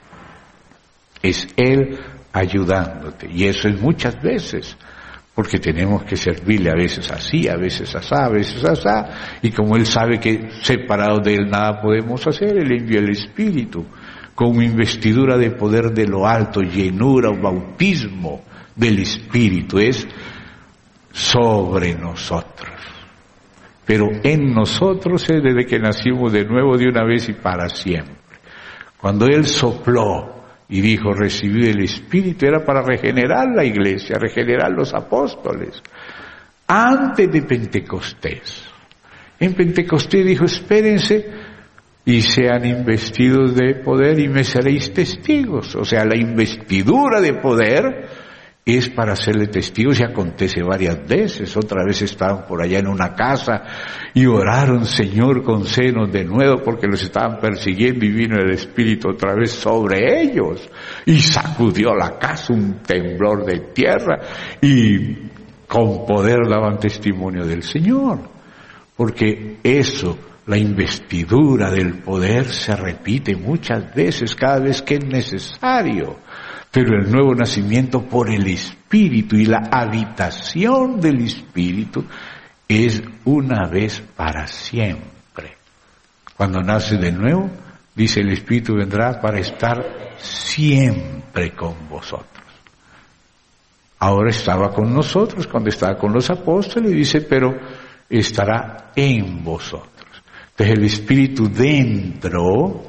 Es Él ayudándote. Y eso es muchas veces, porque tenemos que servirle a veces así, a veces asá, a veces asá. Y como Él sabe que separados de Él nada podemos hacer, Él envía el Espíritu como investidura de poder de lo alto, llenura o bautismo del Espíritu. Es sobre nosotros. Pero en nosotros es desde que nacimos de nuevo, de una vez y para siempre. Cuando Él sopló y dijo recibid el Espíritu, era para regenerar la iglesia, regenerar los apóstoles. Antes de Pentecostés. En Pentecostés dijo, espérense y sean investidos de poder y me seréis testigos. O sea, la investidura de poder es para hacerle testigos, y acontece varias veces. Otra vez estaban por allá en una casa y oraron, Señor, concédenos de nuevo, porque los estaban persiguiendo, y vino el Espíritu otra vez sobre ellos y sacudió la casa, un temblor de tierra, y con poder daban testimonio del Señor. Porque eso, la investidura del poder, se repite muchas veces, cada vez que es necesario. Pero el nuevo nacimiento por el Espíritu y la habitación del Espíritu es una vez para siempre. Cuando nace de nuevo, dice el Espíritu vendrá para estar siempre con vosotros. Ahora estaba con nosotros cuando estaba con los apóstoles, y dice, pero estará en vosotros. Entonces el Espíritu dentro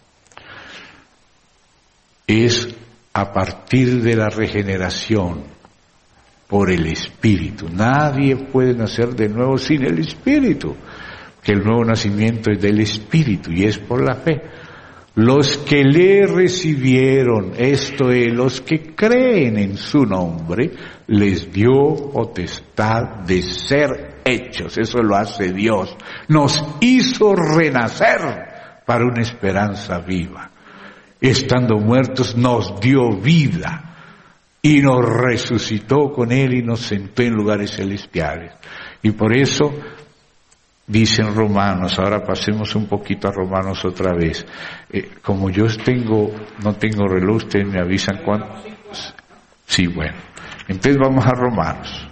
es a partir de la regeneración por el Espíritu. Nadie puede nacer de nuevo sin el Espíritu, que el nuevo nacimiento es del Espíritu y es por la fe. Los que le recibieron, esto es, los que creen en su nombre, les dio potestad de ser hechos. Eso lo hace Dios. Nos hizo renacer para una esperanza viva. Estando muertos nos dio vida y nos resucitó con Él y nos sentó en lugares celestiales. Y por eso dicen Romanos, ahora pasemos un poquito a Romanos otra vez. Como yo no tengo reloj, ustedes me avisan cuándo. Sí, bueno. Entonces vamos a Romanos.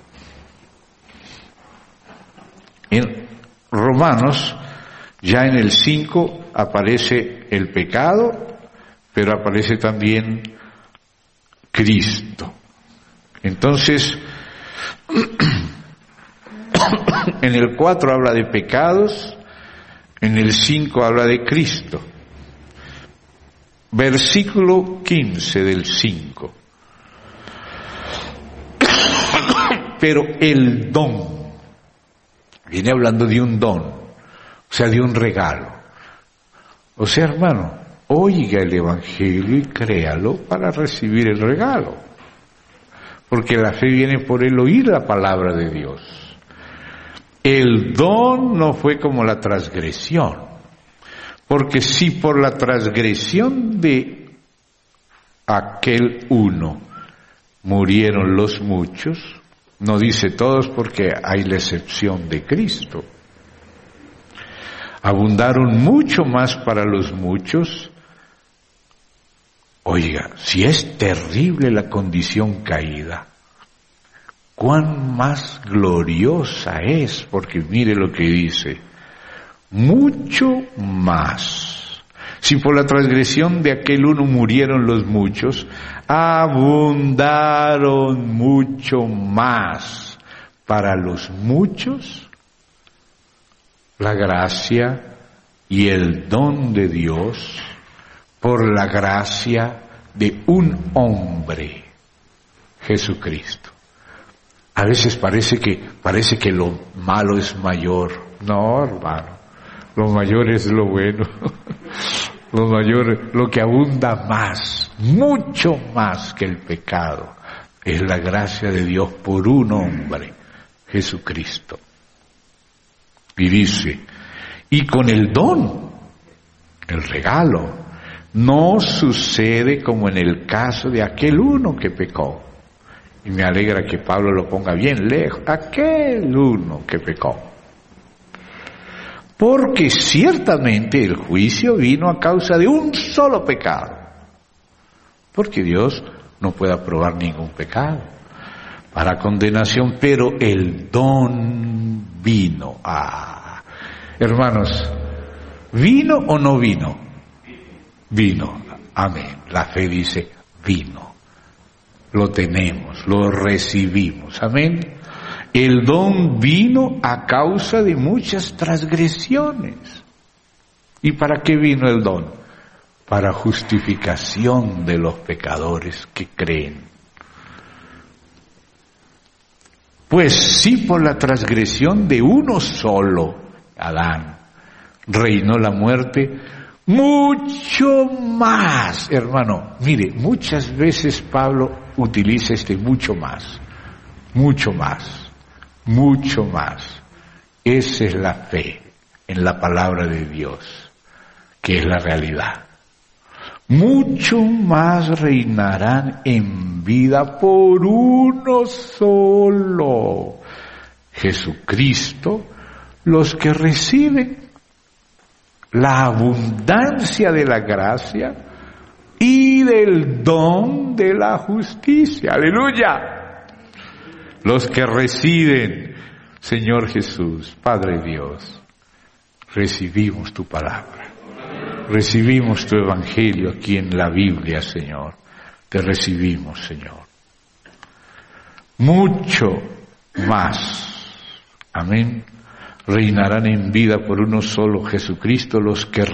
En Romanos, ya en el 5 aparece el pecado, pero aparece también Cristo. Entonces, en el 4 habla de pecados, en el 5 habla de Cristo. Versículo 15 del 5. Pero el don, viene hablando de un don, o sea, de un regalo. O sea, hermano, oiga el Evangelio y créalo para recibir el regalo. Porque la fe viene por el oír la palabra de Dios. El don no fue como la transgresión. Porque si por la transgresión de aquel uno murieron los muchos, no dice todos porque hay la excepción de Cristo. Abundaron mucho más para los muchos. Oiga, si es terrible la condición caída, cuán más gloriosa es, porque mire lo que dice, mucho más. Si por la transgresión de aquel uno murieron los muchos, abundaron mucho más para los muchos la gracia y el don de Dios por la gracia de un hombre, Jesucristo. A veces parece que lo malo es mayor. No, hermano, lo mayor es lo bueno. Lo mayor, lo que abunda más, mucho más que el pecado, es la gracia de Dios por un hombre, Jesucristo. Y dice, y con el don, el regalo, no sucede como en el caso de aquel uno que pecó. Y me alegra que Pablo lo ponga bien lejos, aquel uno que pecó. Porque ciertamente el juicio vino a causa de un solo pecado. Porque Dios no puede aprobar ningún pecado para condenación, pero el don vino. Hermanos, ¿vino o no vino? Vino. Amén. La fe dice vino. Lo tenemos, lo recibimos. Amén. El don vino a causa de muchas transgresiones. ¿Y para qué vino el don? Para justificación de los pecadores que creen. Pues si por la transgresión de uno solo, Adán, reinó la muerte, mucho más, hermano. Mire, muchas veces Pablo utiliza mucho más, mucho más. Mucho más. Esa es la fe en la palabra de Dios, que es la realidad. Mucho más reinarán en vida por uno solo, Jesucristo, los que reciben la abundancia de la gracia y del don de la justicia. ¡Aleluya! Los que residen, Señor Jesús, Padre Dios, recibimos tu palabra, recibimos tu evangelio aquí en la Biblia, Señor, te recibimos, Señor. Mucho más, amén, reinarán en vida por uno solo, Jesucristo, los que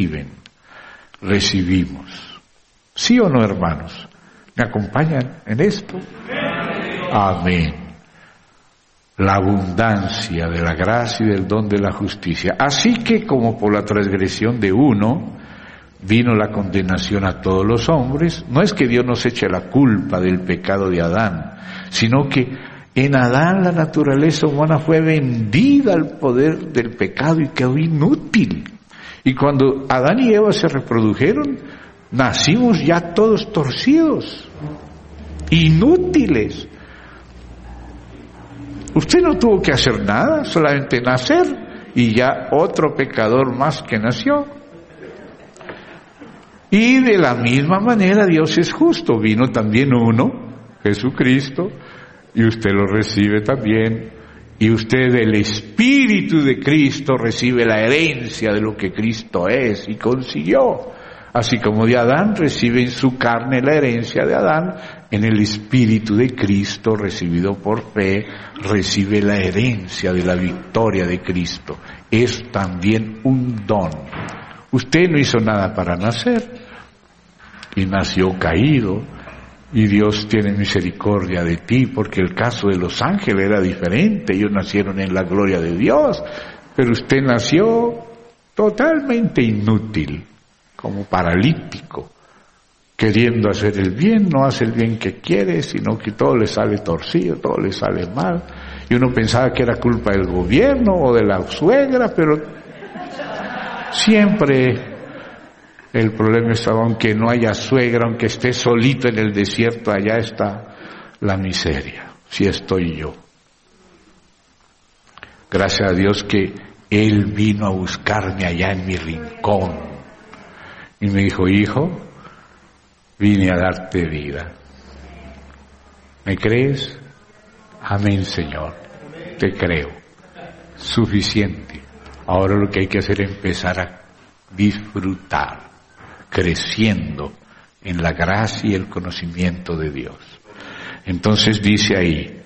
recibimos. ¿Sí o no, hermanos? ¿Me acompañan en esto? Amén. La abundancia de la gracia y del don de la justicia. Así que como por la transgresión de uno vino la condenación a todos los hombres, no es que Dios nos eche la culpa del pecado de Adán, sino que en Adán la naturaleza humana fue vendida al poder del pecado y quedó inútil. Y cuando Adán y Eva se reprodujeron, nacimos ya todos torcidos, inútiles. Usted no tuvo que hacer nada, solamente nacer y ya otro pecador más que nació. Y de la misma manera Dios es justo, vino también uno, Jesucristo, y usted lo recibe también, y usted del Espíritu de Cristo recibe la herencia de lo que Cristo es y consiguió. Así como de Adán recibe en su carne la herencia de Adán, en el Espíritu de Cristo recibido por fe, recibe la herencia de la victoria de Cristo. Es también un don. Usted no hizo nada para nacer y nació caído, y Dios tiene misericordia de ti, porque el caso de los ángeles era diferente. Ellos nacieron en la gloria de Dios, pero usted nació totalmente inútil, como paralítico, queriendo hacer el bien, no hace el bien que quiere, sino que todo le sale torcido, todo le sale mal. Y uno pensaba que era culpa del gobierno o de la suegra, pero siempre el problema estaba, aunque no haya suegra, aunque esté solito en el desierto, allá está la miseria, si estoy yo. Gracias a Dios que Él vino a buscarme allá en mi rincón. Y me dijo, hijo, vine a darte vida. ¿Me crees? Amén, Señor. Te creo. Suficiente. Ahora lo que hay que hacer es empezar a disfrutar, creciendo en la gracia y el conocimiento de Dios. Entonces dice ahí,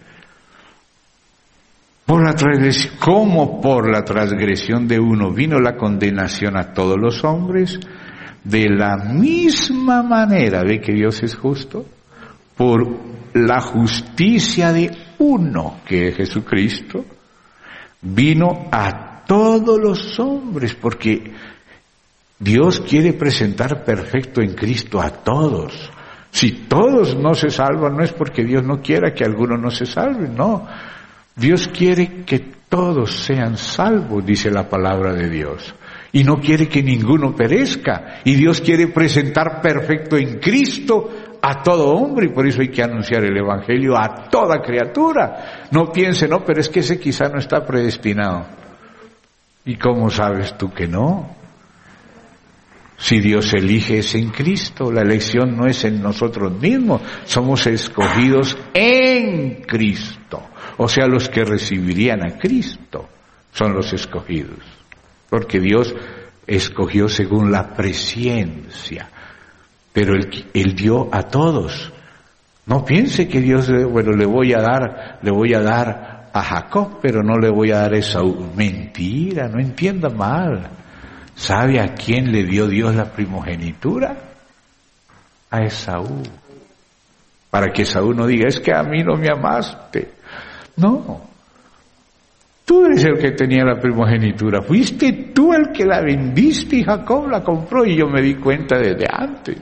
como por la transgresión de uno vino la condenación a todos los hombres, de la misma manera, ¿ve que Dios es justo? Por la justicia de uno, que es Jesucristo, vino a todos los hombres, porque Dios quiere presentar perfecto en Cristo a todos. Si todos no se salvan, no es porque Dios no quiera que algunos no se salven, no. Dios quiere que todos sean salvos, dice la palabra de Dios. Y no quiere que ninguno perezca. Y Dios quiere presentar perfecto en Cristo a todo hombre, y por eso hay que anunciar el Evangelio a toda criatura. No piense, no, pero es que ese quizá no está predestinado. ¿Y cómo sabes tú que no? Si Dios elige es en Cristo, la elección no es en nosotros mismos, somos escogidos en Cristo. O sea, los que recibirían a Cristo son los escogidos. Porque Dios escogió según la presciencia. Pero Él dio a todos. No piense que Dios, bueno, le voy a dar a Jacob, pero no le voy a dar a Esaú. Mentira, no entienda mal. ¿Sabe a quién le dio Dios la primogenitura? A Esaú. Para que Esaú no diga, es que a mí no me amaste. No. Tú eres el que tenía la primogenitura. Fuiste tú el que la vendiste y Jacob la compró, y yo me di cuenta desde antes.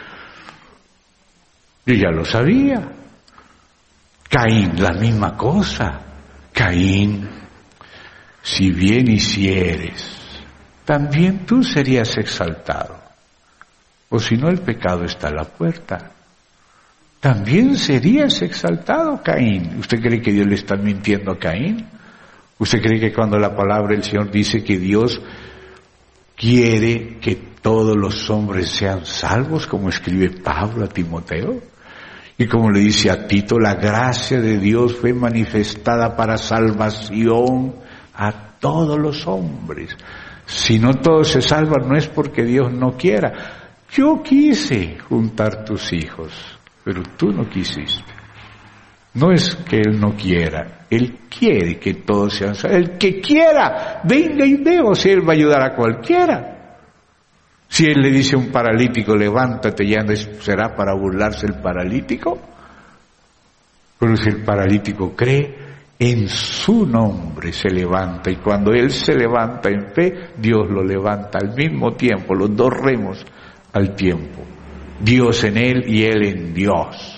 Yo ya lo sabía. Caín, la misma cosa. Caín, si bien hicieres, también tú serías exaltado. O si no, el pecado está a la puerta. También serías exaltado, Caín. ¿Usted cree que Dios le está mintiendo a Caín? ¿Usted cree que cuando la palabra del Señor dice que Dios quiere que todos los hombres sean salvos, como escribe Pablo a Timoteo? Y como le dice a Tito, la gracia de Dios fue manifestada para salvación a todos los hombres. Si no todos se salvan, no es porque Dios no quiera. Yo quise juntar tus hijos, pero tú no quisiste. No es que Él no quiera, Él quiere que todos sean salvos. El que quiera, venga y ve, o sea, Él va a ayudar a cualquiera. Si Él le dice a un paralítico, levántate, ya no será para burlarse el paralítico. Pero si el paralítico cree, en su nombre se levanta, y cuando Él se levanta en fe, Dios lo levanta al mismo tiempo, los dos remos al tiempo. Dios en Él y Él en Dios.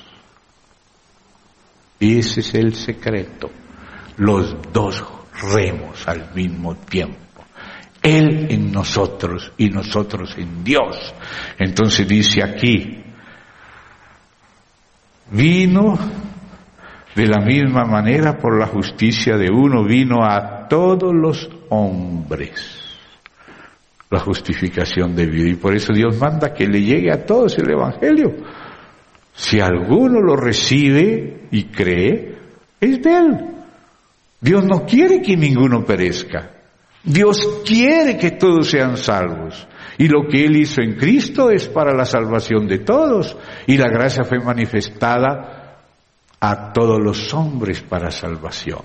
Ese es el secreto, los dos remos al mismo tiempo. Él en nosotros y nosotros en Dios. Entonces dice aquí, vino de la misma manera por la justicia de uno, vino a todos los hombres la justificación de vida. Y por eso Dios manda que le llegue a todos el Evangelio. Si alguno lo recibe y cree, es de Él. Dios no quiere que ninguno perezca. Dios quiere que todos sean salvos. Y lo que Él hizo en Cristo es para la salvación de todos. Y la gracia fue manifestada a todos los hombres para salvación.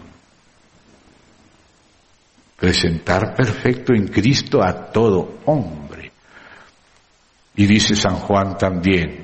Presentar perfecto en Cristo a todo hombre. Y dice San Juan también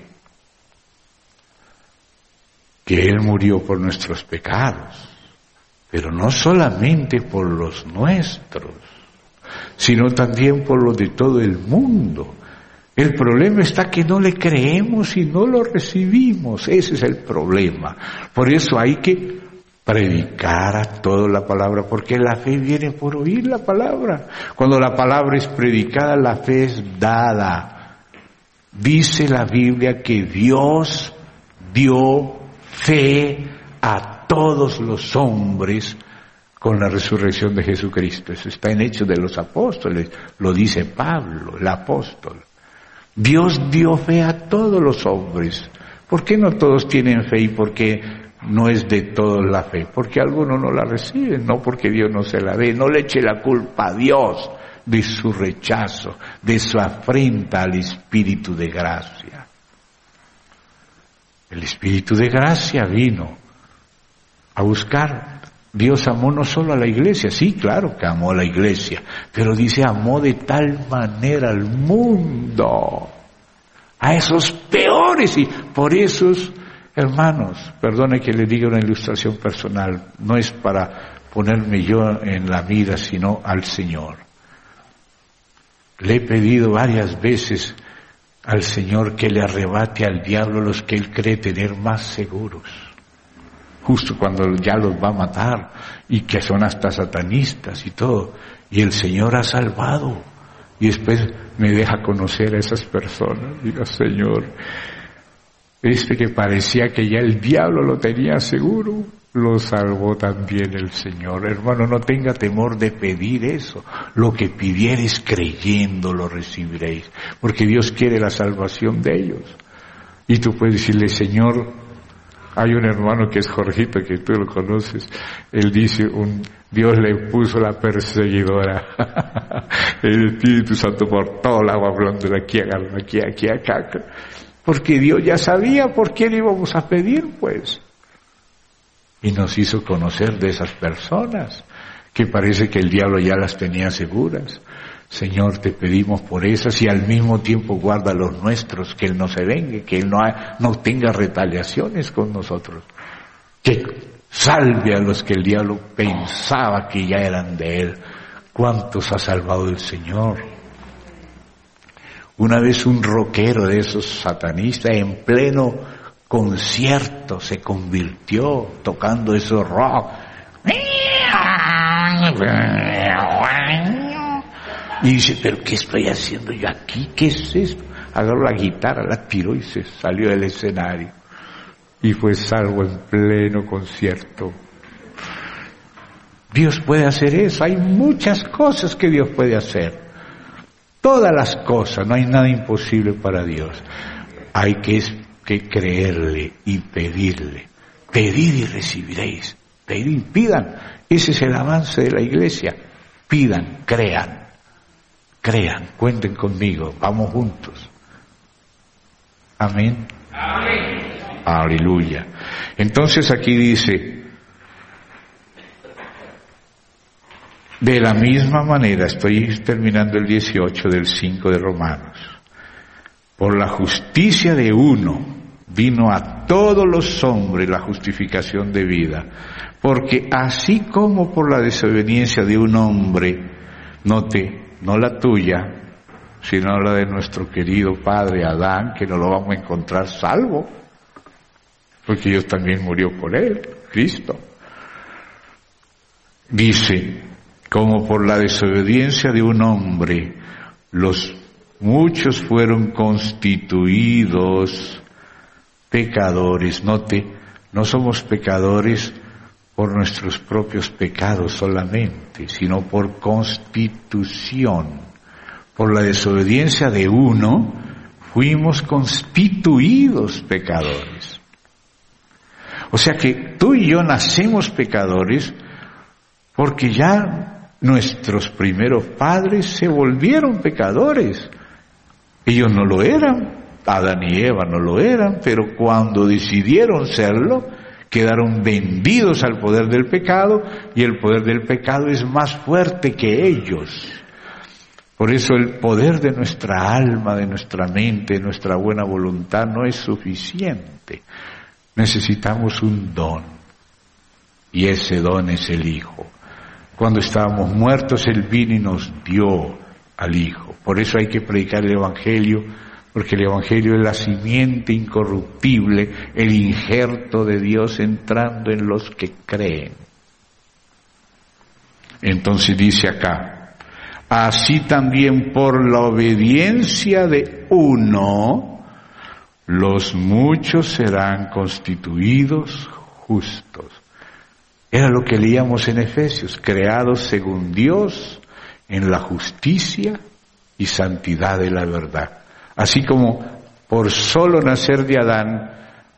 que Él murió por nuestros pecados, pero no solamente por los nuestros, sino también por los de todo el mundo. El problema está que no le creemos y no lo recibimos. Ese es el problema. Por eso hay que predicar a toda la palabra, porque la fe viene por oír la palabra. Cuando la palabra es predicada, la fe es dada. Dice la Biblia que Dios dio fe a todos los hombres con la resurrección de Jesucristo. Eso está en Hechos de los Apóstoles, lo dice Pablo, el apóstol. Dios dio fe a todos los hombres. ¿Por qué no todos tienen fe y por qué no es de todos la fe, porque algunos no la reciben, no porque Dios no se la dé. No le eche la culpa a Dios de su rechazo, de su afrenta al Espíritu de gracia. El Espíritu de gracia vino a buscar. Dios amó no solo a la iglesia, sí, claro que amó a la iglesia, pero dice amó de tal manera al mundo, a esos peores, y por esos, hermanos, perdone que le diga una ilustración personal, no es para ponerme yo en la mira, sino al Señor. Le he pedido varias veces al Señor que le arrebate al diablo los que él cree tener más seguros, justo cuando ya los va a matar, y que son hasta satanistas y todo, y el Señor ha salvado, y después me deja conocer a esas personas. Digo, Señor, que parecía que ya el diablo lo tenía seguro, lo salvó también el Señor. Hermano, no tenga temor de pedir eso. Lo que pidiereis creyendo lo recibiréis, porque Dios quiere la salvación de ellos. Y tú puedes decirle, Señor, hay un hermano que es Jorgito, que tú lo conoces, él dice, Dios le puso la perseguidora, el Espíritu Santo por todo el agua hablando de aquí, acá, porque Dios ya sabía por qué le íbamos a pedir, pues. Y nos hizo conocer de esas personas, que parece que el diablo ya las tenía seguras. Señor, te pedimos por esas, y al mismo tiempo guarda los nuestros, que Él no se vengue, que Él no tenga retaliaciones con nosotros, que salve a los que el diablo pensaba que ya eran de Él. ¿Cuántos ha salvado el Señor? Una vez un rockero de esos satanistas en pleno concierto se convirtió tocando esos rock. Y dice, ¿pero qué estoy haciendo yo aquí? ¿Qué es esto? Agarró la guitarra, la tiró y se salió del escenario. Y fue salvo en pleno concierto. Dios puede hacer eso. Hay muchas cosas que Dios puede hacer. Todas las cosas, no hay nada imposible para Dios. Hay que creerle y pedirle. Pedid y recibiréis. Pedid, pidan. Ese es el avance de la iglesia. Pidan, crean, cuenten conmigo, vamos juntos. Amén. Amén. Aleluya. Entonces aquí dice, de la misma manera, estoy terminando el 18 del 5 de Romanos, por la justicia de uno vino a todos los hombres la justificación de vida, porque así como por la desobediencia de un hombre, no la tuya, sino la de nuestro querido padre Adán, que no lo vamos a encontrar salvo, porque Dios también murió por él, Cristo. Dice, como por la desobediencia de un hombre, los muchos fueron constituidos pecadores. Note, no somos pecadores por nuestros propios pecados solamente, sino por constitución. Por la desobediencia de uno, fuimos constituidos pecadores. O sea que tú y yo nacemos pecadores porque ya nuestros primeros padres se volvieron pecadores. Ellos no lo eran, Adán y Eva no lo eran, pero cuando decidieron serlo, quedaron vendidos al poder del pecado, y el poder del pecado es más fuerte que ellos. Por eso el poder de nuestra alma, de nuestra mente, de nuestra buena voluntad no es suficiente. Necesitamos un don, y ese don es el Hijo. Cuando estábamos muertos, Él vino y nos dio al Hijo. Por eso hay que predicar el Evangelio, porque el Evangelio es la simiente incorruptible, el injerto de Dios entrando en los que creen. Entonces dice acá, así también por la obediencia de uno, los muchos serán constituidos justos. Era lo que leíamos en Efesios, creados según Dios en la justicia y santidad de la verdad. Así como por solo nacer de Adán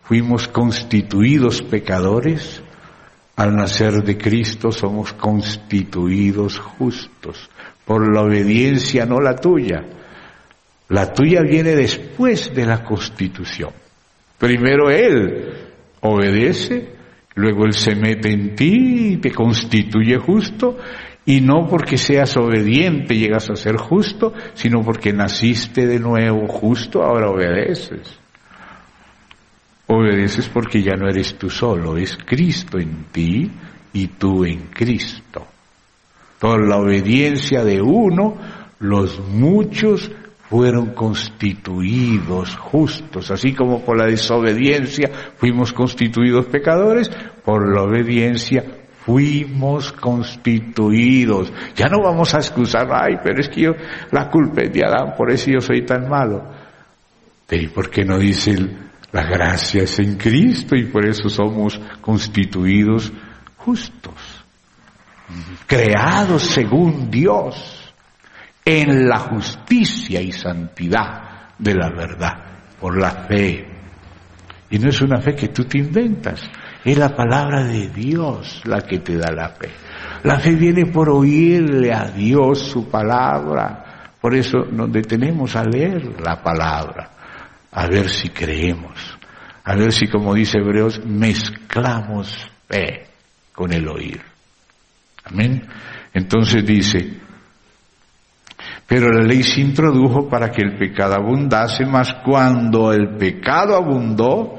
fuimos constituidos pecadores, al nacer de Cristo somos constituidos justos, por la obediencia, no la tuya. La tuya viene después de la constitución. Primero Él obedece, luego Él se mete en ti y te constituye justo, y no porque seas obediente llegas a ser justo, sino porque naciste de nuevo justo, ahora obedeces. Obedeces porque ya no eres tú solo, es Cristo en ti y tú en Cristo. Por la obediencia de uno, los muchos fueron constituidos justos, así como por la desobediencia fuimos constituidos pecadores, por la obediencia fuimos constituidos. Ya no vamos a excusar, ay, pero es que la culpa es de Adán, por eso yo soy tan malo. ¿Y por qué no dice la gracia es en Cristo y por eso somos constituidos justos, creados según Dios, en la justicia y santidad de la verdad, por la fe? Y no es una fe que tú te inventas, es la palabra de Dios la que te da la fe. La fe viene por oírle a Dios su palabra, por eso nos detenemos a leer la palabra, a ver si creemos, a ver si, como dice Hebreos, mezclamos fe con el oír. Amén. Entonces dice, pero la ley se introdujo para que el pecado abundase, mas cuando el pecado abundó,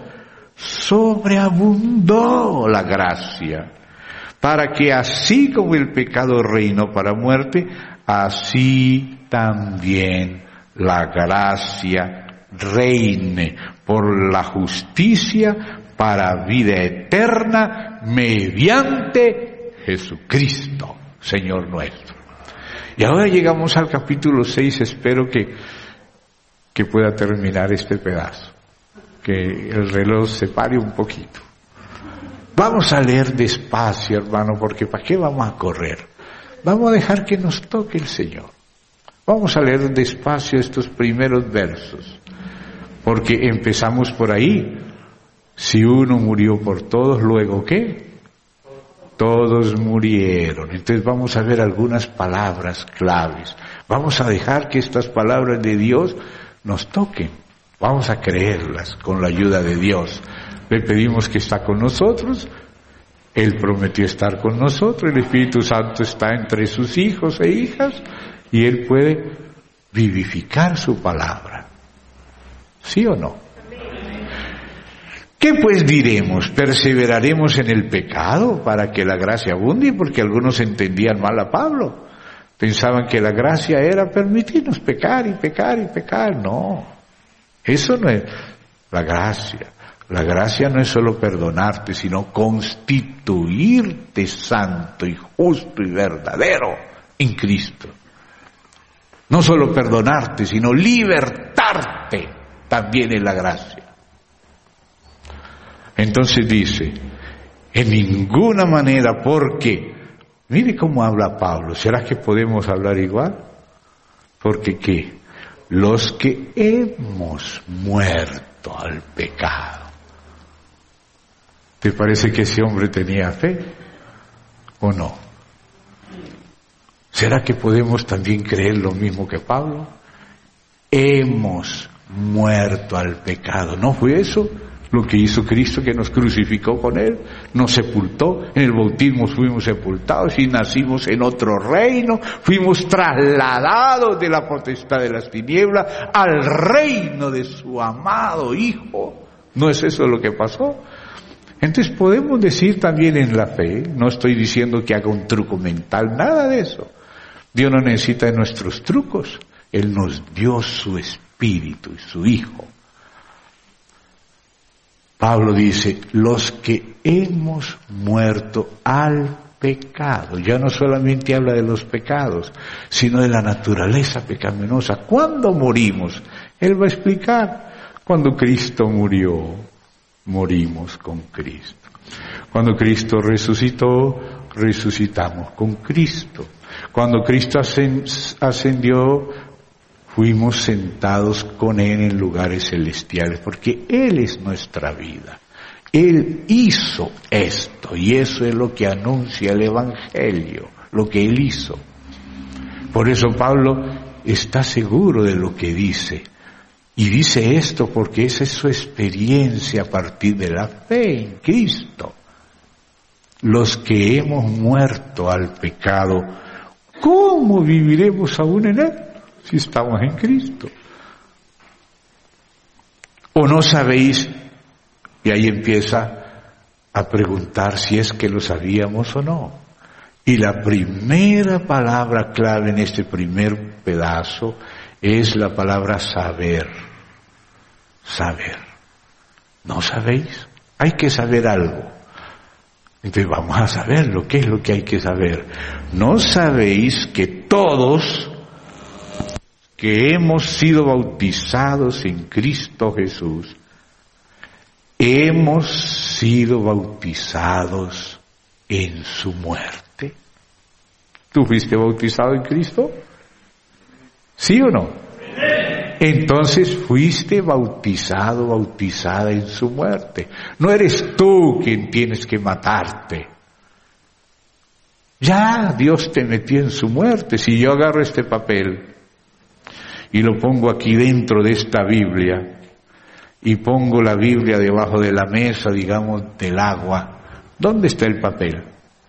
sobreabundó la gracia, para que así como el pecado reinó para muerte, así también la gracia reine por la justicia para vida eterna mediante Jesucristo, Señor nuestro. Y ahora llegamos al capítulo 6, espero que pueda terminar este pedazo, que el reloj se pare un poquito. Vamos a leer despacio, hermano, porque ¿para qué vamos a correr? Vamos a dejar que nos toque el Señor. Vamos a leer despacio estos primeros versos, porque empezamos por ahí. Si uno murió por todos, ¿luego qué? Todos murieron. Entonces vamos a ver algunas palabras claves. Vamos a dejar que estas palabras de Dios nos toquen. Vamos a creerlas con la ayuda de Dios. Le pedimos que está con nosotros. Él prometió estar con nosotros. El Espíritu Santo está entre sus hijos e hijas y Él puede vivificar su palabra. ¿Sí o no? ¿Qué pues diremos? ¿Perseveraremos en el pecado para que la gracia abunde? Porque algunos entendían mal a Pablo. Pensaban que la gracia era permitirnos pecar y pecar y pecar. No, eso no es la gracia. La gracia no es solo perdonarte, sino constituirte santo y justo y verdadero en Cristo. No solo perdonarte, sino libertarte también en la gracia. Entonces dice, en ninguna manera, porque, mire cómo habla Pablo, ¿será que podemos hablar igual? Porque ¿qué? Los que hemos muerto al pecado. ¿Te parece que ese hombre tenía fe o no? ¿Será que podemos también creer lo mismo que Pablo? Hemos muerto al pecado. ¿No fue eso lo que hizo Cristo, que nos crucificó con Él? Nos sepultó, en el bautismo fuimos sepultados y nacimos en otro reino, fuimos trasladados de la potestad de las tinieblas al reino de su amado Hijo. ¿No es eso lo que pasó? Entonces podemos decir también en la fe, no estoy diciendo que haga un truco mental, nada de eso. Dios no necesita de nuestros trucos, Él nos dio su Espíritu y su Hijo. Pablo dice, los que hemos muerto al pecado, ya no solamente habla de los pecados, sino de la naturaleza pecaminosa. ¿Cuándo morimos? Él va a explicar, cuando Cristo murió, morimos con Cristo. Cuando Cristo resucitó, resucitamos con Cristo. Cuando Cristo ascendió, fuimos sentados con Él en lugares celestiales, porque Él es nuestra vida. Él hizo esto, y eso es lo que anuncia el Evangelio, lo que Él hizo. Por eso Pablo está seguro de lo que dice. Y dice esto porque esa es su experiencia a partir de la fe en Cristo. Los que hemos muerto al pecado, ¿cómo viviremos aún en Él si estamos en Cristo? ¿O no sabéis? Y ahí empieza a preguntar si es que lo sabíamos o no. Y la primera palabra clave en este primer pedazo es la palabra saber. Saber. ¿No sabéis? Hay que saber algo. Entonces vamos a saberlo. ¿Qué es lo que hay que saber? ¿No sabéis que todos que hemos sido bautizados en Cristo Jesús, hemos sido bautizados en su muerte? ¿Tú fuiste bautizado en Cristo? ¿Sí o no? Entonces fuiste bautizado, bautizada en su muerte. No eres tú quien tienes que matarte. Ya Dios te metió en su muerte. Si yo agarro este papel y lo pongo aquí dentro de esta Biblia, y pongo la Biblia debajo de la mesa, digamos, del agua, ¿dónde está el papel?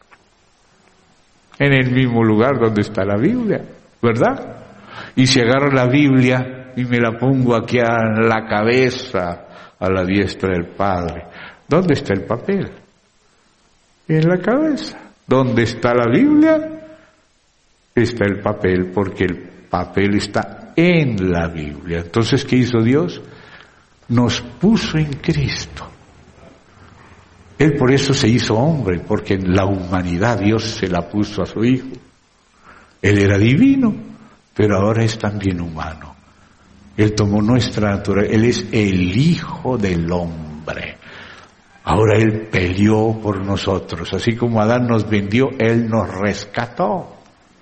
En el mismo lugar donde está la Biblia, ¿verdad? Y si agarro la Biblia y me la pongo aquí a la cabeza, a la diestra del Padre, ¿dónde está el papel? En la cabeza. ¿Dónde está la Biblia? Está el papel, porque el papel está en la Biblia. Entonces, ¿qué hizo Dios? Nos puso en Cristo. Él por eso se hizo hombre, porque en la humanidad Dios se la puso a su Hijo. Él era divino, pero ahora es también humano. Él tomó nuestra naturaleza, Él es el Hijo del hombre. Ahora Él peleó por nosotros, así como Adán nos vendió, Él nos rescató.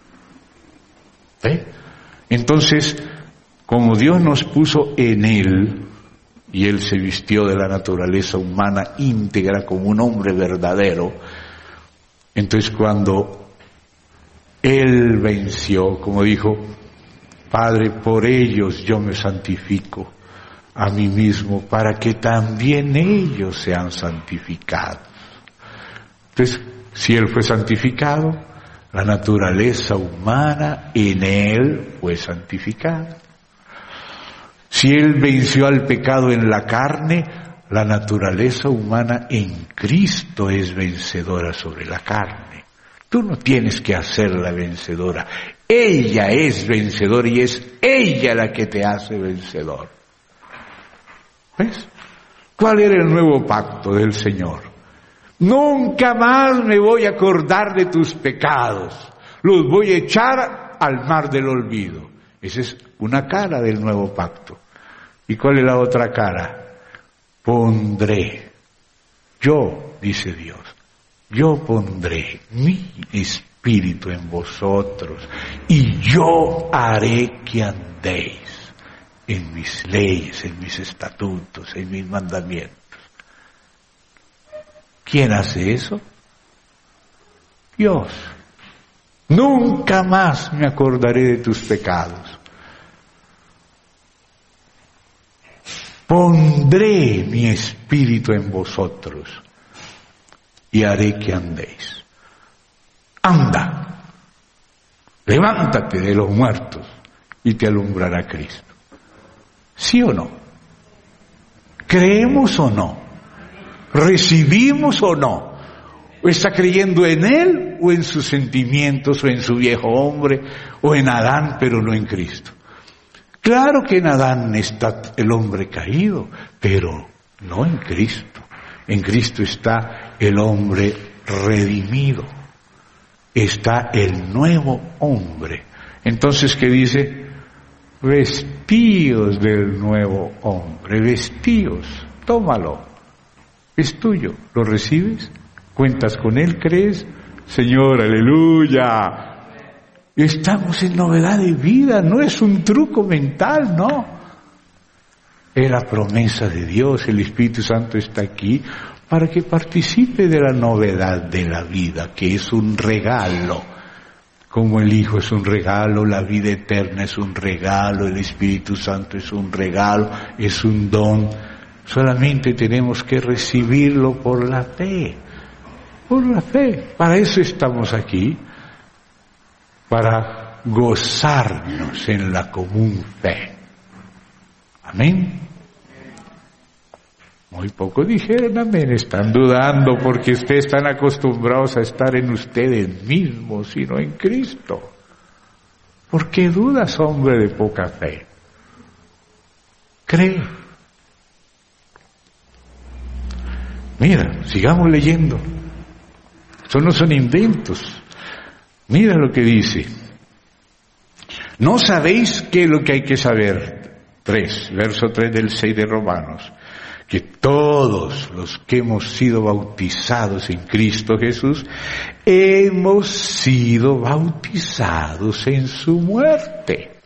¿Ve? Entonces, como Dios nos puso en Él, y Él se vistió de la naturaleza humana íntegra como un hombre verdadero, entonces cuando Él venció, como dijo, Padre, por ellos yo me santifico a mí mismo, para que también ellos sean santificados. Entonces, si Él fue santificado, la naturaleza humana en Él fue santificada. Si Él venció al pecado en la carne, la naturaleza humana en Cristo es vencedora sobre la carne. Tú no tienes que hacerla vencedora. Ella es vencedora y es ella la que te hace vencedor. ¿Ves? ¿Cuál era el nuevo pacto del Señor? Nunca más me voy a acordar de tus pecados. Los voy a echar al mar del olvido. Esa es una cara del nuevo pacto. ¿Y cuál es la otra cara? Pondré. Yo, dice Dios, yo pondré mi espíritu en vosotros y yo haré que andéis en mis leyes, en mis estatutos, en mis mandamientos. ¿Quién hace eso? Dios. Nunca más me acordaré de tus pecados. Pondré mi espíritu en vosotros y haré que andéis. Anda, levántate de los muertos y te alumbrará Cristo. ¿Sí o no? ¿Creemos o no? ¿Recibimos o no? ¿O está creyendo en Él o en sus sentimientos o en su viejo hombre o en Adán pero no en Cristo? Claro que en Adán está el hombre caído, pero no en Cristo. En Cristo está el hombre redimido. Está el nuevo hombre. Entonces, ¿qué dice? Vestíos del nuevo hombre, vestíos, tómalo, es tuyo, ¿lo recibes? ¿Cuentas con él? ¿Crees? Señor, aleluya. Estamos en novedad de vida, no es un truco mental, no. Es la promesa de Dios, el Espíritu Santo está aquí para que participe de la novedad de la vida, que es un regalo. Como el Hijo es un regalo, la vida eterna es un regalo, el Espíritu Santo es un regalo, es un don. Solamente tenemos que recibirlo por la fe. Por la fe. Para eso estamos aquí. Para gozarnos en la común fe. Amén. Muy poco dijeron amén, están dudando porque ustedes están acostumbrados a estar en ustedes mismos y no en Cristo. ¿Por qué dudas, hombre de poca fe? Cree. Mira, sigamos leyendo. Eso no son inventos. Mira lo que dice. ¿No sabéis qué es lo que hay que saber? 3, verso 3 del 6 de Romanos. Que todos los que hemos sido bautizados en Cristo Jesús, hemos sido bautizados en su muerte.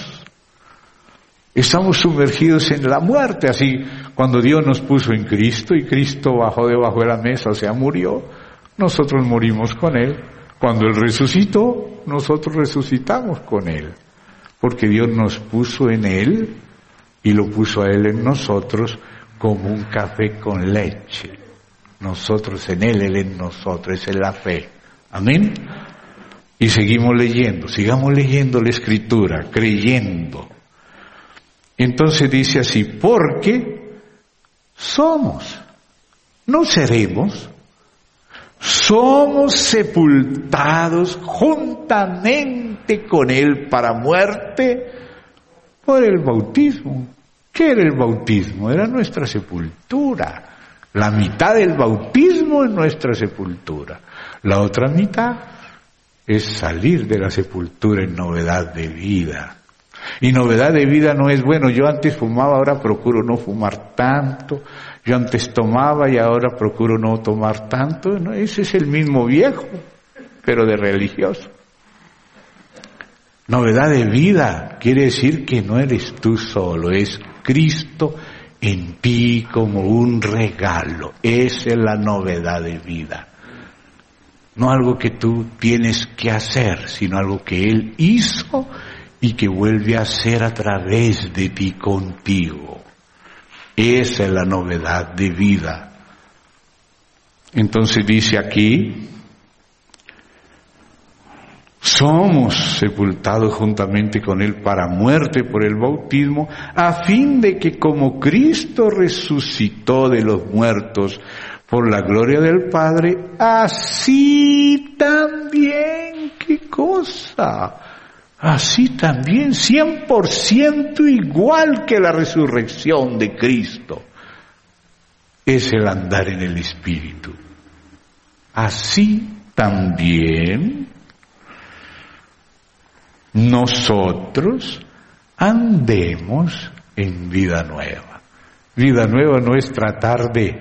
Estamos sumergidos en la muerte, así cuando Dios nos puso en Cristo y Cristo bajó debajo de la mesa, o sea, murió, nosotros morimos con Él. Cuando Él resucitó, nosotros resucitamos con Él, porque Dios nos puso en Él y lo puso a Él en nosotros, como un café con leche. Nosotros en Él en nosotros, esa es la fe. Amén. Y seguimos leyendo la Escritura, creyendo. Entonces dice así, porque somos, no seremos, somos sepultados juntamente con Él para muerte por el bautismo. ¿Qué era el bautismo? Era nuestra sepultura. La mitad del bautismo es nuestra sepultura. La otra mitad es salir de la sepultura en novedad de vida. Y novedad de vida no es, bueno, yo antes fumaba, ahora procuro no fumar tanto. Yo antes tomaba y ahora procuro no tomar tanto. No, ese es el mismo viejo, pero de religioso. Novedad de vida quiere decir que no eres tú solo, es Cristo en ti como un regalo. Esa es la novedad de vida. No algo que tú tienes que hacer, sino algo que Él hizo y que vuelve a hacer a través de ti contigo. Esa es la novedad de vida. Entonces dice aquí, somos sepultados juntamente con Él para muerte por el bautismo, a fin de que como Cristo resucitó de los muertos por la gloria del Padre, así también, ¿qué cosa? Así también, 100% igual que la resurrección de Cristo, es el andar en el Espíritu. Así también nosotros andemos en vida nueva. Vida nueva no es tratar de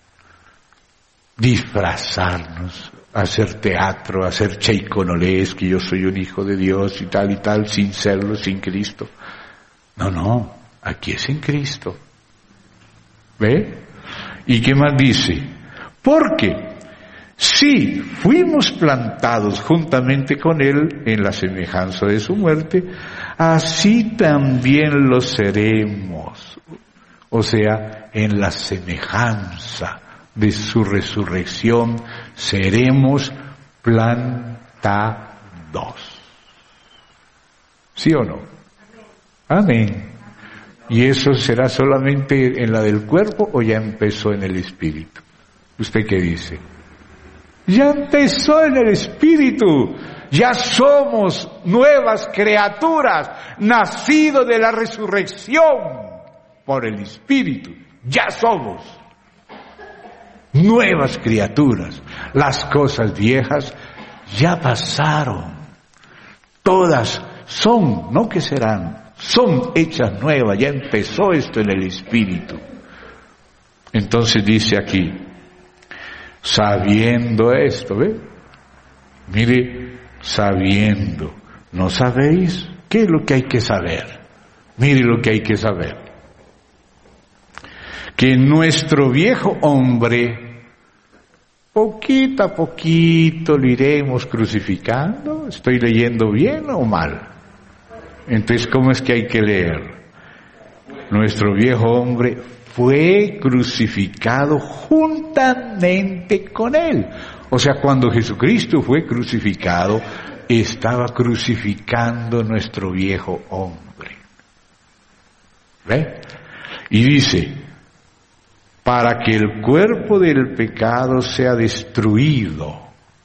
disfrazarnos, hacer teatro, hacer cheiconolés, que yo soy un hijo de Dios y tal, sin serlo, sin Cristo. No, aquí es en Cristo. ¿Ve? ¿Y qué más dice? Porque si fuimos plantados juntamente con Él en la semejanza de su muerte, así también lo seremos. O sea, en la semejanza de su resurrección seremos plantados. ¿Sí o no? Amén. ¿Y eso será solamente en la del cuerpo o ya empezó en el espíritu? ¿Usted qué dice? Ya empezó en el Espíritu, ya somos nuevas criaturas, nacidos de la resurrección por el Espíritu, ya somos nuevas criaturas. Las cosas viejas ya pasaron, todas son, no que serán, son hechas nuevas, ya empezó esto en el Espíritu. Entonces dice aquí, sabiendo esto, ¿ve? Mire, sabiendo. ¿No sabéis? ¿Qué es lo que hay que saber? Mire lo que hay que saber. que nuestro viejo hombre, poquito a poquito lo iremos crucificando. ¿Estoy leyendo bien o mal? Entonces, ¿cómo es que hay que leer? Nuestro viejo hombre fue crucificado juntamente con él. O sea, cuando Jesucristo fue crucificado, estaba crucificando nuestro viejo hombre. ¿Ve? Y dice, para que el cuerpo del pecado sea destruido,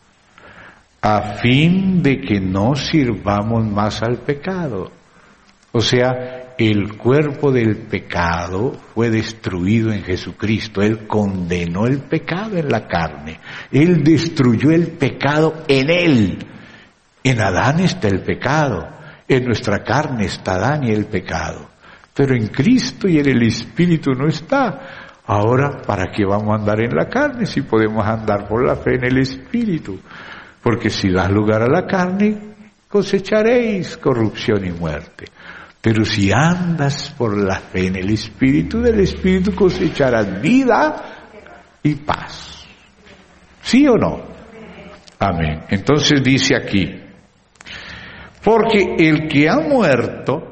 a fin de que no sirvamos más al pecado. O sea, el cuerpo del pecado fue destruido en Jesucristo. Él condenó el pecado en la carne. Él destruyó el pecado en él. En Adán está el pecado. En nuestra carne está Adán y el pecado. Pero en Cristo y en el Espíritu no está. Ahora, ¿para qué vamos a andar en la carne si podemos andar por la fe en el Espíritu? Porque si das lugar a la carne, cosecharéis corrupción y muerte. Pero si andas por la fe en el Espíritu, del Espíritu cosecharás vida y paz. ¿Sí o no? Amén. Entonces dice aquí, porque el que ha muerto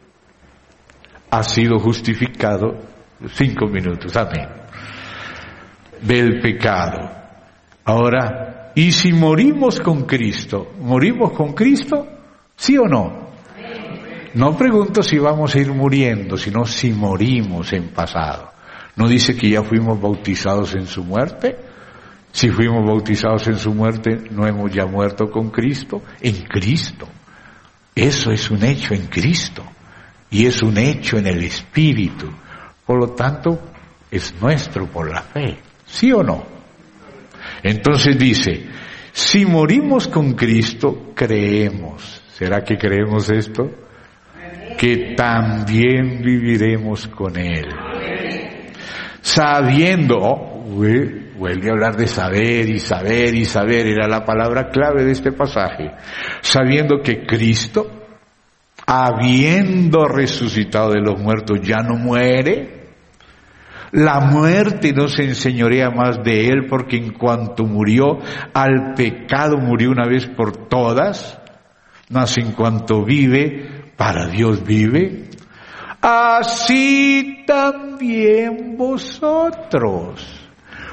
ha sido justificado, 5 minutos, amén, del pecado. Ahora, ¿y si morimos con Cristo? ¿Morimos con Cristo? ¿Sí o no? No pregunto si vamos a ir muriendo, sino si morimos en pasado. ¿No dice que ya fuimos bautizados en su muerte? Si fuimos bautizados en su muerte, ¿no hemos ya muerto con Cristo? En Cristo. Eso es un hecho en Cristo. Y es un hecho en el Espíritu. Por lo tanto, es nuestro por la fe. ¿Sí o no? Entonces dice, si morimos con Cristo, creemos. ¿Será que creemos esto? Que también viviremos con Él. Sabiendo, vuelve a hablar de saber y saber y saber, era la palabra clave de este pasaje. Sabiendo que Cristo, habiendo resucitado de los muertos, ya no muere. La muerte no se enseñorea más de Él, porque en cuanto murió al pecado, murió una vez por todas. Mas en cuanto vive, para Dios vive. Así también vosotros,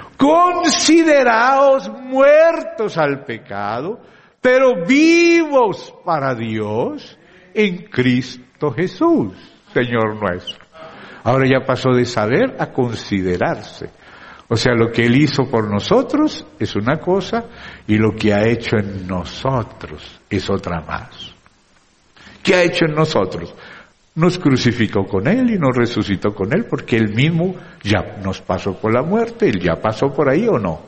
consideraos muertos al pecado, pero vivos para Dios en Cristo Jesús, Señor nuestro. Ahora ya pasó de saber a considerarse. O sea, lo que Él hizo por nosotros es una cosa y lo que ha hecho en nosotros es otra más. ¿Qué ha hecho en nosotros? Nos crucificó con Él y nos resucitó con Él, porque Él mismo ya nos pasó por la muerte. Él ya pasó por ahí, ¿o no?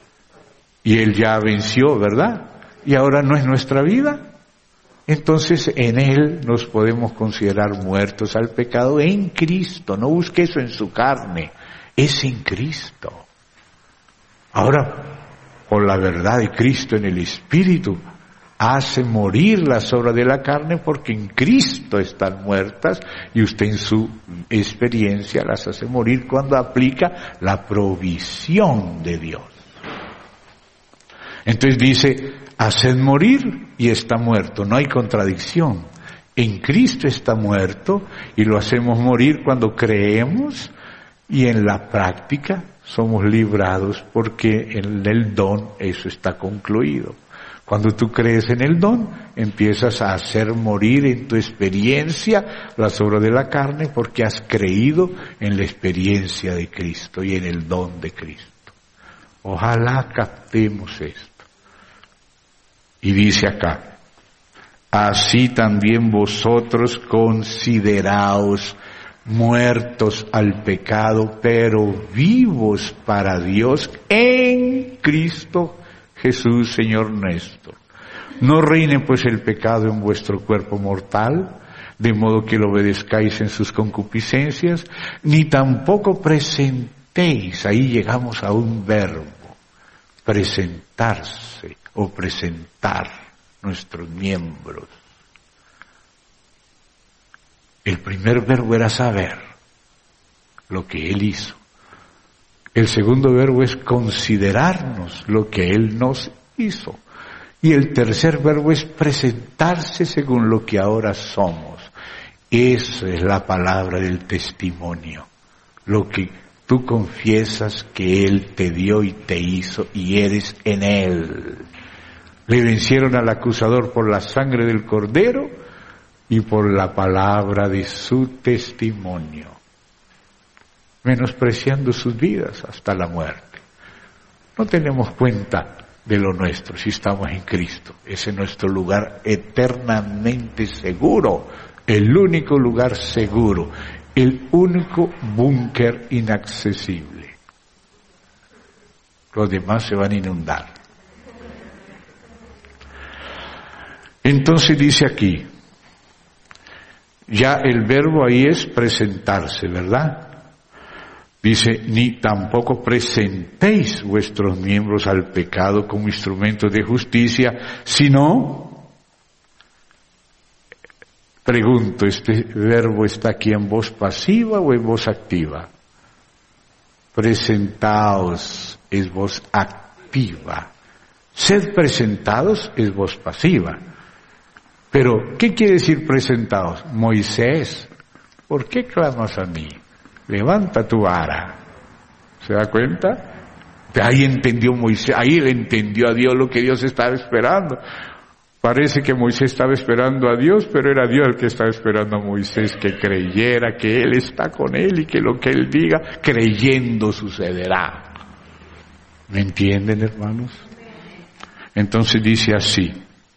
Y Él ya venció, ¿verdad? Y ahora no es nuestra vida. Entonces en Él nos podemos considerar muertos al pecado en Cristo. No busque eso en su carne, es en Cristo. Ahora, por la verdad de Cristo en el Espíritu, hace morir las obras de la carne, porque en Cristo están muertas y usted en su experiencia las hace morir cuando aplica la provisión de Dios. Entonces dice, haced morir y está muerto, no hay contradicción. En Cristo está muerto y lo hacemos morir cuando creemos, y en la práctica somos librados porque en el don eso está concluido. Cuando tú crees en el don, empiezas a hacer morir en tu experiencia las obras de la carne, porque has creído en la experiencia de Cristo y en el don de Cristo. Ojalá captemos esto. Y dice acá, así también vosotros consideraos muertos al pecado, pero vivos para Dios en Cristo Jesús, Señor nuestro. No reine pues el pecado en vuestro cuerpo mortal, de modo que lo obedezcáis en sus concupiscencias, ni tampoco presentéis, ahí llegamos a un verbo, presentarse o presentar nuestros miembros. El primer verbo era saber, lo que Él hizo. El segundo verbo es considerarnos lo que Él nos hizo. Y el tercer verbo es presentarse según lo que ahora somos. Esa es la palabra del testimonio. Lo que tú confiesas que Él te dio y te hizo y eres en Él. Le vencieron al acusador por la sangre del Cordero y por la palabra de su testimonio, menospreciando sus vidas hasta la muerte. No tenemos cuenta de lo nuestro si estamos en Cristo. Ese es nuestro lugar eternamente seguro, el único lugar seguro, el único búnker inaccesible. Los demás se van a inundar. Entonces dice aquí, ya el verbo ahí es presentarse, ¿verdad? Dice, ni tampoco presentéis vuestros miembros al pecado como instrumentos de justicia, sino, pregunto, ¿este verbo está aquí en voz pasiva o en voz activa? Presentaos es voz activa. Sed presentados es voz pasiva. Pero, ¿qué quiere decir presentados? Moisés, ¿por qué clamas a mí? Levanta tu vara. ¿Se da cuenta? Ahí entendió Moisés, ahí le entendió a Dios lo que Dios estaba esperando. Parece que Moisés estaba esperando a Dios, pero era Dios el que estaba esperando a Moisés, que creyera que Él está con él y que lo que Él diga, creyendo sucederá. ¿Me entienden, hermanos? Entonces dice así,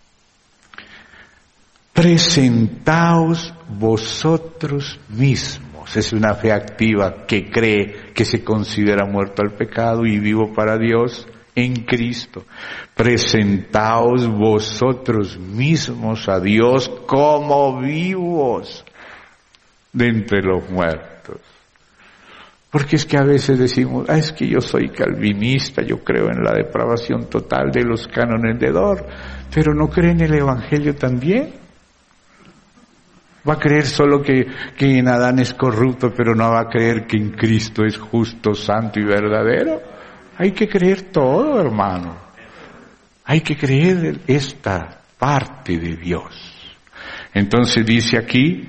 presentaos vosotros mismos. Es una fe activa que cree que se considera muerto al pecado y vivo para Dios en Cristo. Presentaos vosotros mismos a Dios como vivos de entre los muertos. Porque es que a veces decimos, es que yo soy calvinista, yo creo en la depravación total de los cánones de Dort, pero ¿no cree en el Evangelio también? Va a creer solo que en Adán es corrupto, pero no va a creer que en Cristo es justo, santo y verdadero. Hay que creer todo, hermano. Hay que creer esta parte de Dios. Entonces dice aquí,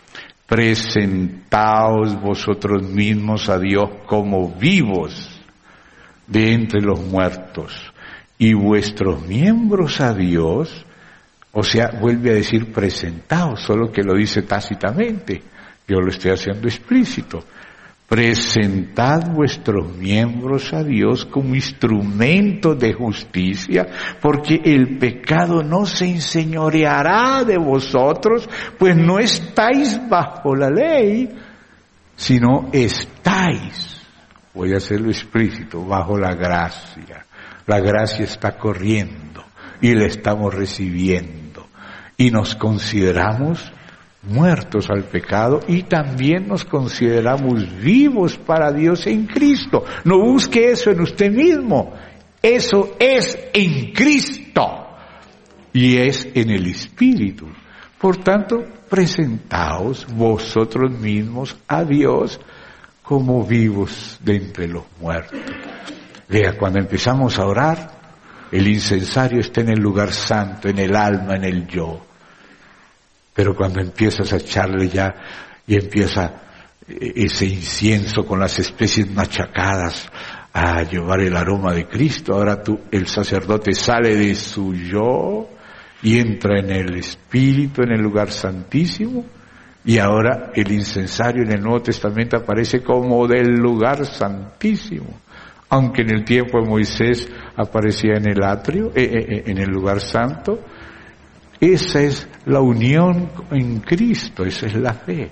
presentaos vosotros mismos a Dios como vivos de entre los muertos y vuestros miembros a Dios. O sea, vuelve a decir presentaos, solo que lo dice tácitamente. Yo lo estoy haciendo explícito. Presentad vuestros miembros a Dios como instrumento de justicia, porque el pecado no se enseñoreará de vosotros, pues no estáis bajo la ley, sino estáis, voy a hacerlo explícito, bajo la gracia. La gracia está corriendo y la estamos recibiendo. Y nos consideramos muertos al pecado y también nos consideramos vivos para Dios en Cristo. No busque eso en usted mismo. Eso es en Cristo y es en el Espíritu. Por tanto, presentaos vosotros mismos a Dios como vivos de entre los muertos. Vea, cuando empezamos a orar, el incensario está en el lugar santo, en el alma, en el yo. Pero cuando empiezas a echarle ya, y empieza ese incienso con las especies machacadas a llevar el aroma de Cristo, ahora el sacerdote sale de su yo y entra en el Espíritu, en el lugar santísimo, y ahora el incensario en el Nuevo Testamento aparece como del lugar santísimo. Aunque en el tiempo de Moisés aparecía en el atrio, en el lugar santo. Esa es la unión en Cristo, esa es la fe.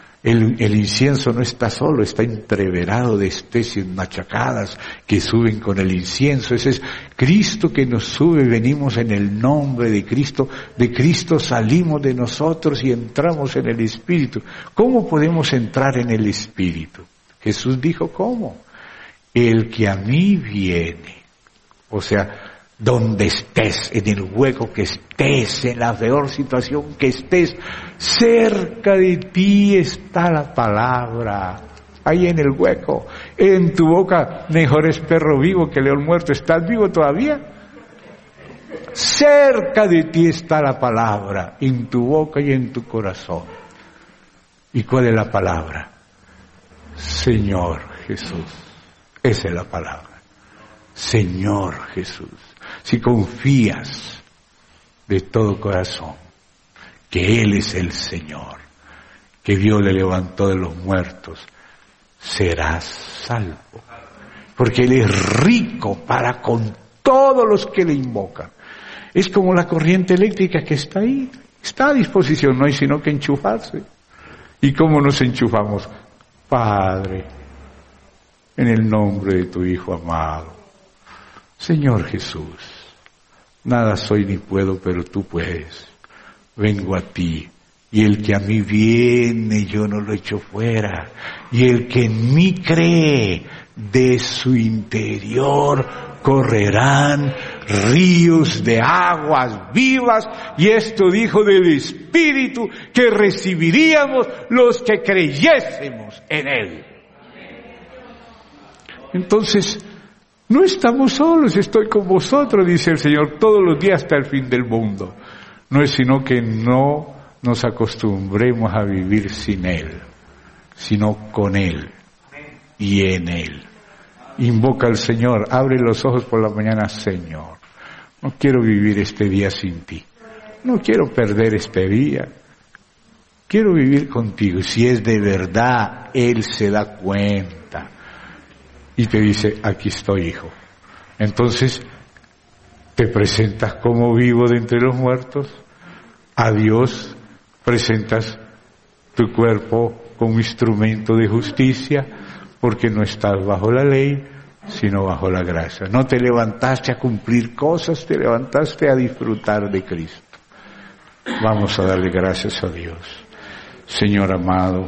El incienso no está solo, está entreverado de especies machacadas que suben con el incienso. Ese es Cristo que nos sube, venimos en el nombre de Cristo salimos de nosotros y entramos en el Espíritu. ¿Cómo podemos entrar en el Espíritu? Jesús dijo, ¿cómo? El que a mí viene, o sea, donde estés, en el hueco que estés, en la peor situación que estés, cerca de ti está la palabra ahí en el hueco. En tu boca mejor es perro vivo que león muerto. ¿Estás vivo todavía? Cerca de ti está la palabra, en tu boca y en tu corazón. ¿Y cuál es la palabra? Señor Jesús. Esa es la palabra. Señor Jesús. Si confías de todo corazón que Él es el Señor, que Dios le levantó de los muertos, serás salvo. Porque Él es rico para con todos los que le invocan. Es como la corriente eléctrica que está ahí, está a disposición, no hay sino que enchufarse. ¿Y cómo nos enchufamos? Padre, en el nombre de tu Hijo amado, Señor Jesús, nada soy ni puedo, pero tú puedes. Vengo a ti, y el que a mí viene yo no lo echo fuera, y el que en mí cree, de su interior correrán ríos de aguas vivas, y esto dijo del Espíritu que recibiríamos los que creyésemos en Él. Entonces, no estamos solos, estoy con vosotros, dice el Señor, todos los días hasta el fin del mundo. No es sino que no nos acostumbremos a vivir sin Él, sino con Él y en Él. Invoca al Señor, abre los ojos por la mañana, Señor, no quiero vivir este día sin ti, no quiero perder este día, quiero vivir contigo. Si es de verdad, Él se da cuenta y te dice, aquí estoy, hijo. Entonces, te presentas como vivo de entre los muertos, a Dios presentas tu cuerpo como instrumento de justicia, porque no estás bajo la ley, sino bajo la gracia. No te levantaste a cumplir cosas, te levantaste a disfrutar de Cristo. Vamos a darle gracias a Dios. Señor amado,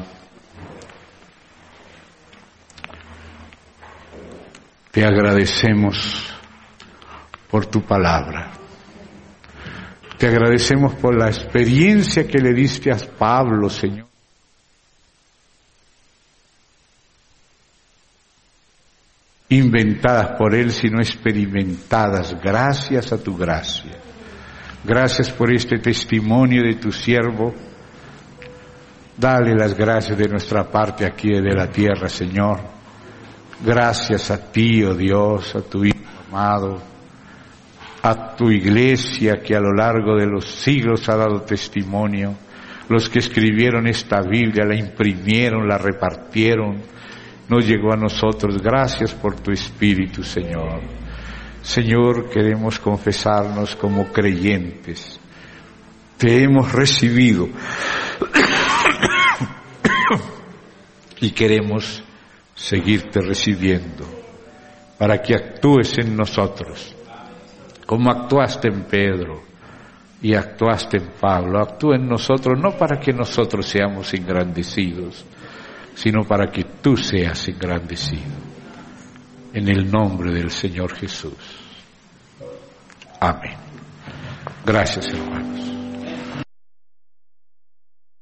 te agradecemos por tu palabra. Te agradecemos por la experiencia que le diste a Pablo, Señor. Inventadas por Él, sino experimentadas, gracias a tu gracia. Gracias por este testimonio de tu siervo. Dale las gracias de nuestra parte aquí de la tierra, Señor. Gracias a ti, oh Dios, a tu Hijo amado, a tu iglesia que a lo largo de los siglos ha dado testimonio, los que escribieron esta Biblia, la imprimieron, la repartieron, nos llegó a nosotros. Gracias por tu Espíritu, Señor. Señor, queremos confesarnos como creyentes. Te hemos recibido y queremos seguirte recibiendo para que actúes en nosotros como actuaste en Pedro y actuaste en Pablo. Actúa en nosotros no para que nosotros seamos engrandecidos, sino para que tú seas engrandecido. En el nombre del Señor Jesús. Amén. Gracias, hermanos.